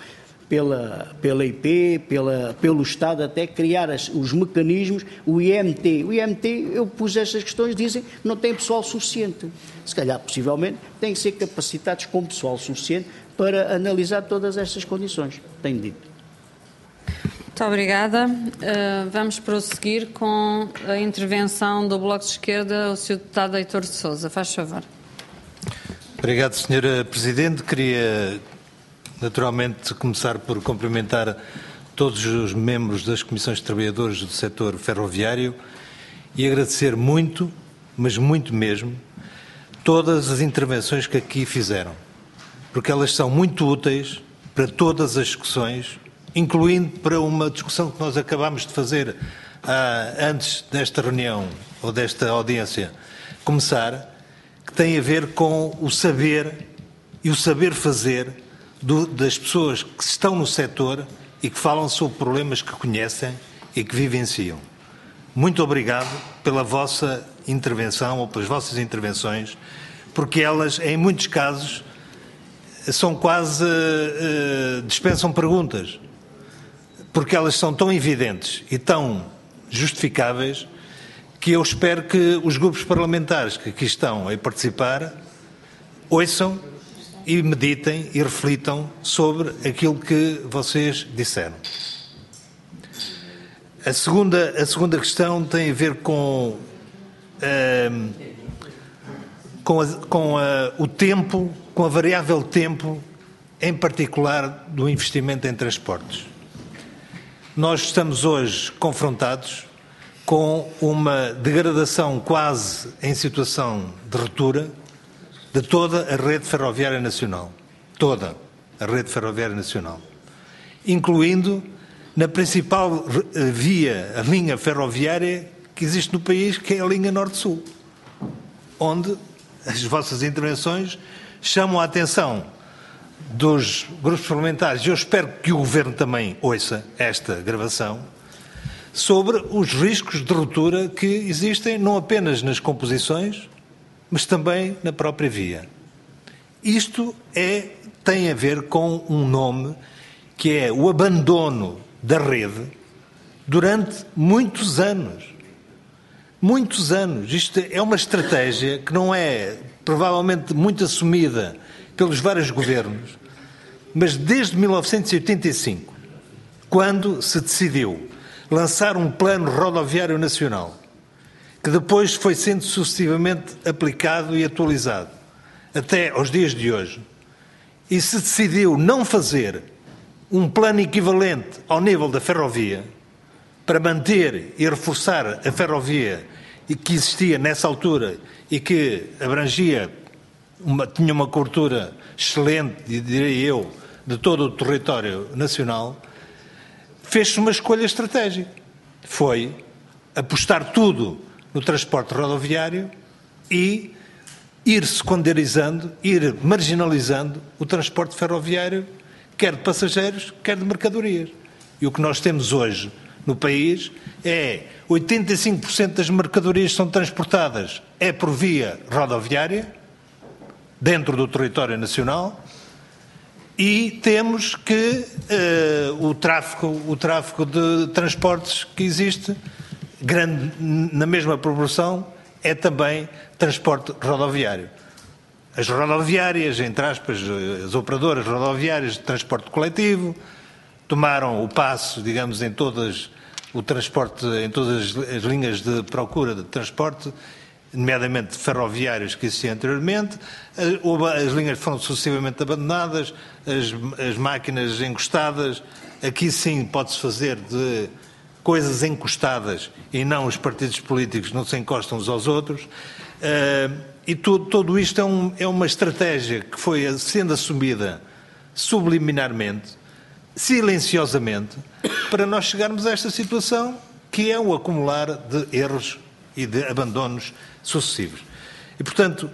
pela IP, pelo Estado, até criar os mecanismos, o IMT. O IMT, eu pus estas questões, dizem que não tem pessoal suficiente. Se calhar, possivelmente, têm que ser capacitados com pessoal suficiente para analisar todas estas condições. Tenho dito. Muito obrigada. Vamos prosseguir com a intervenção do Bloco de Esquerda, o Sr. Deputado Heitor de Sousa. Faz favor. Obrigado, Sra. Presidente. Queria, naturalmente, começar por cumprimentar todos os membros das Comissões de Trabalhadores do setor ferroviário e agradecer muito, mas muito mesmo, todas as intervenções que aqui fizeram, porque elas são muito úteis para todas as discussões, incluindo para uma discussão que nós acabámos de fazer antes desta reunião ou desta audiência começar, que tem a ver com o saber e o saber fazer das pessoas que estão no setor e que falam sobre problemas que conhecem e que vivenciam. Muito obrigado pela vossa intervenção ou pelas vossas intervenções, porque elas, em muitos casos, são quase dispensam perguntas, porque elas são tão evidentes e tão justificáveis que eu espero que os grupos parlamentares que aqui estão a participar ouçam e meditem e reflitam sobre aquilo que vocês disseram. A segunda questão tem a ver com o tempo, com a variável tempo, em particular do investimento em transportes. Nós estamos hoje confrontados com uma degradação quase em situação de ruptura de toda a rede ferroviária nacional. Toda a rede ferroviária nacional. Incluindo na principal via, a linha ferroviária que existe no país, que é a linha Norte-Sul, onde as vossas intervenções chamam a atenção dos grupos parlamentares, e eu espero que o Governo também ouça esta gravação, sobre os riscos de ruptura que existem não apenas nas composições, mas também na própria via. Isto tem a ver com um nome que é o abandono da rede durante muitos anos. Muitos anos. Isto é uma estratégia que não é provavelmente muito assumida pelos vários governos, mas desde 1985, quando se decidiu lançar um plano rodoviário nacional, que depois foi sendo sucessivamente aplicado e atualizado, até aos dias de hoje, e se decidiu não fazer um plano equivalente ao nível da ferrovia, para manter e reforçar a ferrovia que existia nessa altura e que abrangia, tinha uma cobertura excelente, direi eu, de todo o território nacional, fez-se uma escolha estratégica. Foi apostar tudo no transporte rodoviário e ir secundarizando, ir marginalizando o transporte ferroviário, quer de passageiros, quer de mercadorias. E o que nós temos hoje no país é 85% das mercadorias que são transportadas é por via rodoviária, dentro do território nacional, e temos que o tráfego de transportes que existe, grande, na mesma proporção, é também transporte rodoviário. As rodoviárias, entre aspas, as operadoras rodoviárias de transporte coletivo, tomaram o passo, digamos, em todas o transporte em todas as linhas de procura de transporte, nomeadamente ferroviários que existiam anteriormente. As linhas foram sucessivamente abandonadas, as máquinas encostadas. Aqui sim pode-se fazer de coisas encostadas e não os partidos políticos não se encostam uns aos outros. E tudo isto é uma estratégia que foi sendo assumida subliminarmente, silenciosamente, para nós chegarmos a esta situação que é o acumular de erros e de abandonos sucessivos. E, portanto,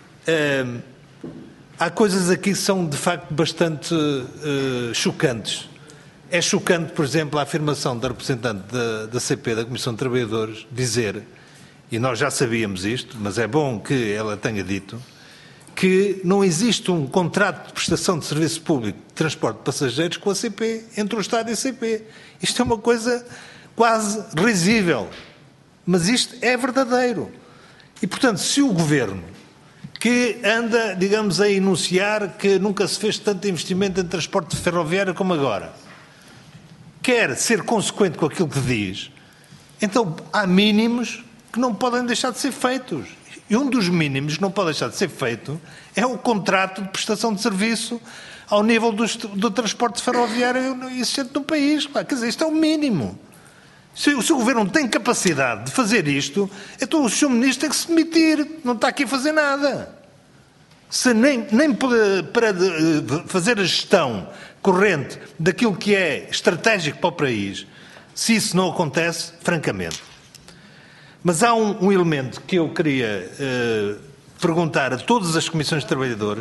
há coisas aqui que são, de facto, bastante chocantes. É chocante, por exemplo, a afirmação da representante da CP, da Comissão de Trabalhadores, dizer, e nós já sabíamos isto, mas é bom que ela tenha dito, que não existe um contrato de prestação de serviço público de transporte de passageiros com a CP, entre o Estado e a CP. Isto é uma coisa quase risível, mas isto é verdadeiro. E, portanto, se o Governo, que anda, digamos, a enunciar que nunca se fez tanto investimento em transporte ferroviário como agora, quer ser consequente com aquilo que diz, então há mínimos que não podem deixar de ser feitos. E um dos mínimos que não pode deixar de ser feito é o contrato de prestação de serviço ao nível do transporte ferroviário existente no país. Quer dizer, isto é o mínimo. Se o Governo não tem capacidade de fazer isto, então o Sr. Ministro tem que se demitir. Não está aqui a fazer nada. Se nem para fazer a gestão corrente daquilo que é estratégico para o país, se isso não acontece, francamente. Mas há um elemento que eu queria perguntar a todas as comissões de trabalhadores,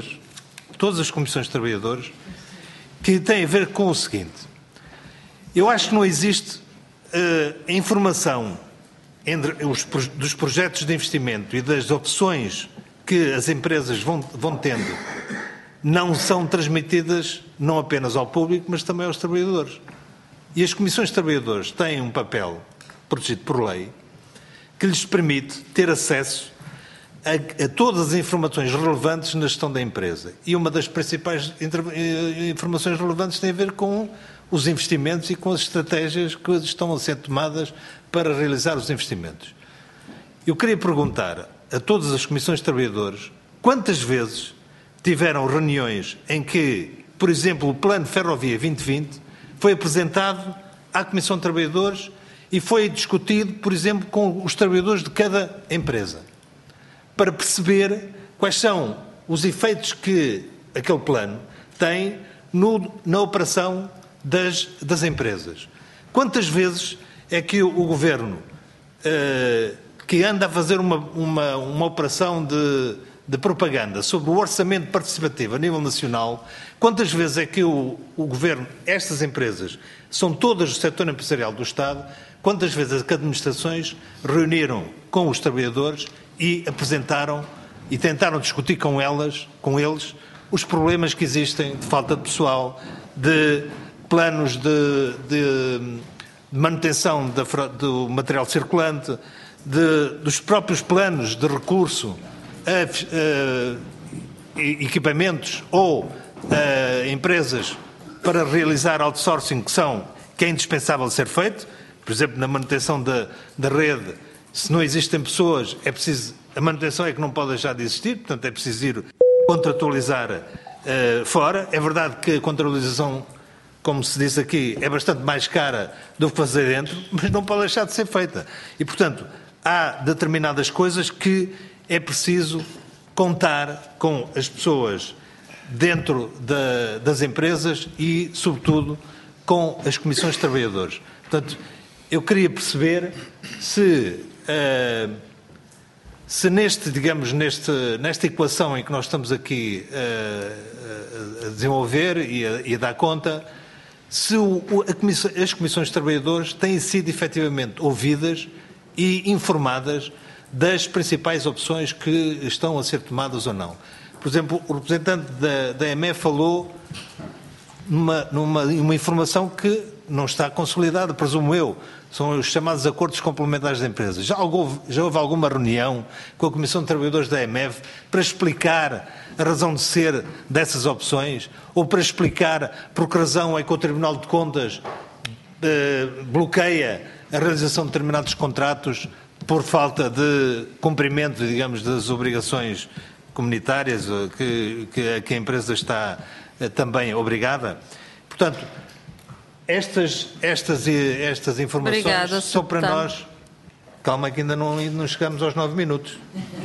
que tem a ver com o seguinte. Eu acho que não existe informação dos projetos de investimento e das opções que as empresas vão tendo, não são transmitidas não apenas ao público, mas também aos trabalhadores. E as comissões de trabalhadores têm um papel protegido por lei que lhes permite ter acesso a todas as informações relevantes na gestão da empresa. E uma das principais informações relevantes tem a ver com os investimentos e com as estratégias que estão a ser tomadas para realizar os investimentos. Eu queria perguntar a todas as comissões de trabalhadores quantas vezes tiveram reuniões em que, por exemplo, o Plano Ferrovia 2020 foi apresentado à Comissão de Trabalhadores e foi discutido, por exemplo, com os trabalhadores de cada empresa, para perceber quais são os efeitos que aquele plano tem na operação das empresas. Quantas vezes é que o Governo, que anda a fazer uma operação de propaganda sobre o orçamento participativo a nível nacional, quantas vezes é que o Governo, estas empresas, são todas do setor empresarial do Estado, quantas vezes é que as administrações reuniram com os trabalhadores e apresentaram e tentaram discutir com eles, os problemas que existem de falta de pessoal, de planos de manutenção do material circulante, dos próprios planos de recurso a equipamentos ou a empresas para realizar outsourcing que é indispensável ser feito. Por exemplo, na manutenção da rede, se não existem pessoas, é preciso, a manutenção é que não pode deixar de existir, portanto é preciso ir contratualizar fora. É verdade que a contratualização, como se diz aqui, é bastante mais cara do que fazer dentro, mas não pode deixar de ser feita. E, portanto, há determinadas coisas que é preciso contar com as pessoas dentro das empresas e, sobretudo, com as comissões de trabalhadores. Portanto, eu queria perceber se nesta equação em que nós estamos aqui a desenvolver e a dar conta, se as comissões de trabalhadores têm sido efetivamente ouvidas e informadas das principais opções que estão a ser tomadas ou não. Por exemplo, o representante da EME falou numa informação que não está consolidada, presumo eu. São os chamados acordos complementares de empresas. Já houve alguma reunião com a Comissão de Trabalhadores da EMEV para explicar a razão de ser dessas opções? Ou para explicar por que razão é que o Tribunal de Contas bloqueia a realização de determinados contratos por falta de cumprimento, digamos, das obrigações comunitárias que a empresa está também obrigada. Portanto, estas informações Obrigada, são para nós... Calma que ainda não chegamos aos 9 minutos.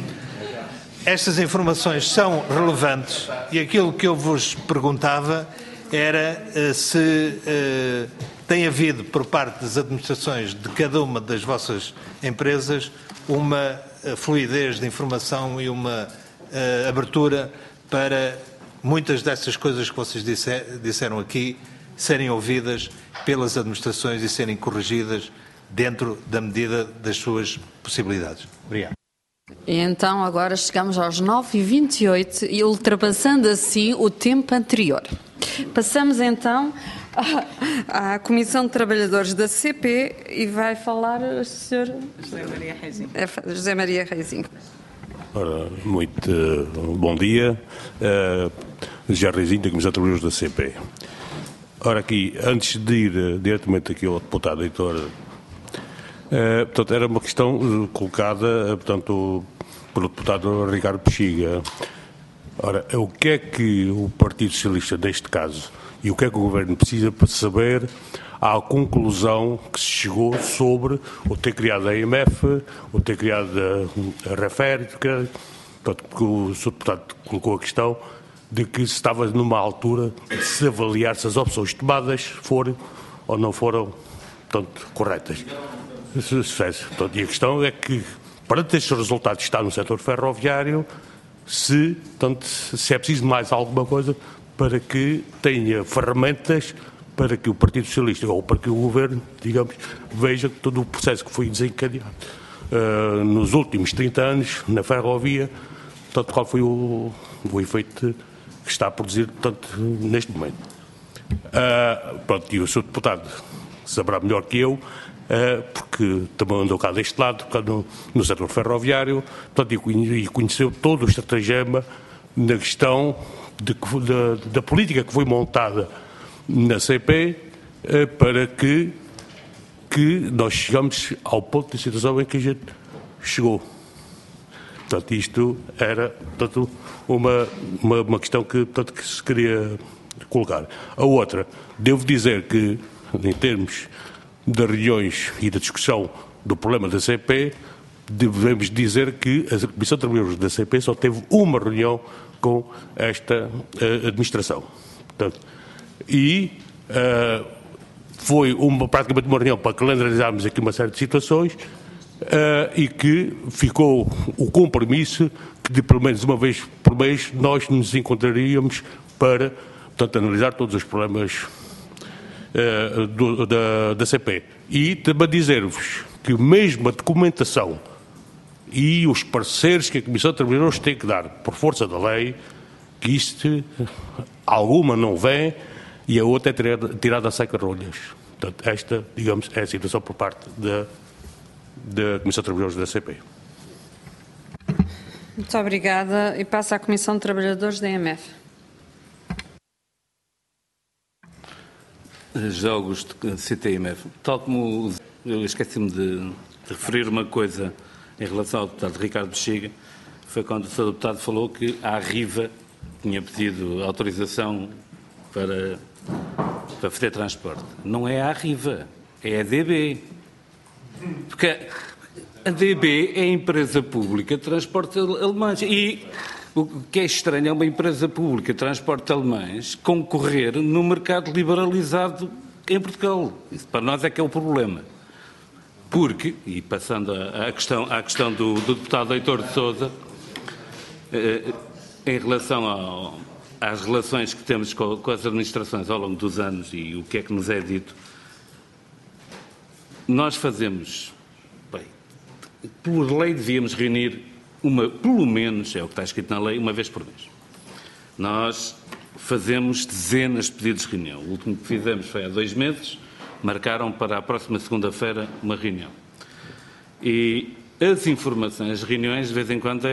Estas informações são relevantes e aquilo que eu vos perguntava era se tem havido por parte das administrações de cada uma das vossas empresas uma fluidez de informação e uma abertura para muitas dessas coisas que vocês disseram aqui serem ouvidas pelas administrações e serem corrigidas dentro da medida das suas possibilidades. Obrigado. E então agora chegamos aos 9h28 e ultrapassando assim o tempo anterior. Passamos então à Comissão de Trabalhadores da CP e vai falar o Sr. José Maria Reizinho. Ora, muito bom dia. José Reizinho, da Comissão de Trabalhadores da CP. Ora, aqui, antes de ir diretamente aqui ao deputado Heitor, portanto, era uma questão colocada, portanto, pelo deputado Ricardo Bexiga. Ora, o que é que o Partido Socialista, neste caso, e o que é que o Governo precisa para saber à conclusão que se chegou sobre o ter criado a IMF, o ter criado a REFER, portanto, porque o Sr. Deputado colocou a questão de que se estava numa altura de se avaliar se as opções tomadas foram ou não foram, portanto, corretas. Portanto, e a questão é que, perante estes resultados que está no setor ferroviário, se é preciso mais alguma coisa para que tenha ferramentas para que o Partido Socialista ou para que o Governo, digamos, veja todo o processo que foi desencadeado nos últimos 30 anos na ferrovia, portanto, qual foi o efeito que está a produzir, portanto, neste momento. Pronto, e o Sr. Deputado saberá melhor que eu, porque também andou cá deste lado, no setor ferroviário, portanto, e conheceu todo o estratagema na questão da política que foi montada na CP para que nós chegamos ao ponto de situação em que a gente chegou. Portanto, isto era, portanto, uma questão que se queria colocar. A outra, devo dizer que, em termos das reuniões e da discussão do problema da CP, devemos dizer que a Comissão de Trabalhadores da CP só teve uma reunião com esta administração. Portanto, e foi praticamente uma reunião para calendarizarmos aqui uma série de situações e que ficou o compromisso que de pelo menos uma vez por mês nós nos encontraríamos para, portanto, analisar todos os problemas da CP. E também dizer-vos que mesmo a documentação e os pareceres que a Comissão de Trabalhadores tem que dar por força da lei, que isto, alguma não vem e a outra é tirada a seca-rolhas. Portanto, esta, digamos, é a situação por parte da Comissão de Trabalhadores da CP. Muito obrigada. E passo à Comissão de Trabalhadores da EMF. Já Augusto, citei a IMF. Tal como eu esqueci-me de referir uma coisa em relação ao deputado Ricardo Bexiga, foi quando o Sr. Deputado falou que a Arriva tinha pedido autorização para fazer transporte. Não é a Arriva, é a DB. Porque a DB é a empresa pública de transporte alemães. E o que é estranho é uma empresa pública de transporte alemães concorrer no mercado liberalizado em Portugal. Isso para nós é que é o problema. Porque, e passando à questão do deputado Heitor de Sousa, em relação às relações que temos com as administrações ao longo dos anos e o que é que nos é dito, nós fazemos, bem, por lei devíamos reunir pelo menos, é o que está escrito na lei, uma vez por mês. Nós fazemos dezenas de pedidos de reunião. O último que fizemos foi há 2 meses, marcaram para a próxima segunda-feira uma reunião. E as informações, as reuniões, de vez em quando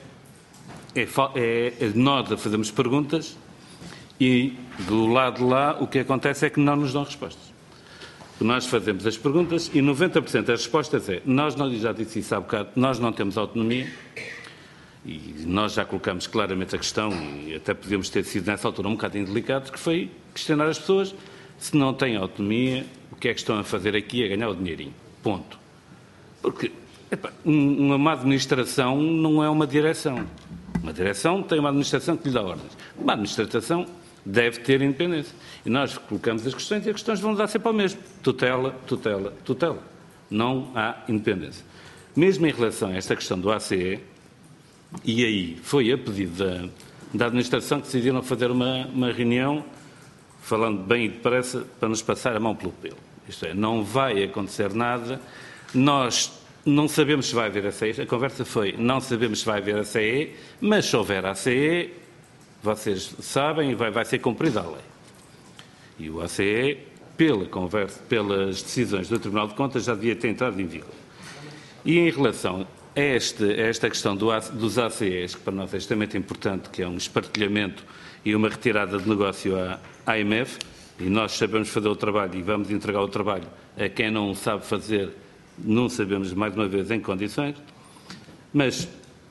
nós fazemos perguntas e do lado de lá o que acontece é que não nos dão respostas. Nós fazemos as perguntas e 90% das respostas é nós não, já disse isso há bocado, nós não temos autonomia e nós já colocamos claramente a questão e até podíamos ter sido nessa altura um bocado indelicado, que foi questionar as pessoas se não têm autonomia, o que é que estão a fazer aqui a ganhar o dinheirinho. Ponto. Porque uma má administração não é uma direção. Uma direção tem uma administração que lhe dá ordens. Uma administração deve ter independência. E nós colocamos as questões e as questões vão dar sempre ao mesmo. Tutela, tutela, tutela. Não há independência. Mesmo em relação a esta questão do ACE, e aí foi a pedido da administração que decidiram fazer uma reunião, falando bem e depressa, para nos passar a mão pelo pelo. Isto é, não vai acontecer nada. Nós não sabemos se vai haver ACE. A conversa foi, não sabemos se vai haver ACE, mas se houver ACE, vocês sabem, vai ser cumprida a lei. E o ACE, pelas decisões do Tribunal de Contas, já devia ter entrado em vigor. E em relação a esta questão dos ACEs, que para nós é extremamente importante, que é um espartilhamento e uma retirada de negócio à IMF, e nós sabemos fazer o trabalho e vamos entregar o trabalho a quem não sabe fazer, não sabemos, mais uma vez, em condições, mas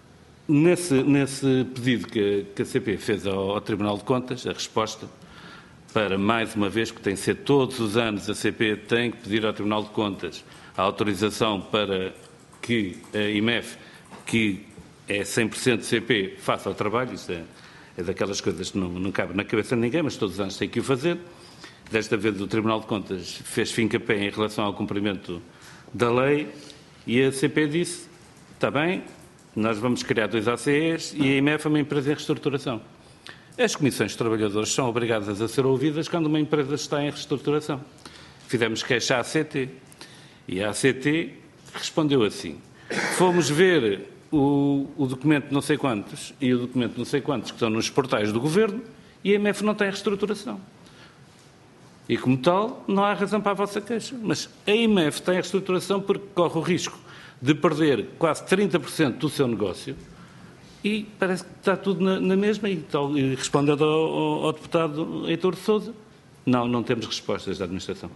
nesse pedido que a CP fez ao Tribunal de Contas, a resposta, para mais uma vez, que tem de ser todos os anos, a CP tem que pedir ao Tribunal de Contas a autorização para que a IMF, que é 100% CP, faça o trabalho. Isso é daquelas coisas que não cabe na cabeça de ninguém, mas todos os anos tem que o fazer. Desta vez o Tribunal de Contas fez fim-capé em relação ao cumprimento da lei e a CP disse, está bem, nós vamos criar 2 ACEs e a IMF é uma empresa em reestruturação. As comissões de trabalhadores são obrigadas a ser ouvidas quando uma empresa está em reestruturação. Fizemos queixa à ACT e a ACT respondeu assim, fomos ver o documento não sei quantos e o documento não sei quantos que estão nos portais do Governo e a IMF não tem reestruturação. E, como tal, não há razão para a vossa queixa. Mas a IMF tem a reestruturação porque corre o risco de perder quase 30% do seu negócio e parece que está tudo na mesma. E respondendo ao deputado Heitor de Sousa, não temos respostas da administração.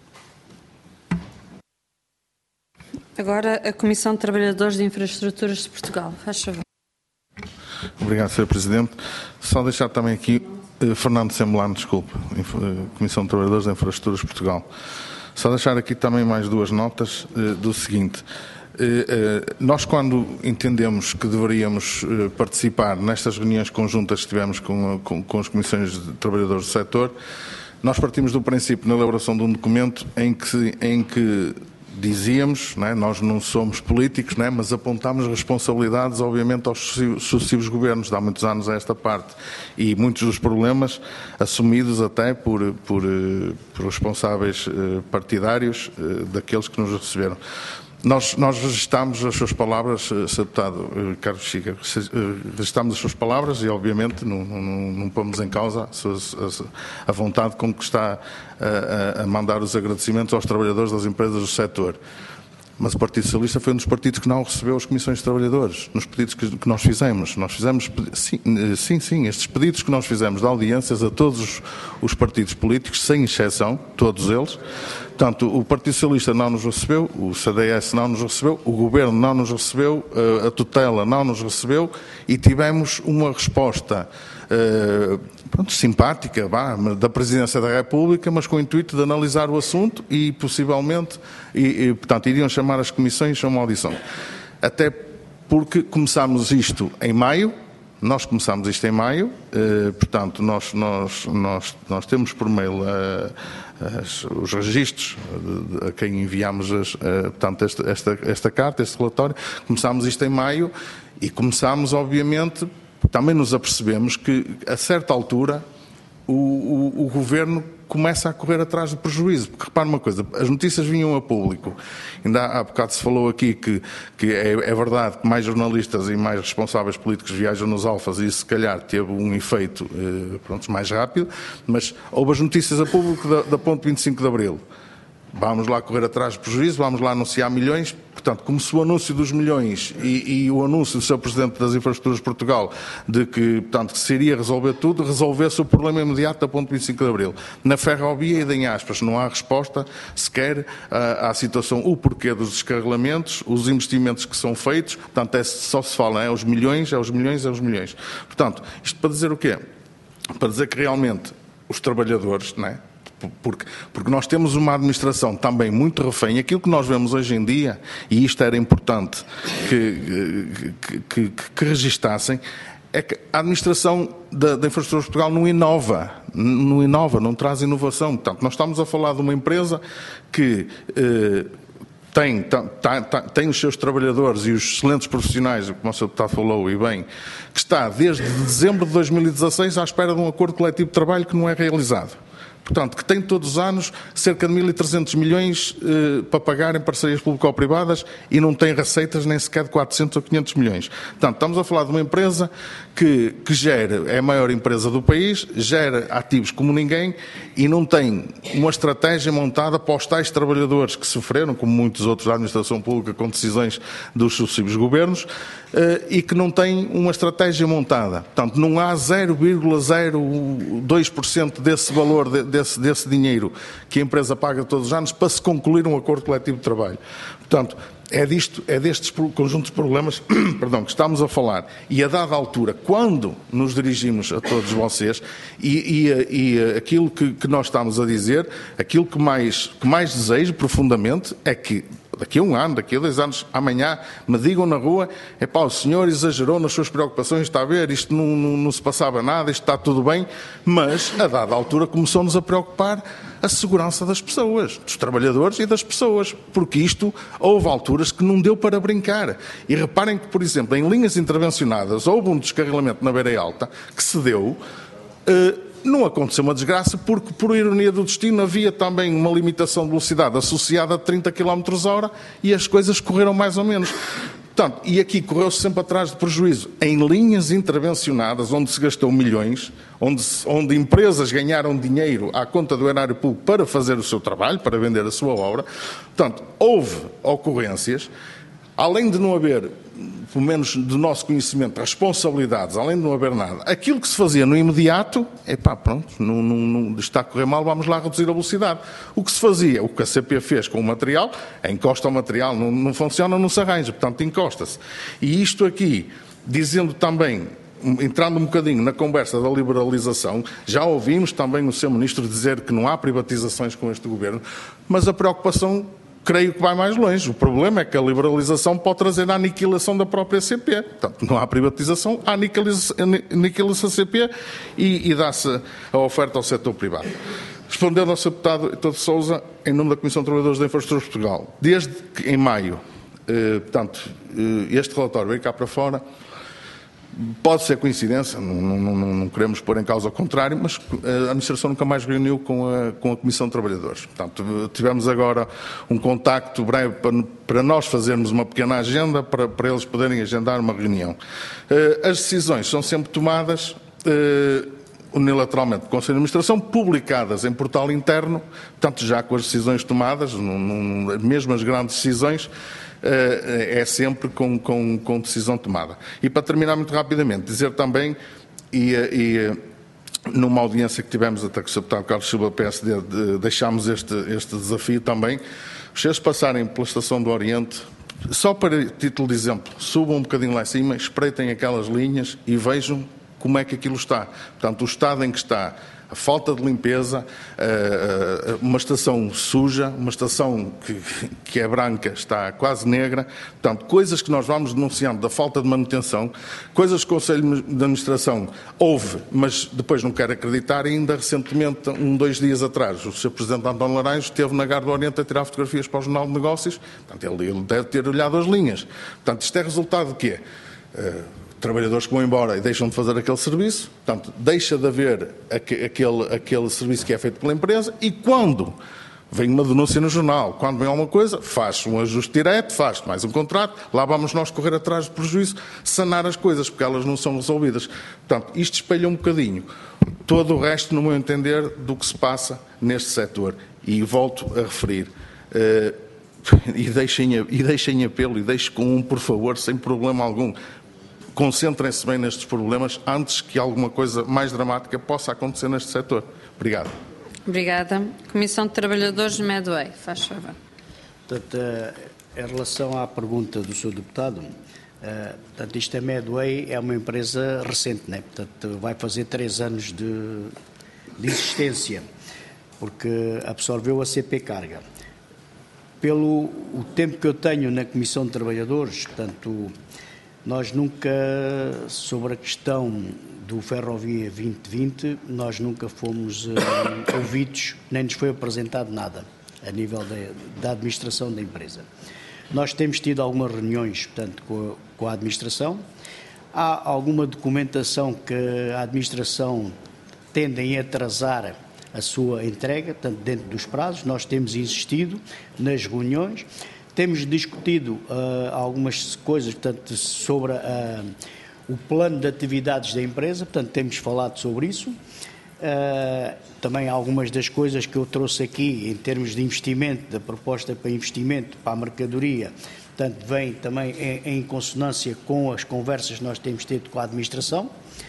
Agora, a Comissão de Trabalhadores de Infraestruturas de Portugal. Faz favor. Obrigado, Sr. Presidente. Só deixar também aqui Fernando Semblano, desculpe, Comissão de Trabalhadores de Infraestruturas de Portugal. Só deixar aqui também mais 2 notas do seguinte. Nós, quando entendemos que deveríamos participar nestas reuniões conjuntas que tivemos com as Comissões de Trabalhadores do setor, nós partimos do princípio, na elaboração de um documento, em que dizíamos, não é? Nós não somos políticos, não é? Mas apontámos responsabilidades, obviamente, aos sucessivos governos, de há muitos anos a esta parte, e muitos dos problemas assumidos até por responsáveis partidários daqueles que nos receberam. Nós registámos as suas palavras, Sr. Deputado Carlos Chica, registámos as suas palavras e, obviamente, não pomos em causa a vontade com que está a mandar os agradecimentos aos trabalhadores das empresas do setor. Mas o Partido Socialista foi um dos partidos que não recebeu as comissões de trabalhadores, nos pedidos que nós fizemos. Nós fizemos, sim, estes pedidos que nós fizemos de audiências a todos os partidos políticos, sem exceção, todos eles. Portanto, o Partido Socialista não nos recebeu, o CDS não nos recebeu, o Governo não nos recebeu, a tutela não nos recebeu e tivemos uma resposta simpática da Presidência da República, mas com o intuito de analisar o assunto e possivelmente, portanto, iriam chamar as comissões a uma audição. Até porque começámos isto em maio, portanto, nós temos por mail os registros a quem enviámos portanto, esta carta, este relatório. Começámos isto em maio e começámos, obviamente, também nos apercebemos que, a certa altura, o Governo começa a correr atrás do prejuízo. Porque, repare uma coisa, as notícias vinham a público. Ainda há bocado se falou aqui que é verdade que mais jornalistas e mais responsáveis políticos viajam nos alfas e isso, se calhar, teve um efeito mais rápido, mas houve as notícias a público da ponte 25 de Abril. Vamos lá correr atrás do prejuízo, vamos lá anunciar milhões. portanto, como se o anúncio dos milhões e o anúncio do Sr. Presidente das Infraestruturas de Portugal de que, portanto, que se iria resolver tudo, resolvesse o problema imediato da ponte 25 de Abril. Na ferrovia, e em aspas, não há resposta sequer à situação, o porquê dos descarrilamentos, os investimentos que são feitos, portanto, só se fala, é os milhões, é os milhões, é os milhões. Portanto, isto para dizer o quê? Para dizer que realmente os trabalhadores, não é? Porque nós temos uma administração também muito refém. Aquilo que nós vemos hoje em dia, e isto era importante que registassem, é que a administração da Infraestrutura de Portugal não inova, não traz inovação. Portanto, nós estamos a falar de uma empresa que tem os seus trabalhadores e os excelentes profissionais, como o Sr. Deputado falou e bem, que está desde dezembro de 2016 à espera de um acordo coletivo de trabalho que não é realizado. Portanto, que tem todos os anos cerca de 1.300 milhões para pagar em parcerias público-privadas e não tem receitas nem sequer de 400 ou 500 milhões. Portanto, estamos a falar de uma empresa que gera, é a maior empresa do país, gera ativos como ninguém e não tem uma estratégia montada para os tais trabalhadores que sofreram, como muitos outros da administração pública, com decisões dos sucessivos governos, e que não tem uma estratégia montada. Portanto, não há 0,02% desse valor, desse dinheiro que a empresa paga todos os anos para se concluir um acordo coletivo de trabalho. Portanto, é destes conjuntos de problemas perdão, que estamos a falar. E a dada altura, quando nos dirigimos a todos vocês, e aquilo que nós estamos a dizer, aquilo que mais desejo profundamente é que daqui a um ano, daqui a 2 anos, amanhã, me digam na rua, o senhor exagerou nas suas preocupações, está a ver, isto não se passava nada, isto está tudo bem, mas a dada altura começou-nos a preocupar a segurança das pessoas, dos trabalhadores e das pessoas, porque isto, houve alturas que não deu para brincar. E reparem que, por exemplo, em linhas intervencionadas, houve um descarrilamento na Beira Alta que se deu, não aconteceu uma desgraça porque, por ironia do destino, havia também uma limitação de velocidade associada a 30 km/h e as coisas correram mais ou menos. Portanto, e aqui correu-se sempre atrás de prejuízo. Em linhas intervencionadas, onde se gastou milhões, onde empresas ganharam dinheiro à conta do erário público para fazer o seu trabalho, para vender a sua obra, portanto, houve ocorrências, além de não haver, pelo menos do nosso conhecimento, responsabilidades, além de não haver nada, aquilo que se fazia no imediato, pronto, não está a correr mal, vamos lá reduzir a velocidade. O que se fazia, o que a CP fez com o material, encosta o material, não funciona, não se arranja, portanto encosta-se. E isto aqui, dizendo também, entrando um bocadinho na conversa da liberalização, já ouvimos também o Sr. Ministro dizer que não há privatizações com este Governo, mas a preocupação, creio que vai mais longe. O problema é que a liberalização pode trazer a aniquilação da própria CP. Portanto, não há privatização, aniquila-se a CP e dá-se a oferta ao setor privado. Respondendo ao Sr. Deputado Heitor de Sousa, em nome da Comissão de Trabalhadores da Infraestrutura de Portugal, desde que em maio, este relatório veio cá para fora, pode ser coincidência, não queremos pôr em causa o contrário, mas a administração nunca mais reuniu com a Comissão de Trabalhadores. Portanto, tivemos agora um contacto breve para nós fazermos uma pequena agenda, para eles poderem agendar uma reunião. As decisões são sempre tomadas unilateralmente do Conselho de Administração, publicadas em portal interno, portanto, já com as decisões tomadas, mesmo as grandes decisões, é sempre com decisão tomada. E para terminar muito rapidamente, dizer também, numa audiência que tivemos até com o Sr. Deputado Carlos Silva, PSD, deixámos este desafio também, os senhores passarem pela Estação do Oriente, só para título de exemplo, subam um bocadinho lá em cima, espreitem aquelas linhas e vejam como é que aquilo está. Portanto, o estado em que está, a falta de limpeza, uma estação suja, uma estação que é branca, está quase negra. Portanto, coisas que nós vamos denunciando da falta de manutenção, coisas que o Conselho de Administração ouve, mas depois não quer acreditar. E ainda recentemente, 2 dias atrás, o Sr. Presidente António Laranjo esteve na Garda do Oriente a tirar fotografias para o Jornal de Negócios. Portanto, ele deve ter olhado as linhas. Portanto, isto é resultado de quê? Trabalhadores que vão embora e deixam de fazer aquele serviço, portanto, deixa de haver aquele serviço que é feito pela empresa, e quando vem uma denúncia no jornal, quando vem alguma coisa, faz um ajuste direto, faz mais um contrato, lá vamos nós correr atrás do prejuízo, sanar as coisas, porque elas não são resolvidas. Portanto, isto espelha um bocadinho todo o resto, no meu entender, do que se passa neste setor. E volto a referir, e deixem apelo, e deixem com por favor, sem problema algum. Concentrem-se bem nestes problemas antes que alguma coisa mais dramática possa acontecer neste setor. Obrigado. Obrigada. Comissão de Trabalhadores de Medway, faz favor. Portanto, em relação à pergunta do Sr. Deputado, portanto, isto a Medway é uma empresa recente, né? Portanto, vai fazer 3 anos de existência, porque absorveu a CP Carga. Pelo o tempo que eu tenho na Comissão de Trabalhadores, portanto, nós nunca, sobre a questão do Ferrovia 2020, nós nunca fomos ouvidos, nem nos foi apresentado nada a nível da administração da empresa. Nós temos tido algumas reuniões, portanto, com a administração. Há alguma documentação que a administração tende a atrasar a sua entrega, portanto, dentro dos prazos. Nós temos insistido nas reuniões, temos discutido algumas coisas, portanto, sobre o plano de atividades da empresa, portanto, temos falado sobre isso. Também algumas das coisas que eu trouxe aqui em termos de investimento, da proposta para investimento para a mercadoria, portanto, vem também em consonância com as conversas que nós temos tido com a administração.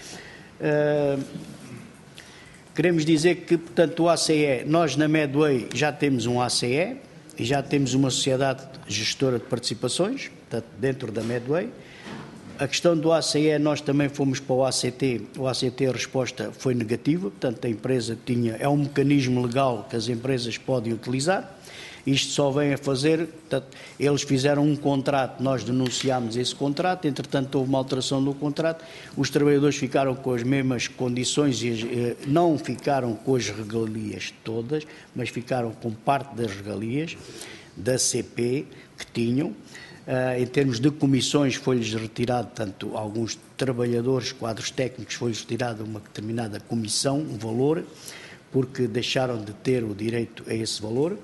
Queremos dizer que, portanto, o ACE, nós na Medway já temos um ACE e já temos uma sociedade gestora de participações, portanto, dentro da Medway. A questão do ACE, nós também fomos para o ACT a resposta foi negativa, portanto a empresa é um mecanismo legal que as empresas podem utilizar, isto só vem a fazer, portanto, eles fizeram um contrato, nós denunciámos esse contrato, entretanto houve uma alteração do contrato, os trabalhadores ficaram com as mesmas condições, e não ficaram com as regalias todas, mas ficaram com parte das regalias da CP que tinham. Em termos de comissões foi-lhes retirado, tanto alguns trabalhadores, quadros técnicos, foi-lhes retirado uma determinada comissão, um valor, porque deixaram de ter o direito a esse valor.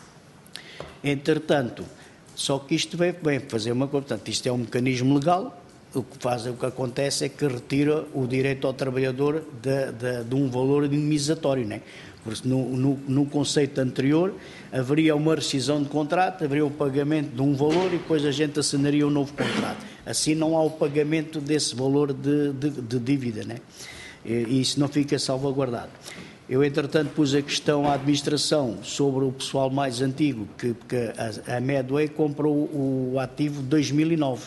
Entretanto, só que isto vem fazer uma coisa, portanto, isto é um mecanismo legal, o que acontece é que retira o direito ao trabalhador de um valor indemnizatório, não é? Porque no conceito anterior haveria uma rescisão de contrato, haveria o pagamento de um valor e depois a gente assinaria um novo contrato. Assim não há o pagamento desse valor de dívida, né? E isso não fica salvaguardado. Eu, entretanto, pus a questão à administração sobre o pessoal mais antigo, que a Medway comprou o ativo de 2009.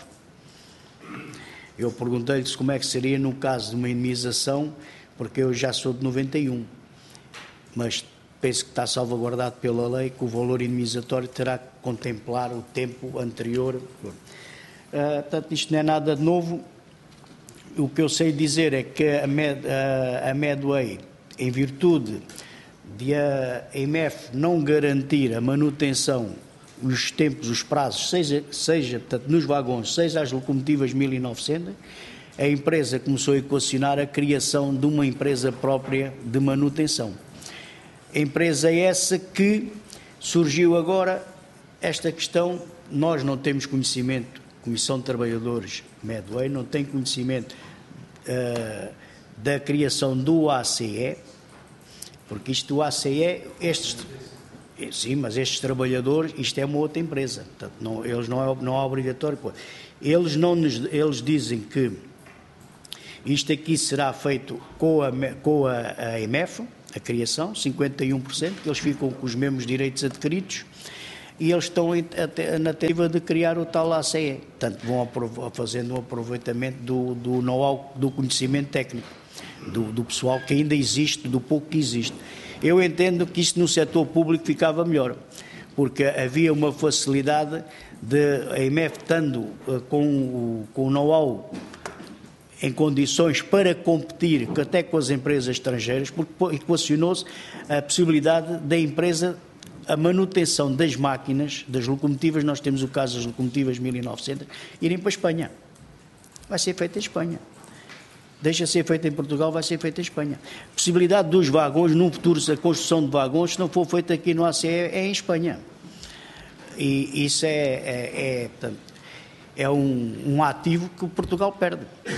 Eu perguntei-lhes como é que seria no caso de uma indemnização, porque eu já sou de 91. Mas penso que está salvaguardado pela lei que o valor indemnizatório terá que contemplar o tempo anterior. Portanto, isto não é nada de novo. O que eu sei dizer é que a Medway, em virtude de a IMF não garantir a manutenção, os tempos, os prazos, seja portanto, nos vagões, seja as locomotivas 1900, a empresa começou a equacionar a criação de uma empresa própria de manutenção. A empresa é essa que surgiu agora esta questão, nós não temos conhecimento, Comissão de Trabalhadores Medway não tem conhecimento da criação do ACE, porque isto do ACE, sim, mas estes trabalhadores, isto é uma outra empresa, portanto, eles não é obrigatório. Eles dizem que isto aqui será feito com a IMF, a criação, 51%, que eles ficam com os mesmos direitos adquiridos e eles estão na tentativa de criar o tal ACE. Portanto, vão fazendo um aproveitamento do know-how, do conhecimento técnico, do pessoal que ainda existe, do pouco que existe. Eu entendo que isto no setor público ficava melhor, porque havia uma facilidade de a IMF estando com o know-how em condições para competir até com as empresas estrangeiras, porque equacionou-se a possibilidade da empresa, a manutenção das máquinas, das locomotivas, nós temos o caso das locomotivas 1900, irem para a Espanha. Vai ser feita em Espanha. Deixa de ser feita em Portugal, vai ser feita em Espanha. A possibilidade dos vagões, num futuro, a construção de vagões, se não for feita aqui no ACE, é em Espanha. E isso é um ativo que Portugal perde.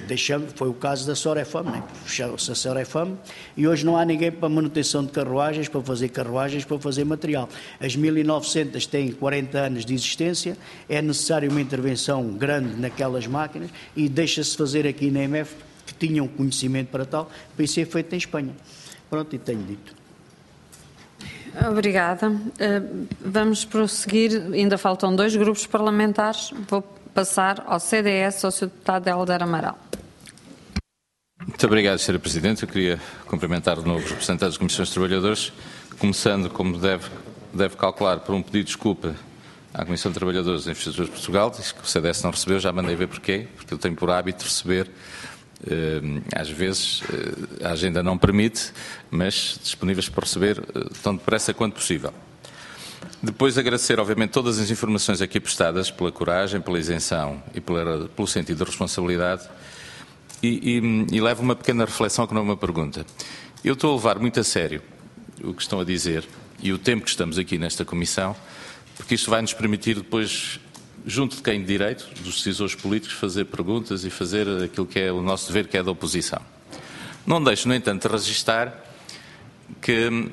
Foi o caso da Sorefam, né? Fechou-se a Sorefam e hoje não há ninguém para manutenção de carruagens, para fazer material. As 1900 têm 40 anos de existência, é necessário uma intervenção grande naquelas máquinas e deixa-se fazer aqui na EMF, que tinham conhecimento para tal, para isso ser feito em Espanha. Pronto, e tenho dito. Obrigada. Vamos prosseguir, ainda faltam 2 grupos parlamentares. Vou passar ao CDS, ao Sr. Deputado Hélder Amaral. Muito obrigado, Sra. Presidente. Eu queria cumprimentar de novo os representantes das Comissões de Trabalhadores, começando, como deve calcular, por um pedido de desculpa à Comissão de Trabalhadores e Infraestruturas de Portugal. Diz que o CDS não recebeu, já mandei ver porquê, porque eu tenho por hábito receber. Às vezes a agenda não permite, mas disponíveis para receber tão depressa quanto possível. Depois agradecer, obviamente, todas as informações aqui prestadas, pela coragem, pela isenção e pelo sentido de responsabilidade, e levo uma pequena reflexão que não é uma pergunta. Eu estou a levar muito a sério o que estão a dizer e o tempo que estamos aqui nesta comissão, porque isto vai nos permitir depois, junto de quem de direito, dos decisores políticos, fazer perguntas e fazer aquilo que é o nosso dever, que é da oposição. Não deixo, no entanto, de registar que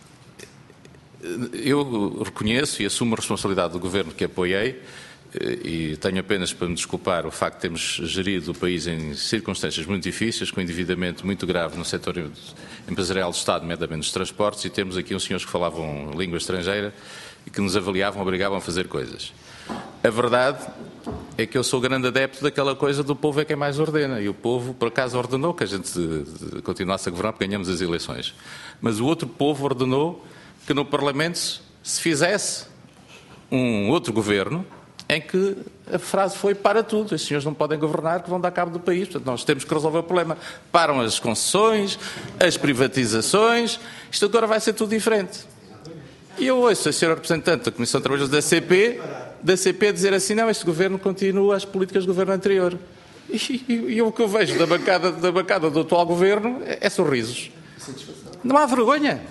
eu reconheço e assumo a responsabilidade do Governo que apoiei e tenho apenas para me desculpar o facto de termos gerido o país em circunstâncias muito difíceis, com um endividamento muito grave no setor empresarial do Estado, nomeadamente dos transportes, e temos aqui uns senhores que falavam língua estrangeira e que nos avaliavam, obrigavam a fazer coisas. A verdade é que eu sou grande adepto daquela coisa do povo é quem mais ordena, e o povo, por acaso, ordenou que a gente continuasse a governar porque ganhamos as eleições. Mas o outro povo ordenou que no Parlamento se fizesse um outro governo em que a frase foi para tudo. Os senhores não podem governar, que vão dar cabo do país. Portanto, nós temos que resolver o problema. Param as concessões, as privatizações. Isto agora vai ser tudo diferente. E eu ouço a senhora representante da Comissão de Trabalhadores da CP dizer assim, não, este governo continua as políticas do governo anterior. E o que eu vejo da bancada do atual governo é sorrisos. Não há vergonha.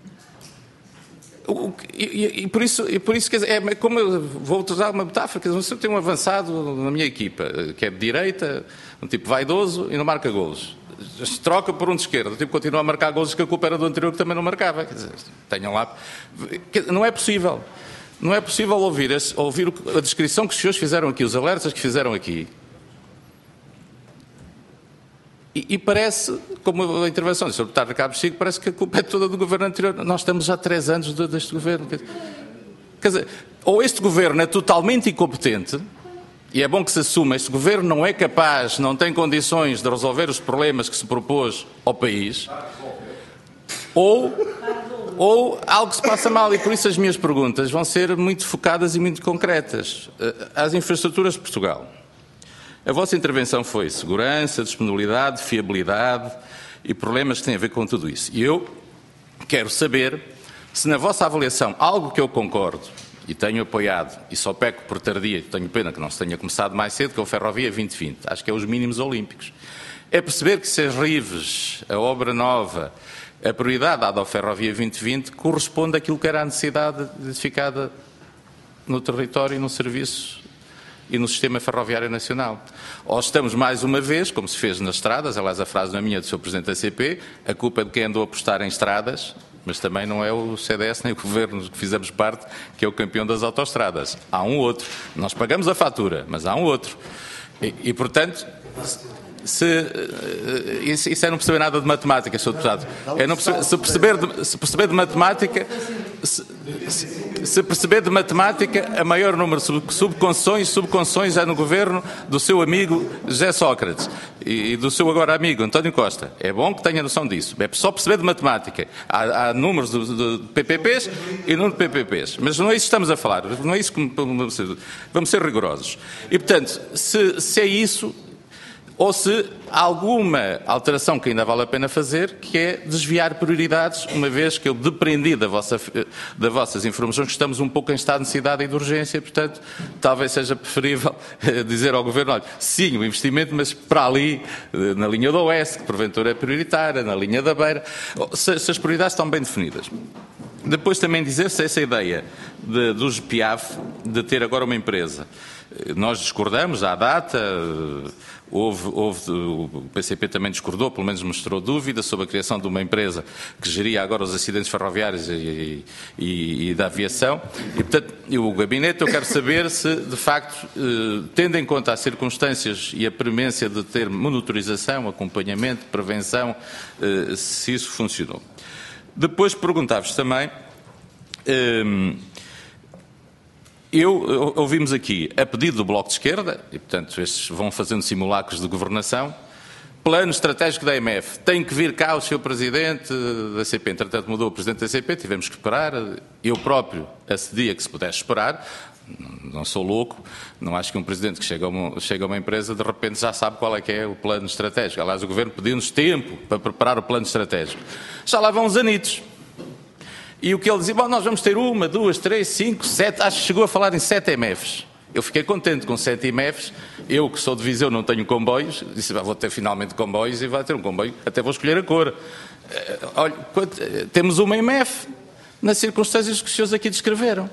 E por isso quer dizer, é como eu vou utilizar uma metáfora, quer dizer, eu tenho um avançado na minha equipa, que é de direita, um tipo vaidoso e não marca golos. Troca por um de esquerda, o tipo continua a marcar golos que a culpa era do anterior que também não marcava. Quer dizer, tenham lá. Não é possível. Não é possível ouvir a descrição que os senhores fizeram aqui, os alertas que fizeram aqui. E parece, como a intervenção do Sr. Deputado Ricardo Chico, parece que a culpa é toda do governo anterior. Nós estamos já há 3 anos deste governo. Quer dizer, ou este governo é totalmente incompetente, e é bom que se assuma, este governo não é capaz, não tem condições de resolver os problemas que se propôs ao país, ou algo se passa mal, e por isso as minhas perguntas vão ser muito focadas e muito concretas. Às infraestruturas de Portugal. A vossa intervenção foi segurança, disponibilidade, fiabilidade e problemas que têm a ver com tudo isso. E eu quero saber se na vossa avaliação, algo que eu concordo e tenho apoiado, e só peco por tardia, tenho pena que não se tenha começado mais cedo, que é o Ferrovia 2020, acho que é os mínimos olímpicos, é perceber que se as Rives, a obra nova, a prioridade dada ao Ferrovia 2020 corresponde àquilo que era a necessidade identificada no território e no serviço e no sistema ferroviário nacional. Ou estamos mais uma vez, como se fez nas estradas, aliás a frase não é minha, do Sr. Presidente da CP, a culpa é de quem andou a apostar em estradas, mas também não é o CDS nem o Governo que fizemos parte, que é o campeão das autoestradas. Há um outro. Nós pagamos a fatura, mas há um outro. E portanto, isso é não perceber nada de matemática, Sr. Deputado. É não perceber, se perceber de matemática, se perceber de matemática, a maior número de subconcessões é no governo do seu amigo José Sócrates e do seu agora amigo António Costa. É bom que tenha noção disso. É só perceber de matemática. Há números de PPPs e número de PPPs. Mas não é isso que estamos a falar. Não é isso que vamos ser rigorosos. E, portanto, se é isso, ou se há alguma alteração que ainda vale a pena fazer, que é desviar prioridades, uma vez que eu depreendi das vossas informações que estamos um pouco em estado de necessidade e de urgência, portanto, talvez seja preferível dizer ao Governo, olha, sim, o investimento, mas para ali, na linha do Oeste, que porventura é prioritária, na linha da Beira, se as prioridades estão bem definidas. Depois também dizer-se essa ideia dos PIAF, de ter agora uma empresa Nós discordamos à data, o PCP também discordou, pelo menos mostrou dúvida sobre a criação de uma empresa que geria agora os acidentes ferroviários e da aviação. E, portanto, o Gabinete, eu quero saber se, de facto, tendo em conta as circunstâncias e a premência de ter monitorização, acompanhamento, prevenção, se isso funcionou. Depois perguntava-vos também, ouvimos aqui, a pedido do Bloco de Esquerda, e portanto estes vão fazendo simulacros de governação, plano estratégico da EMF, tem que vir cá o Sr. Presidente da CP, entretanto mudou o Presidente da CP, tivemos que esperar, eu próprio acedi a que se pudesse esperar, não sou louco, não acho que um Presidente que chega a uma empresa de repente já sabe qual é que é o plano estratégico. Aliás, o Governo pediu-nos tempo para preparar o plano estratégico. Já lá vão uns anitos. E o que ele dizia, bom, nós vamos ter 1, 2, 3, 5, 7, acho que chegou a falar em 7 MFs. Eu fiquei contente com 7 IMFs, eu que sou de Viseu não tenho comboios, disse, vou ter finalmente comboios e vai ter um comboio, até vou escolher a cor. Olha, temos uma IMF nas circunstâncias que os senhores aqui descreveram.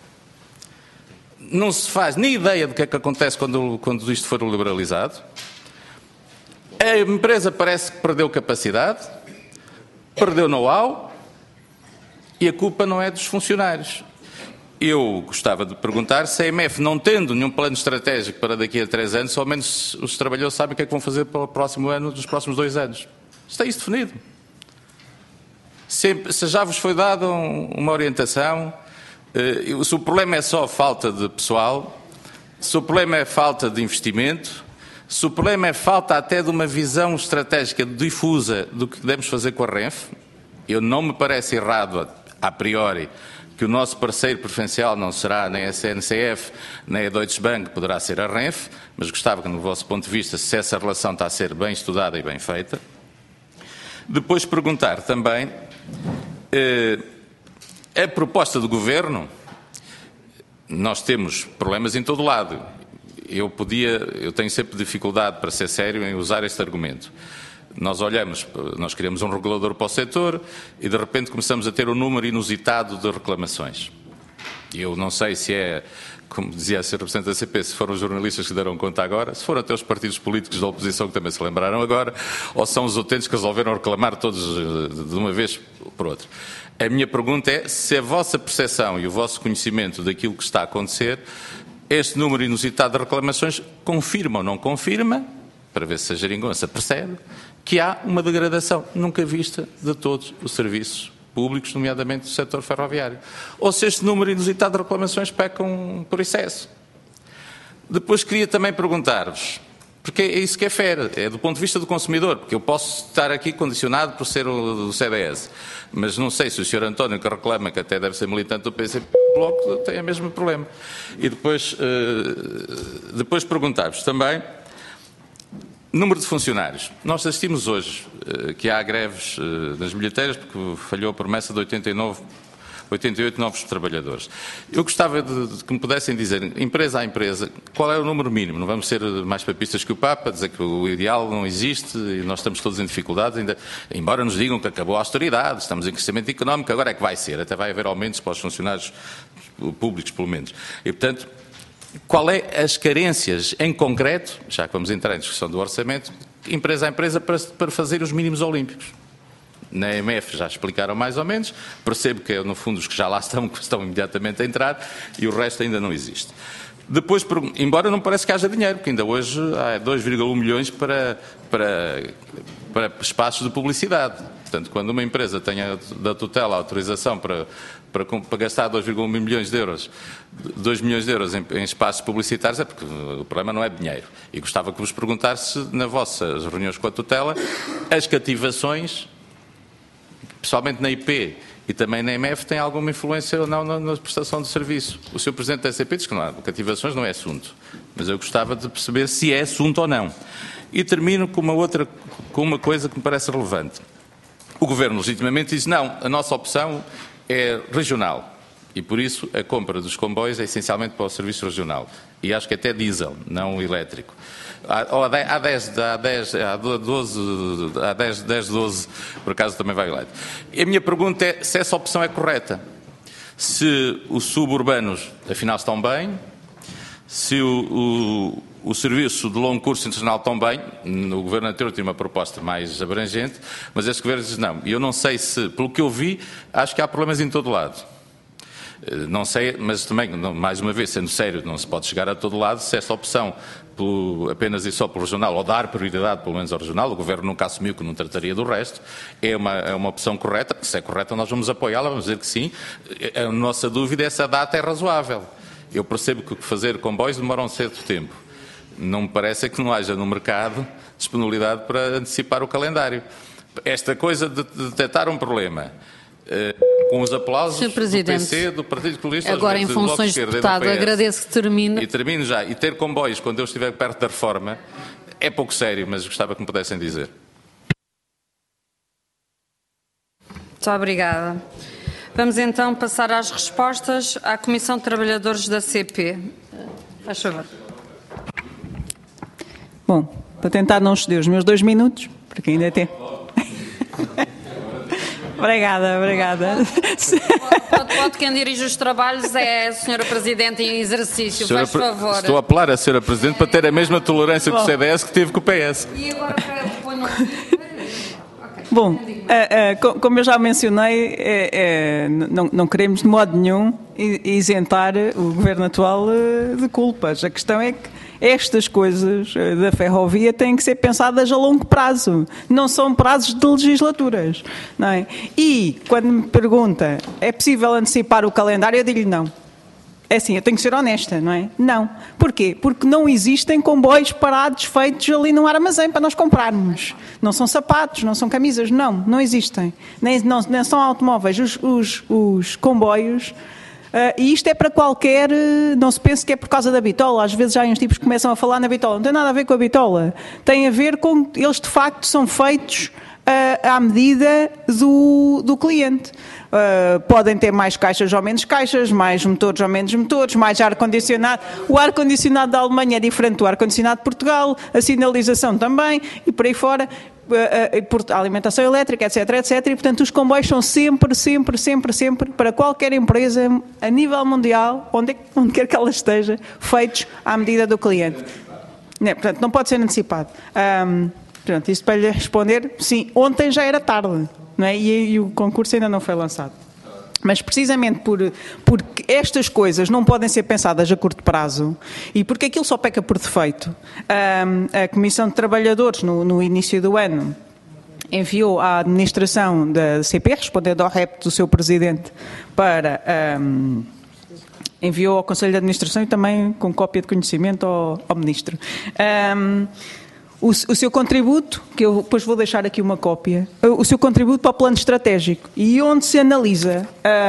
Não se faz nem ideia do que é que acontece quando isto for liberalizado. A empresa parece que perdeu capacidade, perdeu know-how e a culpa não é dos funcionários. Eu gostava de perguntar se a EMF, não tendo nenhum plano estratégico para daqui a 3 anos, ao menos os trabalhadores sabem o que é que vão fazer para o próximo ano, dos próximos 2 anos. Está isso definido. Se já vos foi dada uma orientação, se o problema é só falta de pessoal, se o problema é falta de investimento, se o problema é falta até de uma visão estratégica difusa do que devemos fazer com a Renfe, eu não me parece errado, a priori, que o nosso parceiro preferencial não será nem a CNCF, nem a Deutsche Bank, poderá ser a Renfe, mas gostava que, no vosso ponto de vista, se essa relação está a ser bem estudada e bem feita. Depois perguntar também, a proposta do Governo, nós temos problemas em todo lado. Eu tenho sempre dificuldade, para ser sério, em usar este argumento. Nós criamos um regulador para o setor e de repente começamos a ter um número inusitado de reclamações. Eu não sei se é, como dizia a Sr. Representante da CP, se foram os jornalistas que deram conta agora, se foram até os partidos políticos da oposição que também se lembraram agora, ou são os utentes que resolveram reclamar todos de uma vez por outra. A minha pergunta é se a vossa percepção e o vosso conhecimento daquilo que está a acontecer, este número inusitado de reclamações confirma ou não confirma, para ver se a geringonça percebe, que há uma degradação nunca vista de todos os serviços públicos, nomeadamente do setor ferroviário. Ou se este número inusitado de reclamações pecam por excesso. Depois queria também perguntar-vos, porque é isso que é fair, é do ponto de vista do consumidor, porque eu posso estar aqui condicionado por ser do CDS, mas não sei se o Sr. António, que reclama, que até deve ser militante do PCP, Bloco, tem o mesmo problema. E depois perguntar-vos também, número de funcionários. Nós assistimos hoje que há greves nas bilheteiras porque falhou a promessa de 88 novos trabalhadores. Eu gostava de que me pudessem dizer, empresa a empresa, qual é o número mínimo. Não vamos ser mais papistas que o Papa, dizer que o ideal não existe e nós estamos todos em dificuldades, embora nos digam que acabou a austeridade, estamos em crescimento económico, agora é que vai ser, até vai haver aumentos para os funcionários públicos, pelo menos. E, portanto, qual é as carências em concreto, já que vamos entrar em discussão do orçamento, empresa a empresa para fazer os mínimos olímpicos? Na EMF já explicaram mais ou menos, percebo que no fundo os que já lá estão imediatamente a entrar e o resto ainda não existe. Depois, embora não pareça que haja dinheiro, porque ainda hoje há 2,1 milhões para espaços de publicidade. Portanto, quando uma empresa tenha da tutela a autorização para gastar 2,1 milhões de euros, 2 milhões de euros em espaços publicitários, é porque o problema não é dinheiro. E gostava que vos perguntasse se, nas vossas reuniões com a tutela, as cativações, pessoalmente na IP e também na EMF, têm alguma influência ou não na prestação de serviço. O Sr. Presidente da SCP diz que não há cativações, não é assunto. Mas eu gostava de perceber se é assunto ou não. E termino com uma coisa que me parece relevante. O Governo legitimamente diz, não, a nossa opção é regional. E por isso a compra dos comboios é essencialmente para o serviço regional. E acho que até diesel, não elétrico. Há 10, 12, por acaso também vai elétrico. E a minha pergunta é se essa opção é correta. Se os suburbanos, afinal, estão bem, se o serviço de longo curso internacional também, no governo anterior tinha uma proposta mais abrangente, mas este governo diz não. E eu não sei se, pelo que eu vi, acho que há problemas em todo lado. Não sei, mas também, mais uma vez, sendo sério, não se pode chegar a todo lado se essa opção apenas e só pelo regional, ou dar prioridade pelo menos ao regional, o Governo nunca assumiu que não trataria do resto, é uma opção correta. Se é correta nós vamos apoiá-la, vamos dizer que sim. A nossa dúvida é se a data é razoável. Eu percebo que fazer comboios demora um certo tempo. Não me parece que não haja no mercado disponibilidade para antecipar o calendário. Esta coisa de detectar um problema com os aplausos do PC, do Partido Comunista, agora em funções de deputado, agradeço que termine. E termino já. E ter comboios quando eu estiver perto da reforma é pouco sério, mas gostava que me pudessem dizer. Muito obrigada. Vamos então passar às respostas à Comissão de Trabalhadores da CP. Faz favor. Bom, para tentar não exceder os meus 2 minutos, porque ainda tem... Obrigada. Pode quem dirige os trabalhos é a Sra. Presidente em exercício, faz favor. Estou a apelar a Sra. Presidente para ter a mesma tolerância com o CDS que teve com o PS. E agora ponho... Bom, como eu já mencionei, não queremos de modo nenhum isentar o Governo atual de culpas. A questão é que estas coisas da ferrovia têm que ser pensadas a longo prazo, não são prazos de legislaturas, não é? E, quando me pergunta, é possível antecipar o calendário, eu digo-lhe não. É assim, eu tenho que ser honesta, não é? Não. Porquê? Porque não existem comboios parados feitos ali num armazém para nós comprarmos. Não são sapatos, não são camisas, não existem. Nem são automóveis. Os comboios... e isto é para qualquer... Não se pense que é por causa da bitola. Às vezes já uns tipos começam a falar na bitola. Não tem nada a ver com a bitola. Tem a ver com... Eles, de facto, são feitos à medida do cliente. Podem ter mais caixas ou menos caixas, mais motores ou menos motores, mais ar-condicionado. O ar-condicionado da Alemanha é diferente do ar-condicionado de Portugal, a sinalização também, e por aí fora... a alimentação elétrica, etc. E, portanto, os comboios são sempre, para qualquer empresa, a nível mundial, onde quer que ela esteja, feitos à medida do cliente. Portanto, não pode ser antecipado. Portanto, isso para lhe responder, sim, ontem já era tarde, não é? E o concurso ainda não foi lançado. Mas precisamente porque estas coisas não podem ser pensadas a curto prazo e porque aquilo só peca por defeito, a Comissão de Trabalhadores, no início do ano, enviou à administração da CP, respondendo ao repto do seu presidente, enviou ao Conselho de Administração e também com cópia de conhecimento ao Ministro. O seu contributo, que eu depois vou deixar aqui uma cópia, o seu contributo para o plano estratégico, e onde se analisa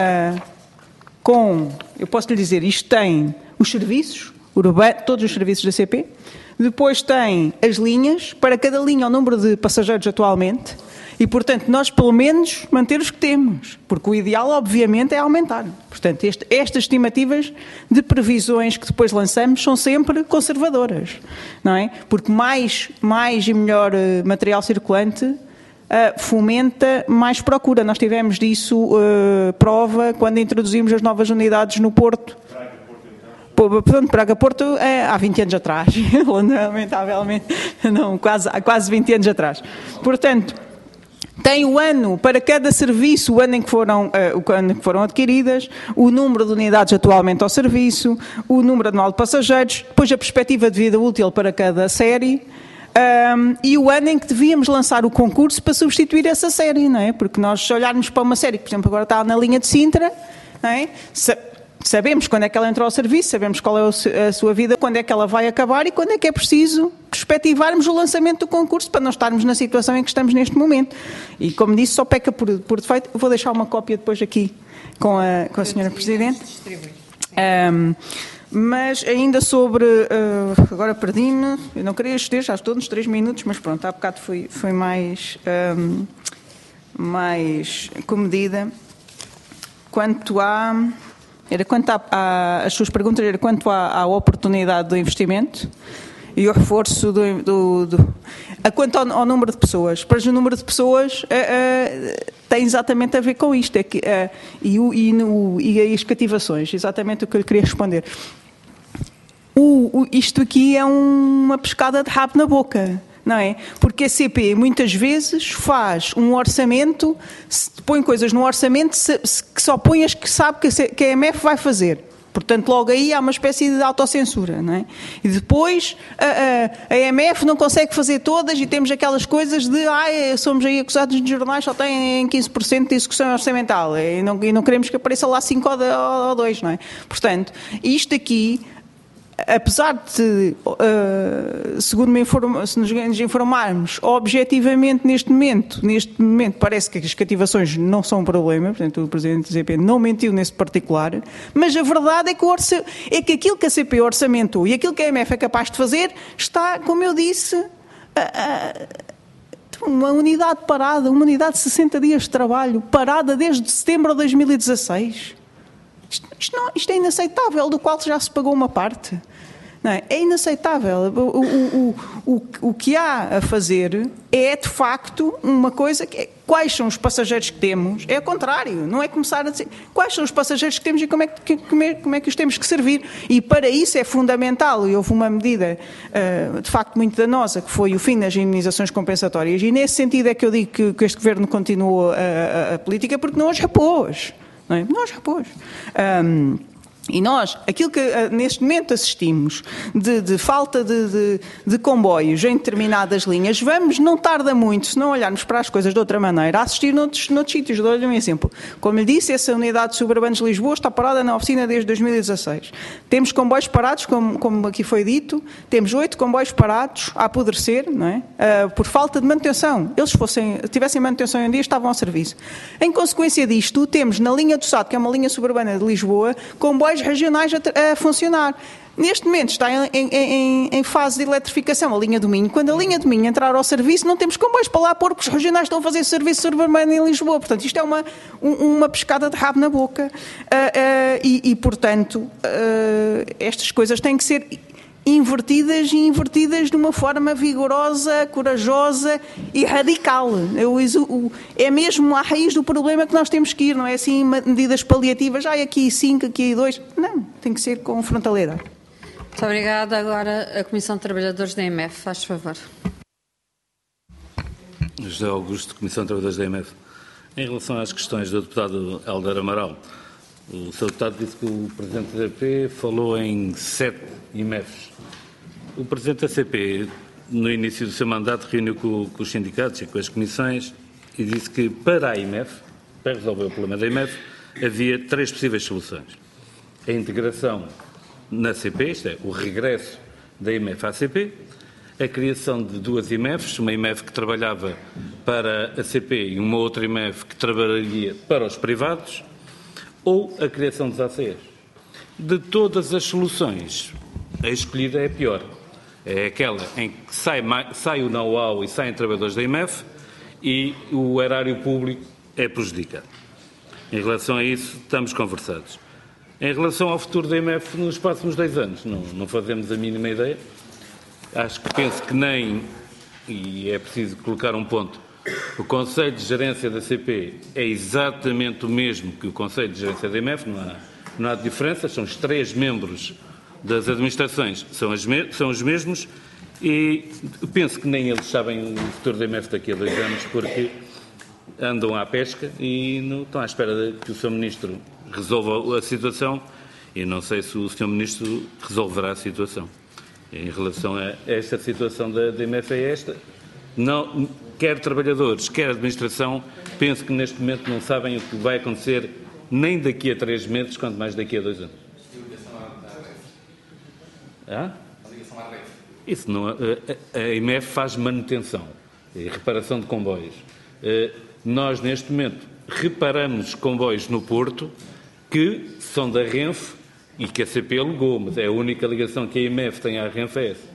eu posso lhe dizer, isto tem os serviços, todos os serviços da CP, depois tem as linhas, para cada linha o número de passageiros atualmente, e, portanto, nós, pelo menos, manter os que temos, porque o ideal, obviamente, é aumentar. Portanto, estas estimativas de previsões que depois lançamos são sempre conservadoras, não é? Porque mais e melhor material circulante fomenta mais procura. Nós tivemos disso prova quando introduzimos as novas unidades no Porto. Portanto, Braga-Porto há 20 anos atrás, lamentavelmente, não, há quase 20 anos atrás. Portanto, tem o ano para cada serviço, o ano em que foram adquiridas, o número de unidades atualmente ao serviço, o número anual de passageiros, depois a perspectiva de vida útil para cada série e o ano em que devíamos lançar o concurso para substituir essa série, não é? Porque nós, se olharmos para uma série que, por exemplo, agora está na linha de Sintra, não é? Sabemos quando é que ela entrou ao serviço, sabemos qual é a sua vida, quando é que ela vai acabar e quando é que é preciso perspectivarmos o lançamento do concurso para não estarmos na situação em que estamos neste momento. E, como disse, só peca por defeito. Vou deixar uma cópia depois aqui com a Sra. Presidente. Mas ainda sobre... agora perdi-me, eu não queria exceder, já estou nos 3 minutos, mas pronto, há bocado foi mais comedida. Quanto as suas perguntas eram quanto à oportunidade do investimento e o reforço quanto ao número de pessoas. Para o número de pessoas tem exatamente a ver com isto e as cativações, exatamente o que eu lhe queria responder. isto aqui é uma pescada de rabo na boca, não é? Porque a CP muitas vezes faz um orçamento, põe coisas no orçamento que só põe as que sabe que a EMF vai fazer. Portanto, logo aí há uma espécie de autocensura, não é? E depois a EMF não consegue fazer todas e temos aquelas coisas de somos aí acusados de jornais, só têm 15% de execução orçamental e não queremos que apareça lá 5 ou 2, não é? Portanto, isto aqui, apesar de, segundo se nos informarmos, objetivamente neste momento parece que as cativações não são um problema, portanto o Presidente da CP não mentiu nesse particular, mas a verdade é que aquilo que a CP orçamentou e aquilo que a EMF é capaz de fazer está, como eu disse, uma unidade parada, uma unidade de 60 dias de trabalho, parada desde setembro de 2016. Isto é inaceitável, do qual já se pagou uma parte. Não é? É inaceitável. O que há a fazer é, de facto, uma coisa que quais são os passageiros que temos. É o contrário, não é começar a dizer quais são os passageiros que temos e como é que os temos que servir. E para isso é fundamental, e houve uma medida, de facto, muito danosa, que foi o fim das indemnizações compensatórias. E nesse sentido é que eu digo que este Governo continuou a política, porque não as repôs. Não é? Não as repôs. E nós, aquilo que neste momento assistimos de falta de comboios em determinadas linhas, não tarda muito, se não olharmos para as coisas de outra maneira, a assistir noutros sítios. Dou-lhe um exemplo. Como lhe disse, essa unidade de suburbanos de Lisboa está parada na oficina desde 2016. Temos comboios parados, como aqui foi dito, temos 8 comboios parados a apodrecer, não é? Por falta de manutenção. Eles tivessem manutenção em dia, estavam ao serviço. Em consequência disto, temos na linha do Sado, que é uma linha suburbana de Lisboa, comboios regionais a funcionar. Neste momento está em fase de eletrificação a linha do Minho. Quando a linha do Minho entrar ao serviço, não temos comboios para lá pôr, porque os regionais estão a fazer serviço suburbano em Lisboa. Portanto, isto é uma pescada de rabo na boca. Portanto, estas coisas têm que ser invertidas de uma forma vigorosa, corajosa e radical. É mesmo à raiz do problema que nós temos que ir, não é assim medidas paliativas, aqui 5, aqui 2. Não, tem que ser com frontalidade. Muito obrigada. Agora a Comissão de Trabalhadores da EMF, faz favor. José Augusto, Comissão de Trabalhadores da EMF. Em relação às questões do deputado Hélder Amaral, o Sr. Deputado disse que o Presidente da CP falou em 7 IMEFs. O Presidente da CP, no início do seu mandato, reuniu com os sindicatos e com as comissões e disse que para a IMEF, para resolver o problema da IMEF, havia 3 possíveis soluções. A integração na CP, isto é, o regresso da IMEF à CP, a criação de 2 IMEFs, uma IMEF que trabalhava para a CP e uma outra IMEF que trabalharia para os privados, ou a criação dos ACEs. De todas as soluções, a escolhida é a pior. É aquela em que sai o know-how e saem trabalhadores da IMEF e o erário público é prejudicado. Em relação a isso, estamos conversados. Em relação ao futuro da IMEF nos próximos 2 anos, não fazemos a mínima ideia. Penso que nem, e é preciso colocar um ponto, o Conselho de Gerência da CP é exatamente o mesmo que o Conselho de Gerência da IMEF, não há diferença, são os 3 membros das administrações, são os mesmos, e penso que nem eles sabem o futuro da IMEF daqui a 2 anos, porque andam à pesca e não estão à espera de que o Sr. Ministro resolva a situação, e não sei se o Sr. Ministro resolverá a situação. Em relação a esta situação da IMEF é esta. Não, quer trabalhadores, quer administração, penso que neste momento não sabem o que vai acontecer nem daqui a 3 meses, quanto mais daqui a 2 anos. Isso não, a IMEF faz manutenção e reparação de comboios. Nós, neste momento, reparamos comboios no Porto que são da Renfe e que a CP alugou, mas é a única ligação que a IMEF tem à Renfe é essa.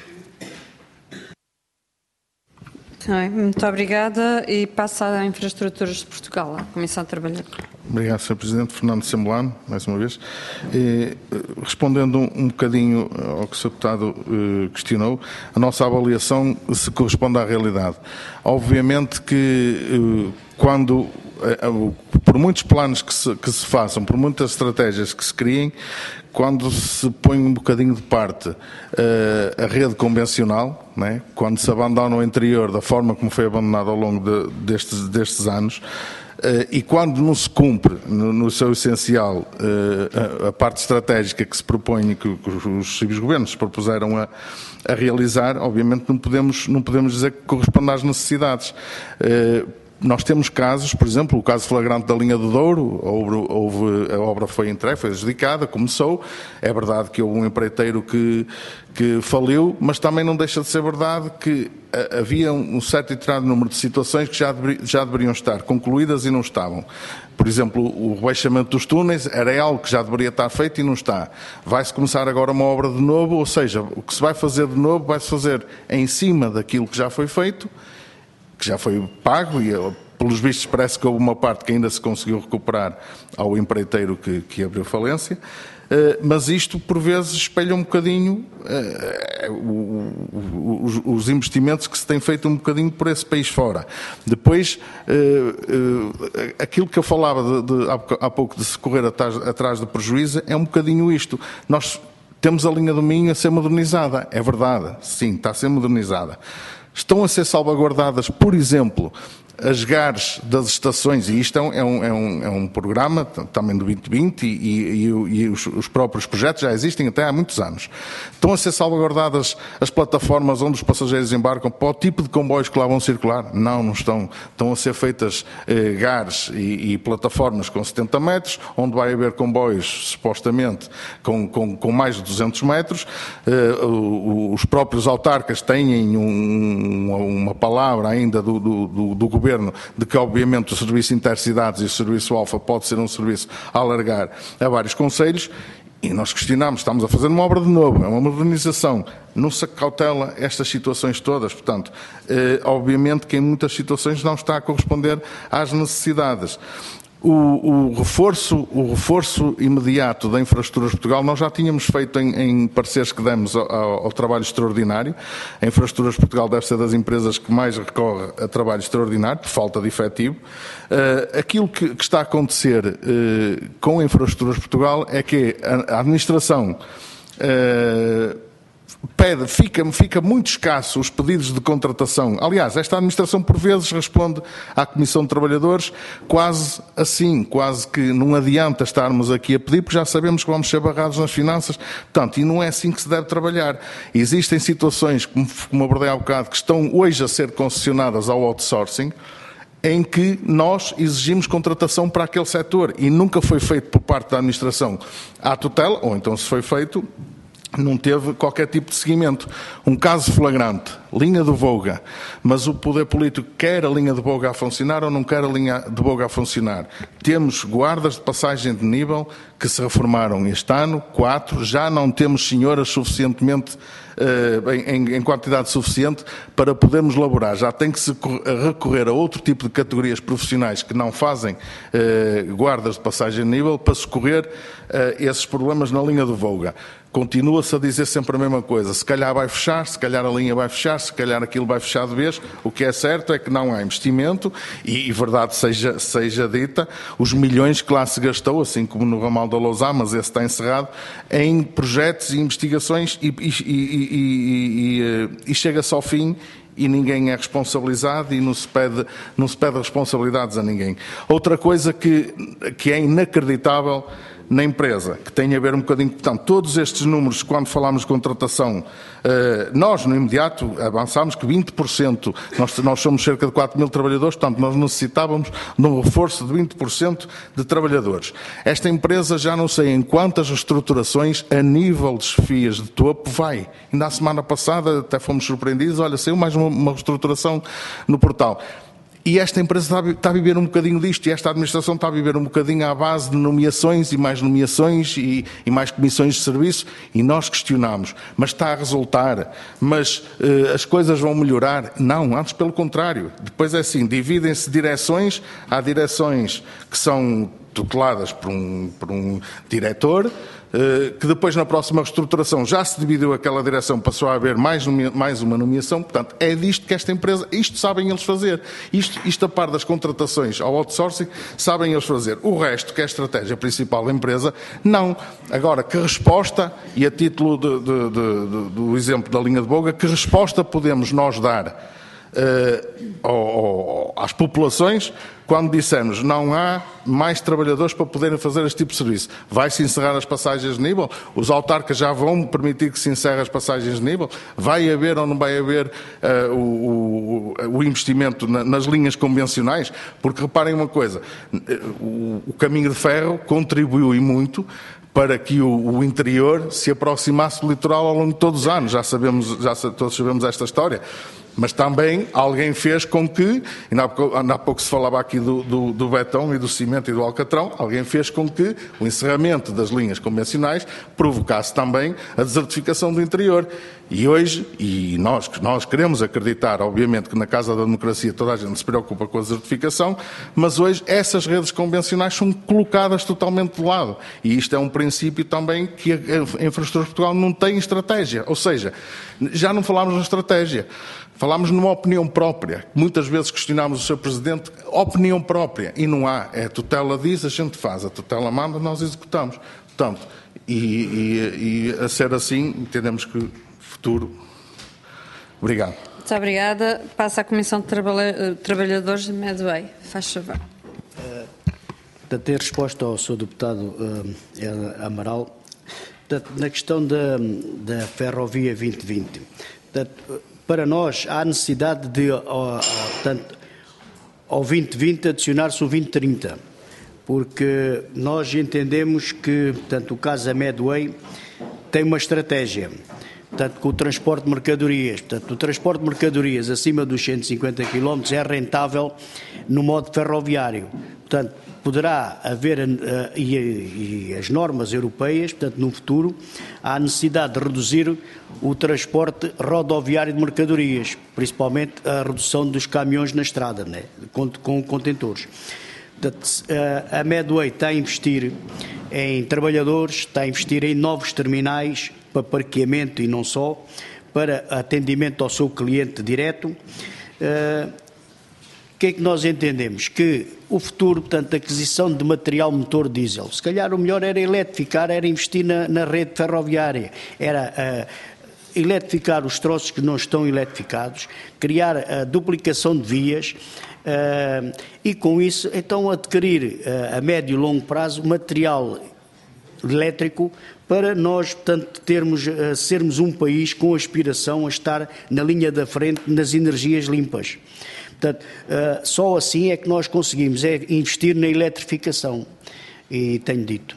Muito obrigada e passo à Infraestruturas de Portugal, à Comissão de Trabalho. Obrigado, Sr. Presidente. Fernando Semblano, mais uma vez. Respondendo um bocadinho ao que o Sr. Deputado questionou, a nossa avaliação se corresponde à realidade. Obviamente que quando por muitos planos que se façam, por muitas estratégias que se criem, quando se põe um bocadinho de parte a rede convencional, né? Quando se abandona o interior da forma como foi abandonado ao longo destes anos, e quando não se cumpre no seu essencial a parte estratégica que se propõe, que os cívicos governos se propuseram a realizar, obviamente não podemos dizer que corresponde às necessidades. Nós temos casos, por exemplo, o caso flagrante da linha do Douro, a obra foi entregue, foi adjudicada, começou. É verdade que houve um empreiteiro que faliu, mas também não deixa de ser verdade que havia um certo e determinado número de situações que já deveriam estar concluídas e não estavam. Por exemplo, o rebaixamento dos túneis era algo que já deveria estar feito e não está. Vai-se começar agora uma obra de novo, ou seja, o que se vai fazer de novo vai-se fazer em cima daquilo que já foi feito, que já foi pago, e pelos vistos parece que houve uma parte que ainda se conseguiu recuperar ao empreiteiro que abriu falência, mas isto por vezes espelha um bocadinho os investimentos que se têm feito um bocadinho por esse país fora. Depois, aquilo que eu falava há pouco de se correr atrás do prejuízo é um bocadinho isto. Nós temos a linha do Minho a ser modernizada, é verdade, sim, está a ser modernizada. Estão a ser salvaguardadas, por exemplo, as GARs das estações, e isto é um programa também do 2020 e os próprios projetos já existem até há muitos anos. Estão a ser salvaguardadas as plataformas onde os passageiros embarcam para o tipo de comboios que lá vão circular? Não, não estão. Estão a ser feitas GARs e plataformas com 70 metros, onde vai haver comboios, supostamente, com mais de 200 metros. Os próprios autarcas têm uma palavra ainda do governo de que, obviamente, o serviço Intercidades e o serviço Alfa pode ser um serviço a alargar a vários concelhos, e nós questionamos, estamos a fazer uma obra de novo, é uma modernização, não se cautela estas situações todas, portanto, obviamente que em muitas situações não está a corresponder às necessidades. O reforço imediato da Infraestruturas Portugal, nós já tínhamos feito em pareceres que demos ao trabalho extraordinário. A Infraestruturas Portugal deve ser das empresas que mais recorre a trabalho extraordinário, por falta de efetivo. Aquilo que está a acontecer com a Infraestruturas Portugal é que a administração fica muito escasso os pedidos de contratação. Aliás, esta administração por vezes responde à Comissão de Trabalhadores quase assim, quase que não adianta estarmos aqui a pedir, porque já sabemos que vamos ser barrados nas finanças. Portanto, e não é assim que se deve trabalhar. Existem situações, como abordei há bocado, que estão hoje a ser concessionadas ao outsourcing, em que nós exigimos contratação para aquele setor e nunca foi feito por parte da administração à tutela, ou então se foi feito, não teve qualquer tipo de seguimento. Um caso flagrante, linha do Voga, mas o poder político quer a linha de Voga a funcionar ou não quer a linha de Voga a funcionar. Temos guardas de passagem de nível que se reformaram este ano, 4, já não temos senhoras suficientemente em quantidade suficiente para podermos laborar. Já tem que se recorrer a outro tipo de categorias profissionais que não fazem guardas de passagem de nível para socorrer esses problemas na linha do Voga. Continua-se a dizer sempre a mesma coisa. Se calhar vai fechar, se calhar a linha vai fechar, se calhar aquilo vai fechar de vez. O que é certo é que não há investimento e verdade seja dita, os milhões que lá se gastou, assim como no ramal da Lousã, mas esse está encerrado, em projetos e investigações e chega-se ao fim e ninguém é responsabilizado e não se pede responsabilidades a ninguém. Outra coisa que é inacreditável na empresa, que tem a ver um bocadinho, portanto, todos estes números, quando falamos de contratação, nós, no imediato, avançámos que 20%, nós somos cerca de 4 mil trabalhadores, portanto, nós necessitávamos de um reforço de 20% de trabalhadores. Esta empresa, já não sei em quantas reestruturações a nível de chefias de topo vai. Ainda a semana passada até fomos surpreendidos, olha, saiu mais uma reestruturação no portal. E esta empresa está a viver um bocadinho disto, e esta administração está a viver um bocadinho à base de nomeações e mais comissões de serviço, e nós questionamos, mas está a resultar, mas as coisas vão melhorar? Não, antes pelo contrário. Depois é assim, dividem-se direções, há direções que são tuteladas por um diretor, que depois na próxima reestruturação já se dividiu aquela direção, passou a haver mais uma nomeação. Portanto, é disto que esta empresa, isto sabem eles fazer. Isto a par das contratações ao outsourcing, sabem eles fazer. O resto, que é a estratégia principal da empresa, não. Agora, que resposta, e a título do exemplo da linha de Boga, que resposta podemos nós dar às populações quando dissemos não há mais trabalhadores para poderem fazer este tipo de serviço? Vai-se encerrar as passagens de nível? Os autarcas já vão permitir que se encerre as passagens de nível? Vai haver ou não vai haver o investimento nas linhas convencionais? Porque reparem uma coisa, o caminho de ferro contribuiu e muito para que o interior se aproximasse do litoral ao longo de todos os anos. Todos sabemos esta história. Mas também alguém fez com que, ainda há pouco se falava aqui do betão e do cimento e do alcatrão, alguém fez com que o encerramento das linhas convencionais provocasse também a desertificação do interior. E hoje, nós queremos acreditar, obviamente, que na Casa da Democracia toda a gente se preocupa com a desertificação, mas hoje essas redes convencionais são colocadas totalmente de lado. E isto é um princípio também que a Infraestruturas de Portugal não tem estratégia. Ou seja, já não falámos na estratégia. Falámos numa opinião própria. Muitas vezes questionámos o Sr. Presidente, opinião própria. E não há. A tutela diz, a gente faz. A tutela manda, nós executamos. Portanto, e a ser assim, entendemos que o futuro... Obrigado. Muito obrigada. Passa à Comissão de Trabalhadores de Medway. Faz favor. Para ter resposta ao Sr. Deputado Amaral, na questão da Ferrovia 2020, para nós há necessidade de, portanto, ao 2020 adicionar-se o 2030, porque nós entendemos que, portanto, o caso da Medway tem uma estratégia, portanto, com o transporte de mercadorias. Portanto, o transporte de mercadorias acima dos 150 km é rentável no modo ferroviário. Portanto, poderá haver, e as normas europeias, portanto, no futuro, há necessidade de reduzir o transporte rodoviário de mercadorias, principalmente a redução dos caminhões na estrada, né, com contentores. Portanto, a Medway está a investir em trabalhadores, está a investir em novos terminais para parqueamento e não só, para atendimento ao seu cliente direto. O que é que nós entendemos? Que o futuro, portanto, a aquisição de material motor diesel, se calhar o melhor era eletrificar, era investir na rede ferroviária, era eletrificar os troços que não estão eletrificados, criar a duplicação de vias e com isso, então, adquirir a médio e longo prazo material elétrico para nós, portanto, sermos um país com aspiração a estar na linha da frente nas energias limpas. Portanto, só assim é que nós conseguimos investir na eletrificação. E tenho dito.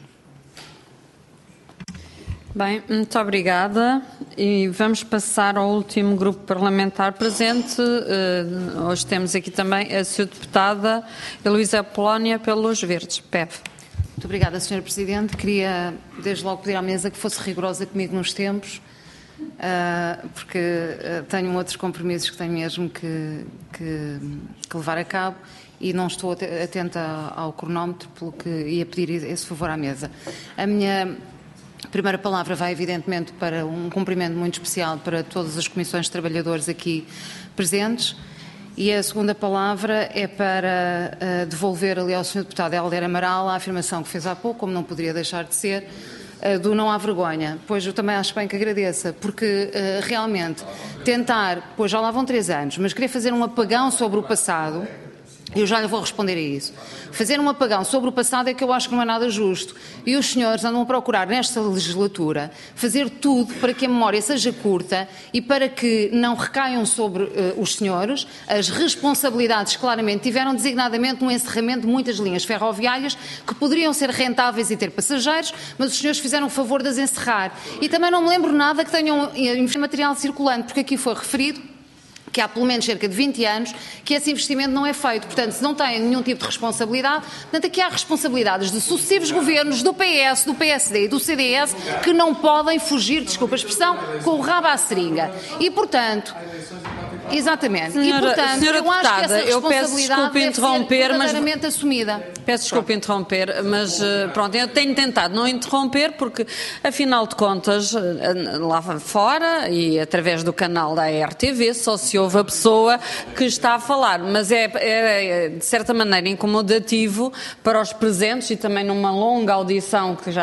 Bem, muito obrigada. E vamos passar ao último grupo parlamentar presente. Hoje temos aqui também a Sra. Deputada Heloísa Polónia pelos Verdes. PEV. Muito obrigada, Sra. Presidente. Queria, desde logo, pedir à mesa que fosse rigorosa comigo nos tempos, porque tenho outros compromissos que tenho mesmo que levar a cabo e não estou atenta ao cronómetro, pelo que ia pedir esse favor à mesa. A minha primeira palavra vai, evidentemente, para um cumprimento muito especial para todas as comissões de trabalhadores aqui presentes. E a segunda palavra é para devolver ali ao Sr. Deputado Hélder Amaral a afirmação que fez há pouco, como não poderia deixar de ser, do não há vergonha. Pois eu também acho bem que agradeça, porque realmente tentar, pois já lá vão 3 anos, mas querer fazer um apagão sobre o passado, eu já lhe vou responder a isso. Fazer um apagão sobre o passado é que eu acho que não é nada justo. E os senhores andam a procurar, nesta legislatura, fazer tudo para que a memória seja curta e para que não recaiam sobre os senhores as responsabilidades que claramente tiveram, designadamente no encerramento de muitas linhas ferroviárias que poderiam ser rentáveis e ter passageiros, mas os senhores fizeram o favor de as encerrar. E também não me lembro nada que tenham material circulante, porque aqui foi referido que há pelo menos cerca de 20 anos que esse investimento não é feito. Portanto, se não têm nenhum tipo de responsabilidade, portanto, aqui há responsabilidades de sucessivos governos do PS, do PSD e do CDS que não podem fugir, desculpa a expressão, com o rabo à seringa. E, portanto... Exatamente. Senhora, e, portanto, senhora eu acho que deputada, essa eu peço responsabilidade desculpa deve interromper, ser mas verdadeiramente assumida. Peço desculpa interromper, mas pronto, eu tenho tentado não interromper porque, afinal de contas, lá fora e através do canal da RTV só se ouve a pessoa que está a falar, mas é de certa maneira incomodativo para os presentes e também numa longa audição que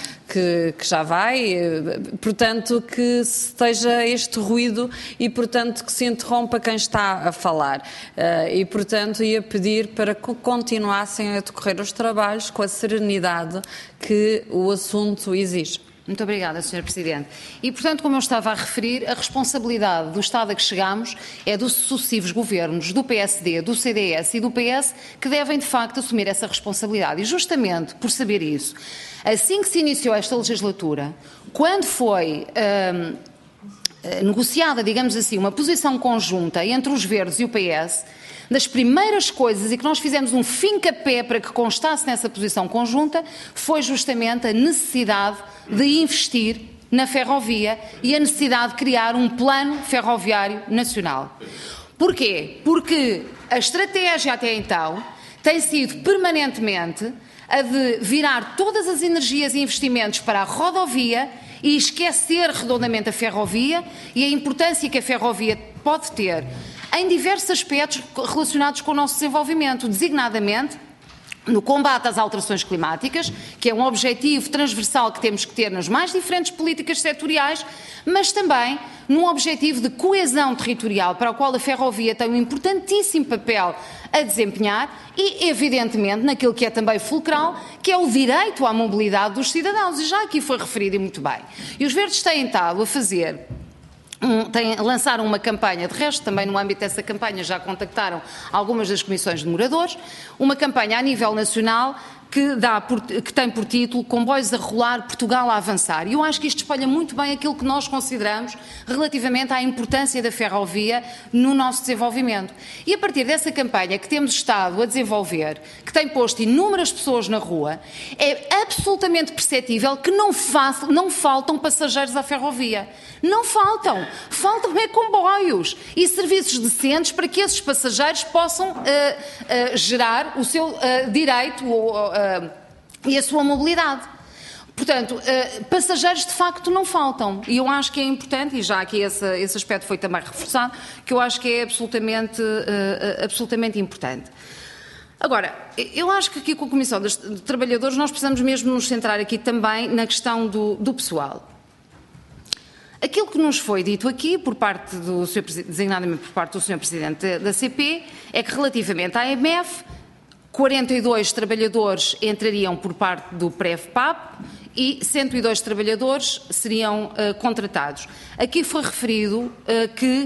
já vai, portanto que esteja este ruído e portanto que se interrompa quem está a falar e portanto ia pedir para que continuassem a decorrer os trabalhos com a serenidade que o assunto exige. Muito obrigada, Sr. Presidente. E, portanto, como eu estava a referir, a responsabilidade do Estado a que chegamos é dos sucessivos governos do PSD, do CDS e do PS que devem, de facto, assumir essa responsabilidade. E, justamente por saber isso, assim que se iniciou esta legislatura, quando foi negociada, digamos assim, uma posição conjunta entre os Verdes e o PS, das primeiras coisas, e que nós fizemos um fincapé para que constasse nessa posição conjunta, foi justamente a necessidade de investir na ferrovia e a necessidade de criar um plano ferroviário nacional. Porquê? Porque a estratégia até então tem sido permanentemente a de virar todas as energias e investimentos para a rodovia e esquecer redondamente a ferrovia e a importância que a ferrovia pode ter em diversos aspectos relacionados com o nosso desenvolvimento, designadamente no combate às alterações climáticas, que é um objetivo transversal que temos que ter nas mais diferentes políticas setoriais, mas também num objetivo de coesão territorial, para o qual a ferrovia tem um importantíssimo papel a desempenhar e, evidentemente, naquilo que é também fulcral, que é o direito à mobilidade dos cidadãos, e já aqui foi referido e muito bem. E os Verdes têm estado a fazer... lançaram uma campanha, de resto também no âmbito dessa campanha já contactaram algumas das comissões de moradores, uma campanha a nível nacional que tem por título Comboios a Rolar, Portugal a Avançar. E eu acho que isto espalha muito bem aquilo que nós consideramos relativamente à importância da ferrovia no nosso desenvolvimento. E a partir dessa campanha que temos estado a desenvolver, que tem posto inúmeras pessoas na rua, é absolutamente perceptível que não faltam passageiros à ferrovia. Não faltam. Faltam é comboios e serviços decentes para que esses passageiros possam gerar o seu direito e a sua mobilidade. Portanto, passageiros de facto não faltam e eu acho que é importante, e já aqui esse aspecto foi também reforçado, que eu acho que é absolutamente importante. Agora, eu acho que aqui com a Comissão de Trabalhadores nós precisamos mesmo nos centrar aqui também na questão do pessoal. Aquilo que nos foi dito aqui, por parte do Sr. designadamente por parte do Sr. Presidente da CP, é que relativamente à AMF, 42 trabalhadores entrariam por parte do PREV-PAP e 102 trabalhadores seriam contratados. Aqui foi referido que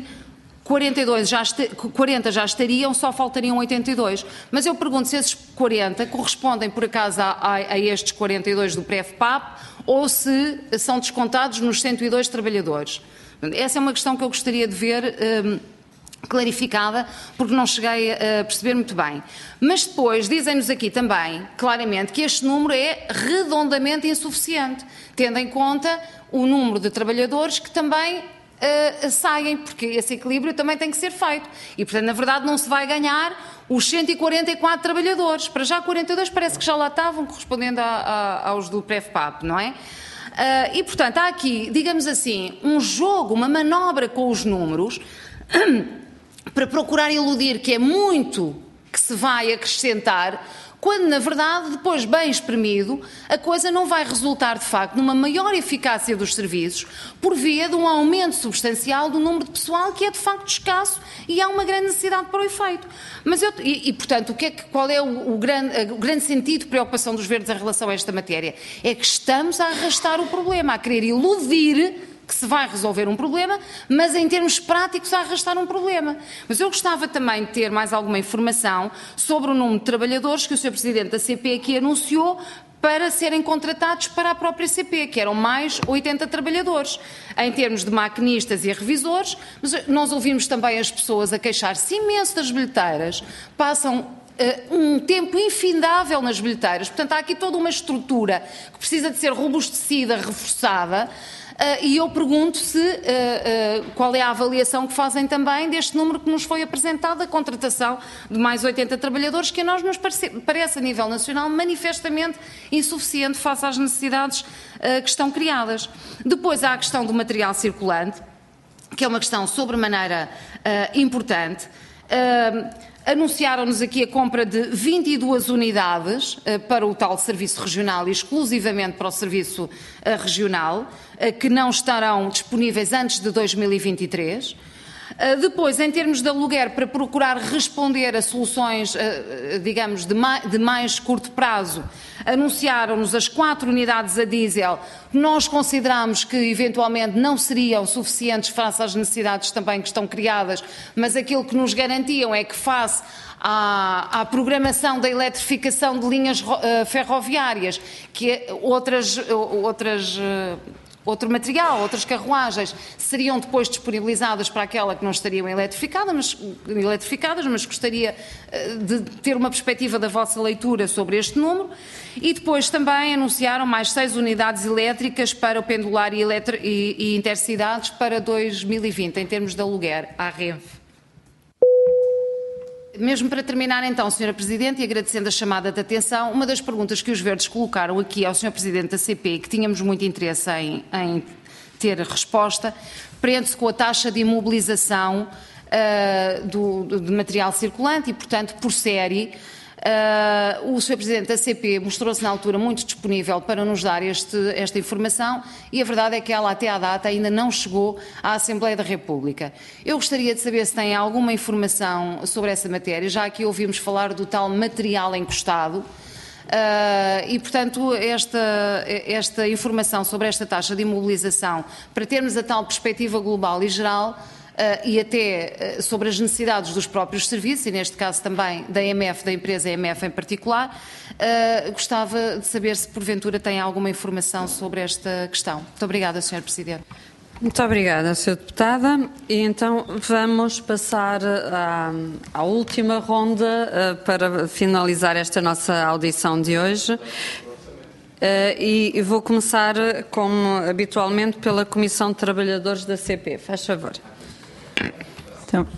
40 já estariam, só faltariam 82. Mas eu pergunto se esses 40 correspondem, por acaso, a estes 42 do PREV-PAP ou se são descontados nos 102 trabalhadores. Essa é uma questão que eu gostaria de ver clarificada, porque não cheguei a perceber muito bem. Mas depois dizem-nos aqui também, claramente, que este número é redondamente insuficiente, tendo em conta o número de trabalhadores que também saem, porque esse equilíbrio também tem que ser feito. E, portanto, na verdade, não se vai ganhar os 144 trabalhadores. Para já, 42 parece que já lá estavam, correspondendo aos do PREV-PAP, não é? E, portanto, há aqui, digamos assim, um jogo, uma manobra com os números para procurar iludir que é muito que se vai acrescentar, quando, na verdade, depois bem espremido, a coisa não vai resultar, de facto, numa maior eficácia dos serviços, por via de um aumento substancial do número de pessoal que é, de facto, escasso e há uma grande necessidade para o efeito. Mas portanto, qual é o grande sentido de preocupação dos Verdes em relação a esta matéria? É que estamos a arrastar o problema, a querer iludir que se vai resolver um problema, mas em termos práticos a arrastar um problema. Mas eu gostava também de ter mais alguma informação sobre o número de trabalhadores que o Sr. Presidente da CP aqui anunciou para serem contratados para a própria CP, que eram mais 80 trabalhadores, em termos de maquinistas e revisores, mas nós ouvimos também as pessoas a queixar-se imenso das bilheteiras, passam um tempo infindável nas bilheteiras, portanto há aqui toda uma estrutura que precisa de ser robustecida, reforçada, E eu pergunto qual é a avaliação que fazem também deste número que nos foi apresentado, a contratação de mais 80 trabalhadores, que a nós nos parece a nível nacional manifestamente insuficiente face às necessidades que estão criadas. Depois há a questão do material circulante, que é uma questão sobremaneira importante. Anunciaram-nos aqui a compra de 22 unidades para o tal serviço regional e exclusivamente para o serviço regional, que não estarão disponíveis antes de 2023. Depois, em termos de aluguer, para procurar responder a soluções, digamos, de mais curto prazo, anunciaram-nos as 4 unidades a diesel. Nós consideramos que, eventualmente, não seriam suficientes face às necessidades também que estão criadas, mas aquilo que nos garantiam é que, face à programação da eletrificação de linhas ferroviárias, que outro material, outras carruagens seriam depois disponibilizadas para aquela que não estariam eletrificadas, mas gostaria de ter uma perspectiva da vossa leitura sobre este número. E depois também anunciaram mais 6 unidades elétricas para o pendular e intercidades para 2020, em termos de aluguer à Renfe. Mesmo para terminar então, Sra. Presidente, e agradecendo a chamada de atenção, uma das perguntas que os Verdes colocaram aqui ao Sr. Presidente da CP e que tínhamos muito interesse em ter resposta, prende-se com a taxa de imobilização de material circulante e, portanto, por série. O Sr. Presidente da CP mostrou-se na altura muito disponível para nos dar esta informação e a verdade é que ela até à data ainda não chegou à Assembleia da República. Eu gostaria de saber se tem alguma informação sobre essa matéria, já que ouvimos falar do tal material encostado e, portanto, esta informação sobre esta taxa de imobilização, para termos a tal perspectiva global e geral, e até sobre as necessidades dos próprios serviços, e neste caso também da EMF, da empresa EMF em particular, gostava de saber se porventura tem alguma informação sobre esta questão. Muito obrigada, Sr. Presidente. Muito obrigada, Sra. Deputada. E então vamos passar à última ronda para finalizar esta nossa audição de hoje. E vou começar, como habitualmente, pela Comissão de Trabalhadores da CP. Faz favor. Então,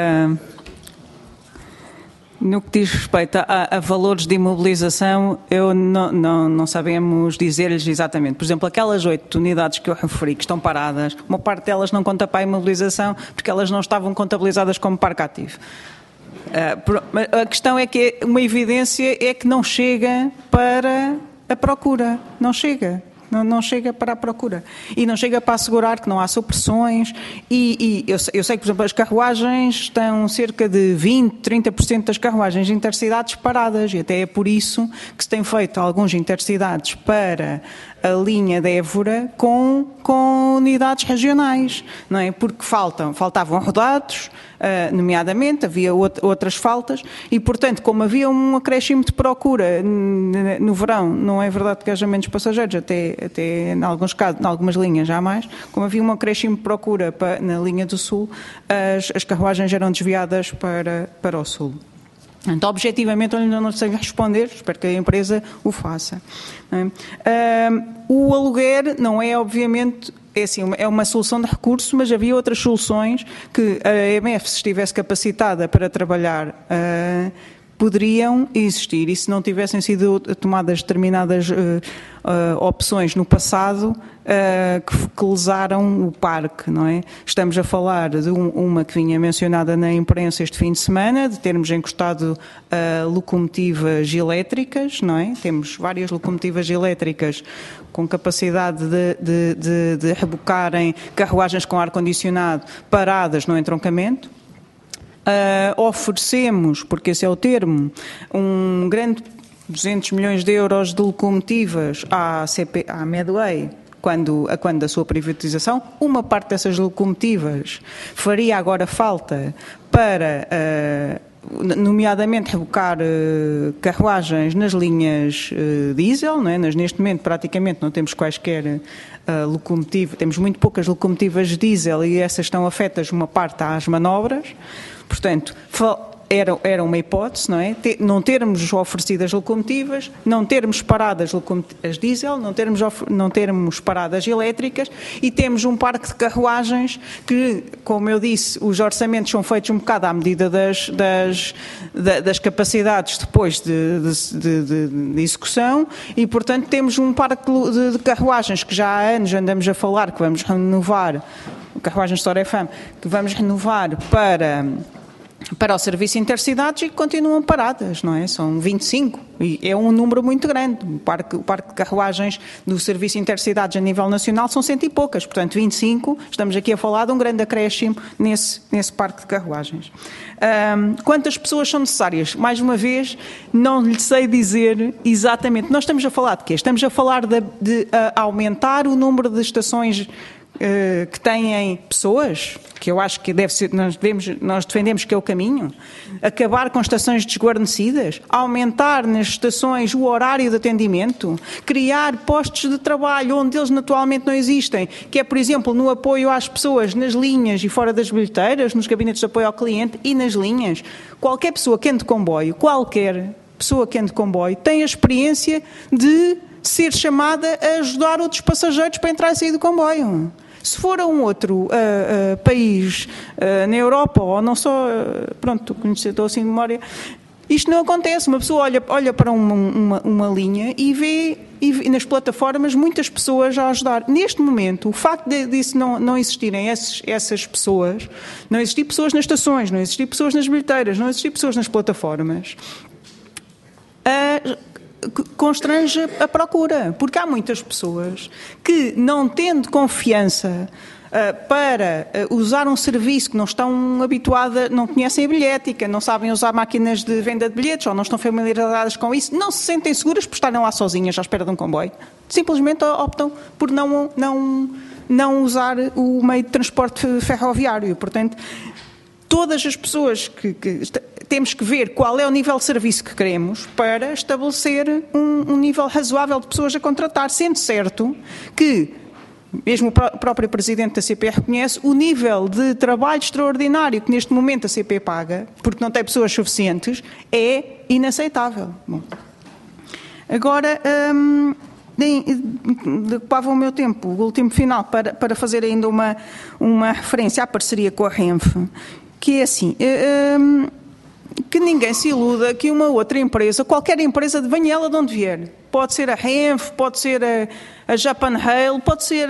no que diz respeito a valores de imobilização, eu não sabemos dizer-lhes exatamente. Por exemplo, aquelas 8 unidades que eu referi, que estão paradas, uma parte delas não conta para a imobilização porque elas não estavam contabilizadas como parque ativo. A questão é que uma evidência é que não chega para a procura, não chega. Não chega para a procura e não chega para assegurar que não há supressões e eu sei que, por exemplo, as carruagens estão cerca de 20%, 30% das carruagens intercidades paradas e até é por isso que se tem feito alguns intercidades para a linha de Évora com unidades regionais, não é? Porque faltavam rodados, nomeadamente, havia outras faltas e, portanto, como havia um acréscimo de procura no verão, não é verdade que haja menos passageiros, até em alguns casos, em algumas linhas já mais, como havia um acréscimo de procura na linha do Sul, as carruagens eram desviadas para o Sul. Então, objetivamente, eu ainda não sei responder, espero que a empresa o faça. O aluguer não é, obviamente, é uma solução de recurso, mas havia outras soluções que a EMF, se estivesse capacitada para trabalhar, poderiam existir e se não tivessem sido tomadas determinadas opções no passado que lesaram o parque, não é? Estamos a falar de uma que vinha mencionada na imprensa este fim de semana, de termos encostado locomotivas elétricas, não é? Temos várias locomotivas elétricas com capacidade de rebocarem carruagens com ar-condicionado paradas no entroncamento. Oferecemos, porque esse é o termo, um grande 200 milhões de euros de locomotivas à Medway, quando a sua privatização. Uma parte dessas locomotivas faria agora falta para, nomeadamente, rebocar carruagens nas linhas diesel, não é? Neste momento praticamente não temos quaisquer locomotivas, temos muito poucas locomotivas diesel e essas estão afetas uma parte às manobras. Portanto, era uma hipótese, não é? Não termos oferecido as locomotivas, não termos parado as diesel, não termos parado as elétricas, e temos um parque de carruagens que, como eu disse, os orçamentos são feitos um bocado à medida das capacidades depois de execução, e portanto temos um parque de carruagens que já há anos andamos a falar que vamos renovar, carruagens Torefam, que vamos renovar para o serviço intercidades, e que continuam paradas, não é? São 25, e é um número muito grande. O parque de carruagens do serviço intercidades a nível nacional são 100 e poucas, portanto 25, estamos aqui a falar de um grande acréscimo nesse parque de carruagens. Quantas pessoas são necessárias? Mais uma vez, não lhe sei dizer exatamente. Nós estamos a falar de quê? Estamos a falar de aumentar o número de estações que têm pessoas, que eu acho que deve ser, nós defendemos que é o caminho, acabar com estações desguarnecidas, aumentar nas estações o horário de atendimento, criar postos de trabalho onde eles naturalmente não existem, que é, por exemplo, no apoio às pessoas nas linhas e fora das bilheteiras, nos gabinetes de apoio ao cliente e nas linhas. Qualquer pessoa que ande de comboio, tem a experiência de ser chamada a ajudar outros passageiros para entrar e sair do comboio. Se for a um outro país na Europa, ou não só, pronto, estou assim de memória, isto não acontece. Uma pessoa olha para uma linha e vê nas plataformas muitas pessoas a ajudar. Neste momento, o facto disso não existirem essas pessoas, não existir pessoas nas estações, não existir pessoas nas bilheteiras, não existir pessoas nas plataformas, constrange a procura, porque há muitas pessoas que, não tendo confiança para usar um serviço que não estão habituadas, não conhecem a bilhética, não sabem usar máquinas de venda de bilhetes ou não estão familiarizadas com isso, não se sentem seguras por estarem lá sozinhas à espera de um comboio. Simplesmente optam por não usar o meio de transporte ferroviário. Portanto, todas as pessoas temos que ver qual é o nível de serviço que queremos para estabelecer um nível razoável de pessoas a contratar, sendo certo que, mesmo o próprio Presidente da CP reconhece, o nível de trabalho extraordinário que neste momento a CP paga, porque não tem pessoas suficientes, é inaceitável. Bom, agora, ocupava o meu tempo, o último final, para fazer ainda uma referência à parceria com a Renfe, que é assim, que ninguém se iluda que uma outra empresa, qualquer empresa, venha ela de onde vier, pode ser a Renfe, pode ser a Japan Rail, pode ser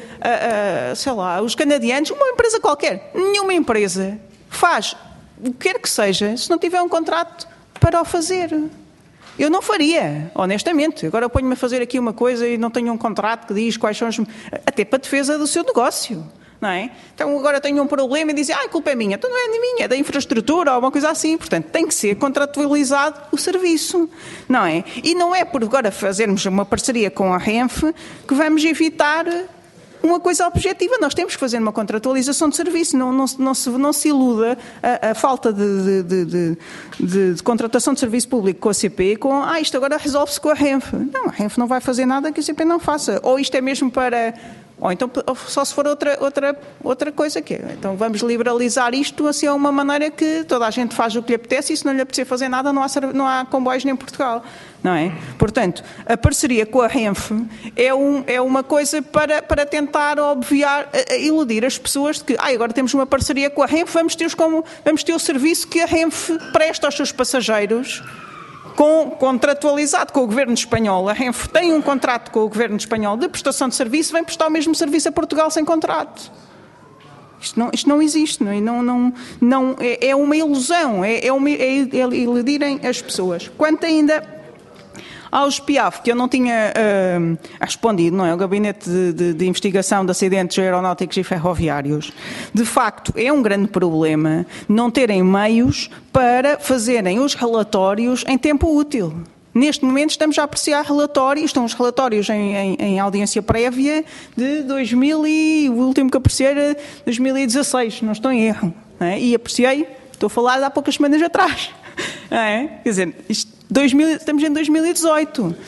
sei lá, os canadianos, uma empresa qualquer, nenhuma empresa faz o que quer que seja se não tiver um contrato para o fazer. Eu não faria, honestamente. Agora eu ponho-me a fazer aqui uma coisa e não tenho um contrato que diz quais são até para a defesa do seu negócio. Não é? Então agora tenho um problema e dizem, a culpa é minha. Então não é minha, é da infraestrutura ou alguma coisa assim. Portanto, tem que ser contratualizado o serviço, não é? E não é por agora fazermos uma parceria com a Renfe que vamos evitar uma coisa objetiva. Nós temos que fazer uma contratualização de serviço. Não se iluda a falta de contratação de serviço público com a CP com, isto agora resolve-se com a Renfe. Não, a Renfe não vai fazer nada que a CP não faça. Ou isto é mesmo para... Ou então só se for outra coisa que é. Então vamos liberalizar isto assim a uma maneira que toda a gente faz o que lhe apetece e se não lhe apetecer fazer nada não há comboios nem em Portugal. Não é? Portanto, a parceria com a Renfe é uma coisa para tentar obviar, iludir as pessoas de que agora temos uma parceria com a Renfe, vamos ter o serviço que a Renfe presta aos seus passageiros contratualizado com o Governo espanhol. A Renfe tem um contrato com o Governo espanhol de prestação de serviço, vem prestar o mesmo serviço a Portugal sem contrato. Isto não existe, não é uma ilusão, é iludirem as pessoas. Quanto ainda aos PIAF, que eu não tinha respondido, não é? O Gabinete de Investigação de Acidentes Aeronáuticos e Ferroviários. De facto, é um grande problema não terem meios para fazerem os relatórios em tempo útil. Neste momento estamos a apreciar relatórios, estão os relatórios em audiência prévia de 2000 e o último que apreciei era 2016, não estou em erro. Não é? E apreciei, estou a falar de há poucas semanas atrás. Não é? Quer dizer, estamos em 2018.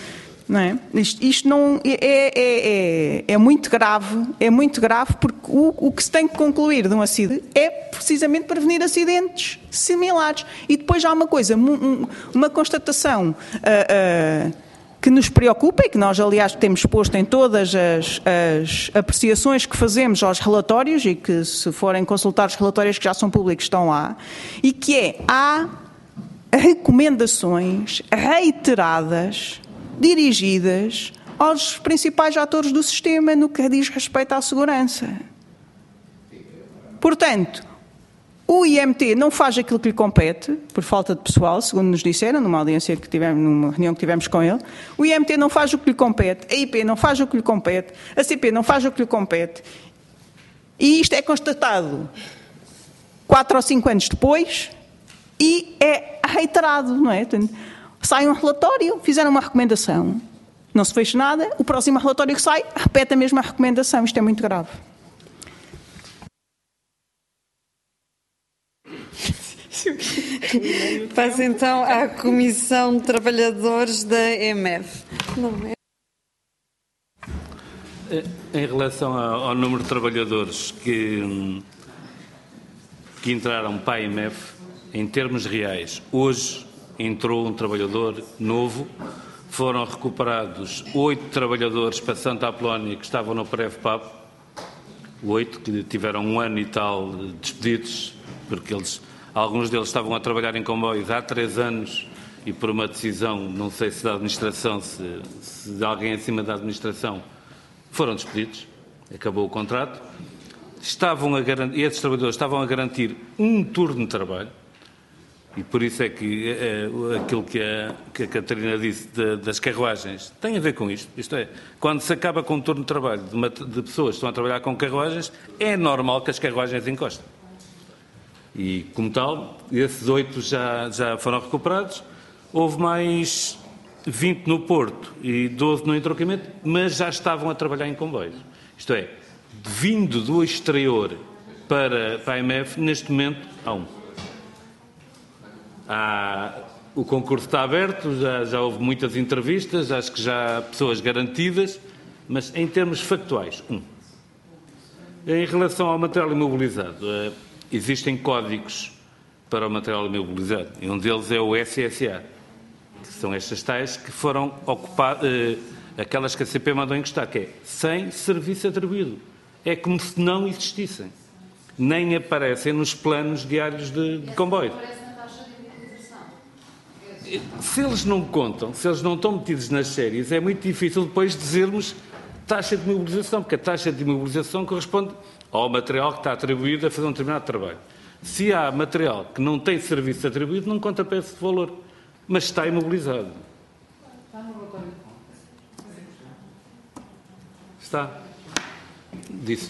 Não é? Isto não é muito grave porque o que se tem que concluir de um acidente é precisamente prevenir acidentes similares. E depois há uma coisa, uma constatação que nos preocupa e que nós, aliás, temos posto em todas as apreciações que fazemos aos relatórios e que, se forem consultar os relatórios que já são públicos, estão lá, e que há recomendações reiteradas dirigidas aos principais atores do sistema no que diz respeito à segurança. Portanto, o IMT não faz aquilo que lhe compete, por falta de pessoal, segundo nos disseram, numa audiência que tivemos, numa reunião que tivemos com ele. O IMT não faz o que lhe compete, a IP não faz o que lhe compete, a CP não faz o que lhe compete. E isto é constatado 4 ou 5 anos depois e é reiterado, não é? Sai um relatório, fizeram uma recomendação, não se fez nada, o próximo relatório que sai repete a mesma recomendação. Isto é muito grave. Passo então à Comissão de Trabalhadores da EMF. Em relação ao número de trabalhadores que entraram para a EMF, em termos reais, hoje entrou um trabalhador novo, foram recuperados 8 trabalhadores para Santa Apolónia que estavam no Prefpap, 8 que tiveram 1 ano e tal despedidos, porque alguns deles estavam a trabalhar em comboios há 3 anos e por uma decisão, não sei se da administração, se de alguém acima da administração, foram despedidos, acabou o contrato. Esses trabalhadores estavam a garantir um turno de trabalho, e por isso é que aquilo que a Catarina disse das carruagens tem a ver com isto. Isto é, quando se acaba com um turno de trabalho de pessoas que estão a trabalhar com carruagens, é normal que as carruagens encostem. E, como tal, esses 8 já foram recuperados. Houve mais 20 no Porto e 12 no entroncamento, mas já estavam a trabalhar em comboios. Isto é, vindo do exterior para a EMF, neste momento, há um. O concurso está aberto, já houve muitas entrevistas, acho que já há pessoas garantidas, mas em termos factuais, um. Em relação ao material imobilizado, existem códigos para o material imobilizado, e um deles é o SSA, que são estas tais que foram ocupadas, aquelas que a CP mandou encostar, que é sem serviço atribuído. É como se não existissem. Nem aparecem nos planos diários de comboio. Se eles não contam, se eles não estão metidos nas séries, é muito difícil depois dizermos taxa de mobilização, porque a taxa de mobilização corresponde ao material que está atribuído a fazer um determinado trabalho. Se há material que não tem serviço atribuído, não conta para esse valor, mas está imobilizado. Está. Disse.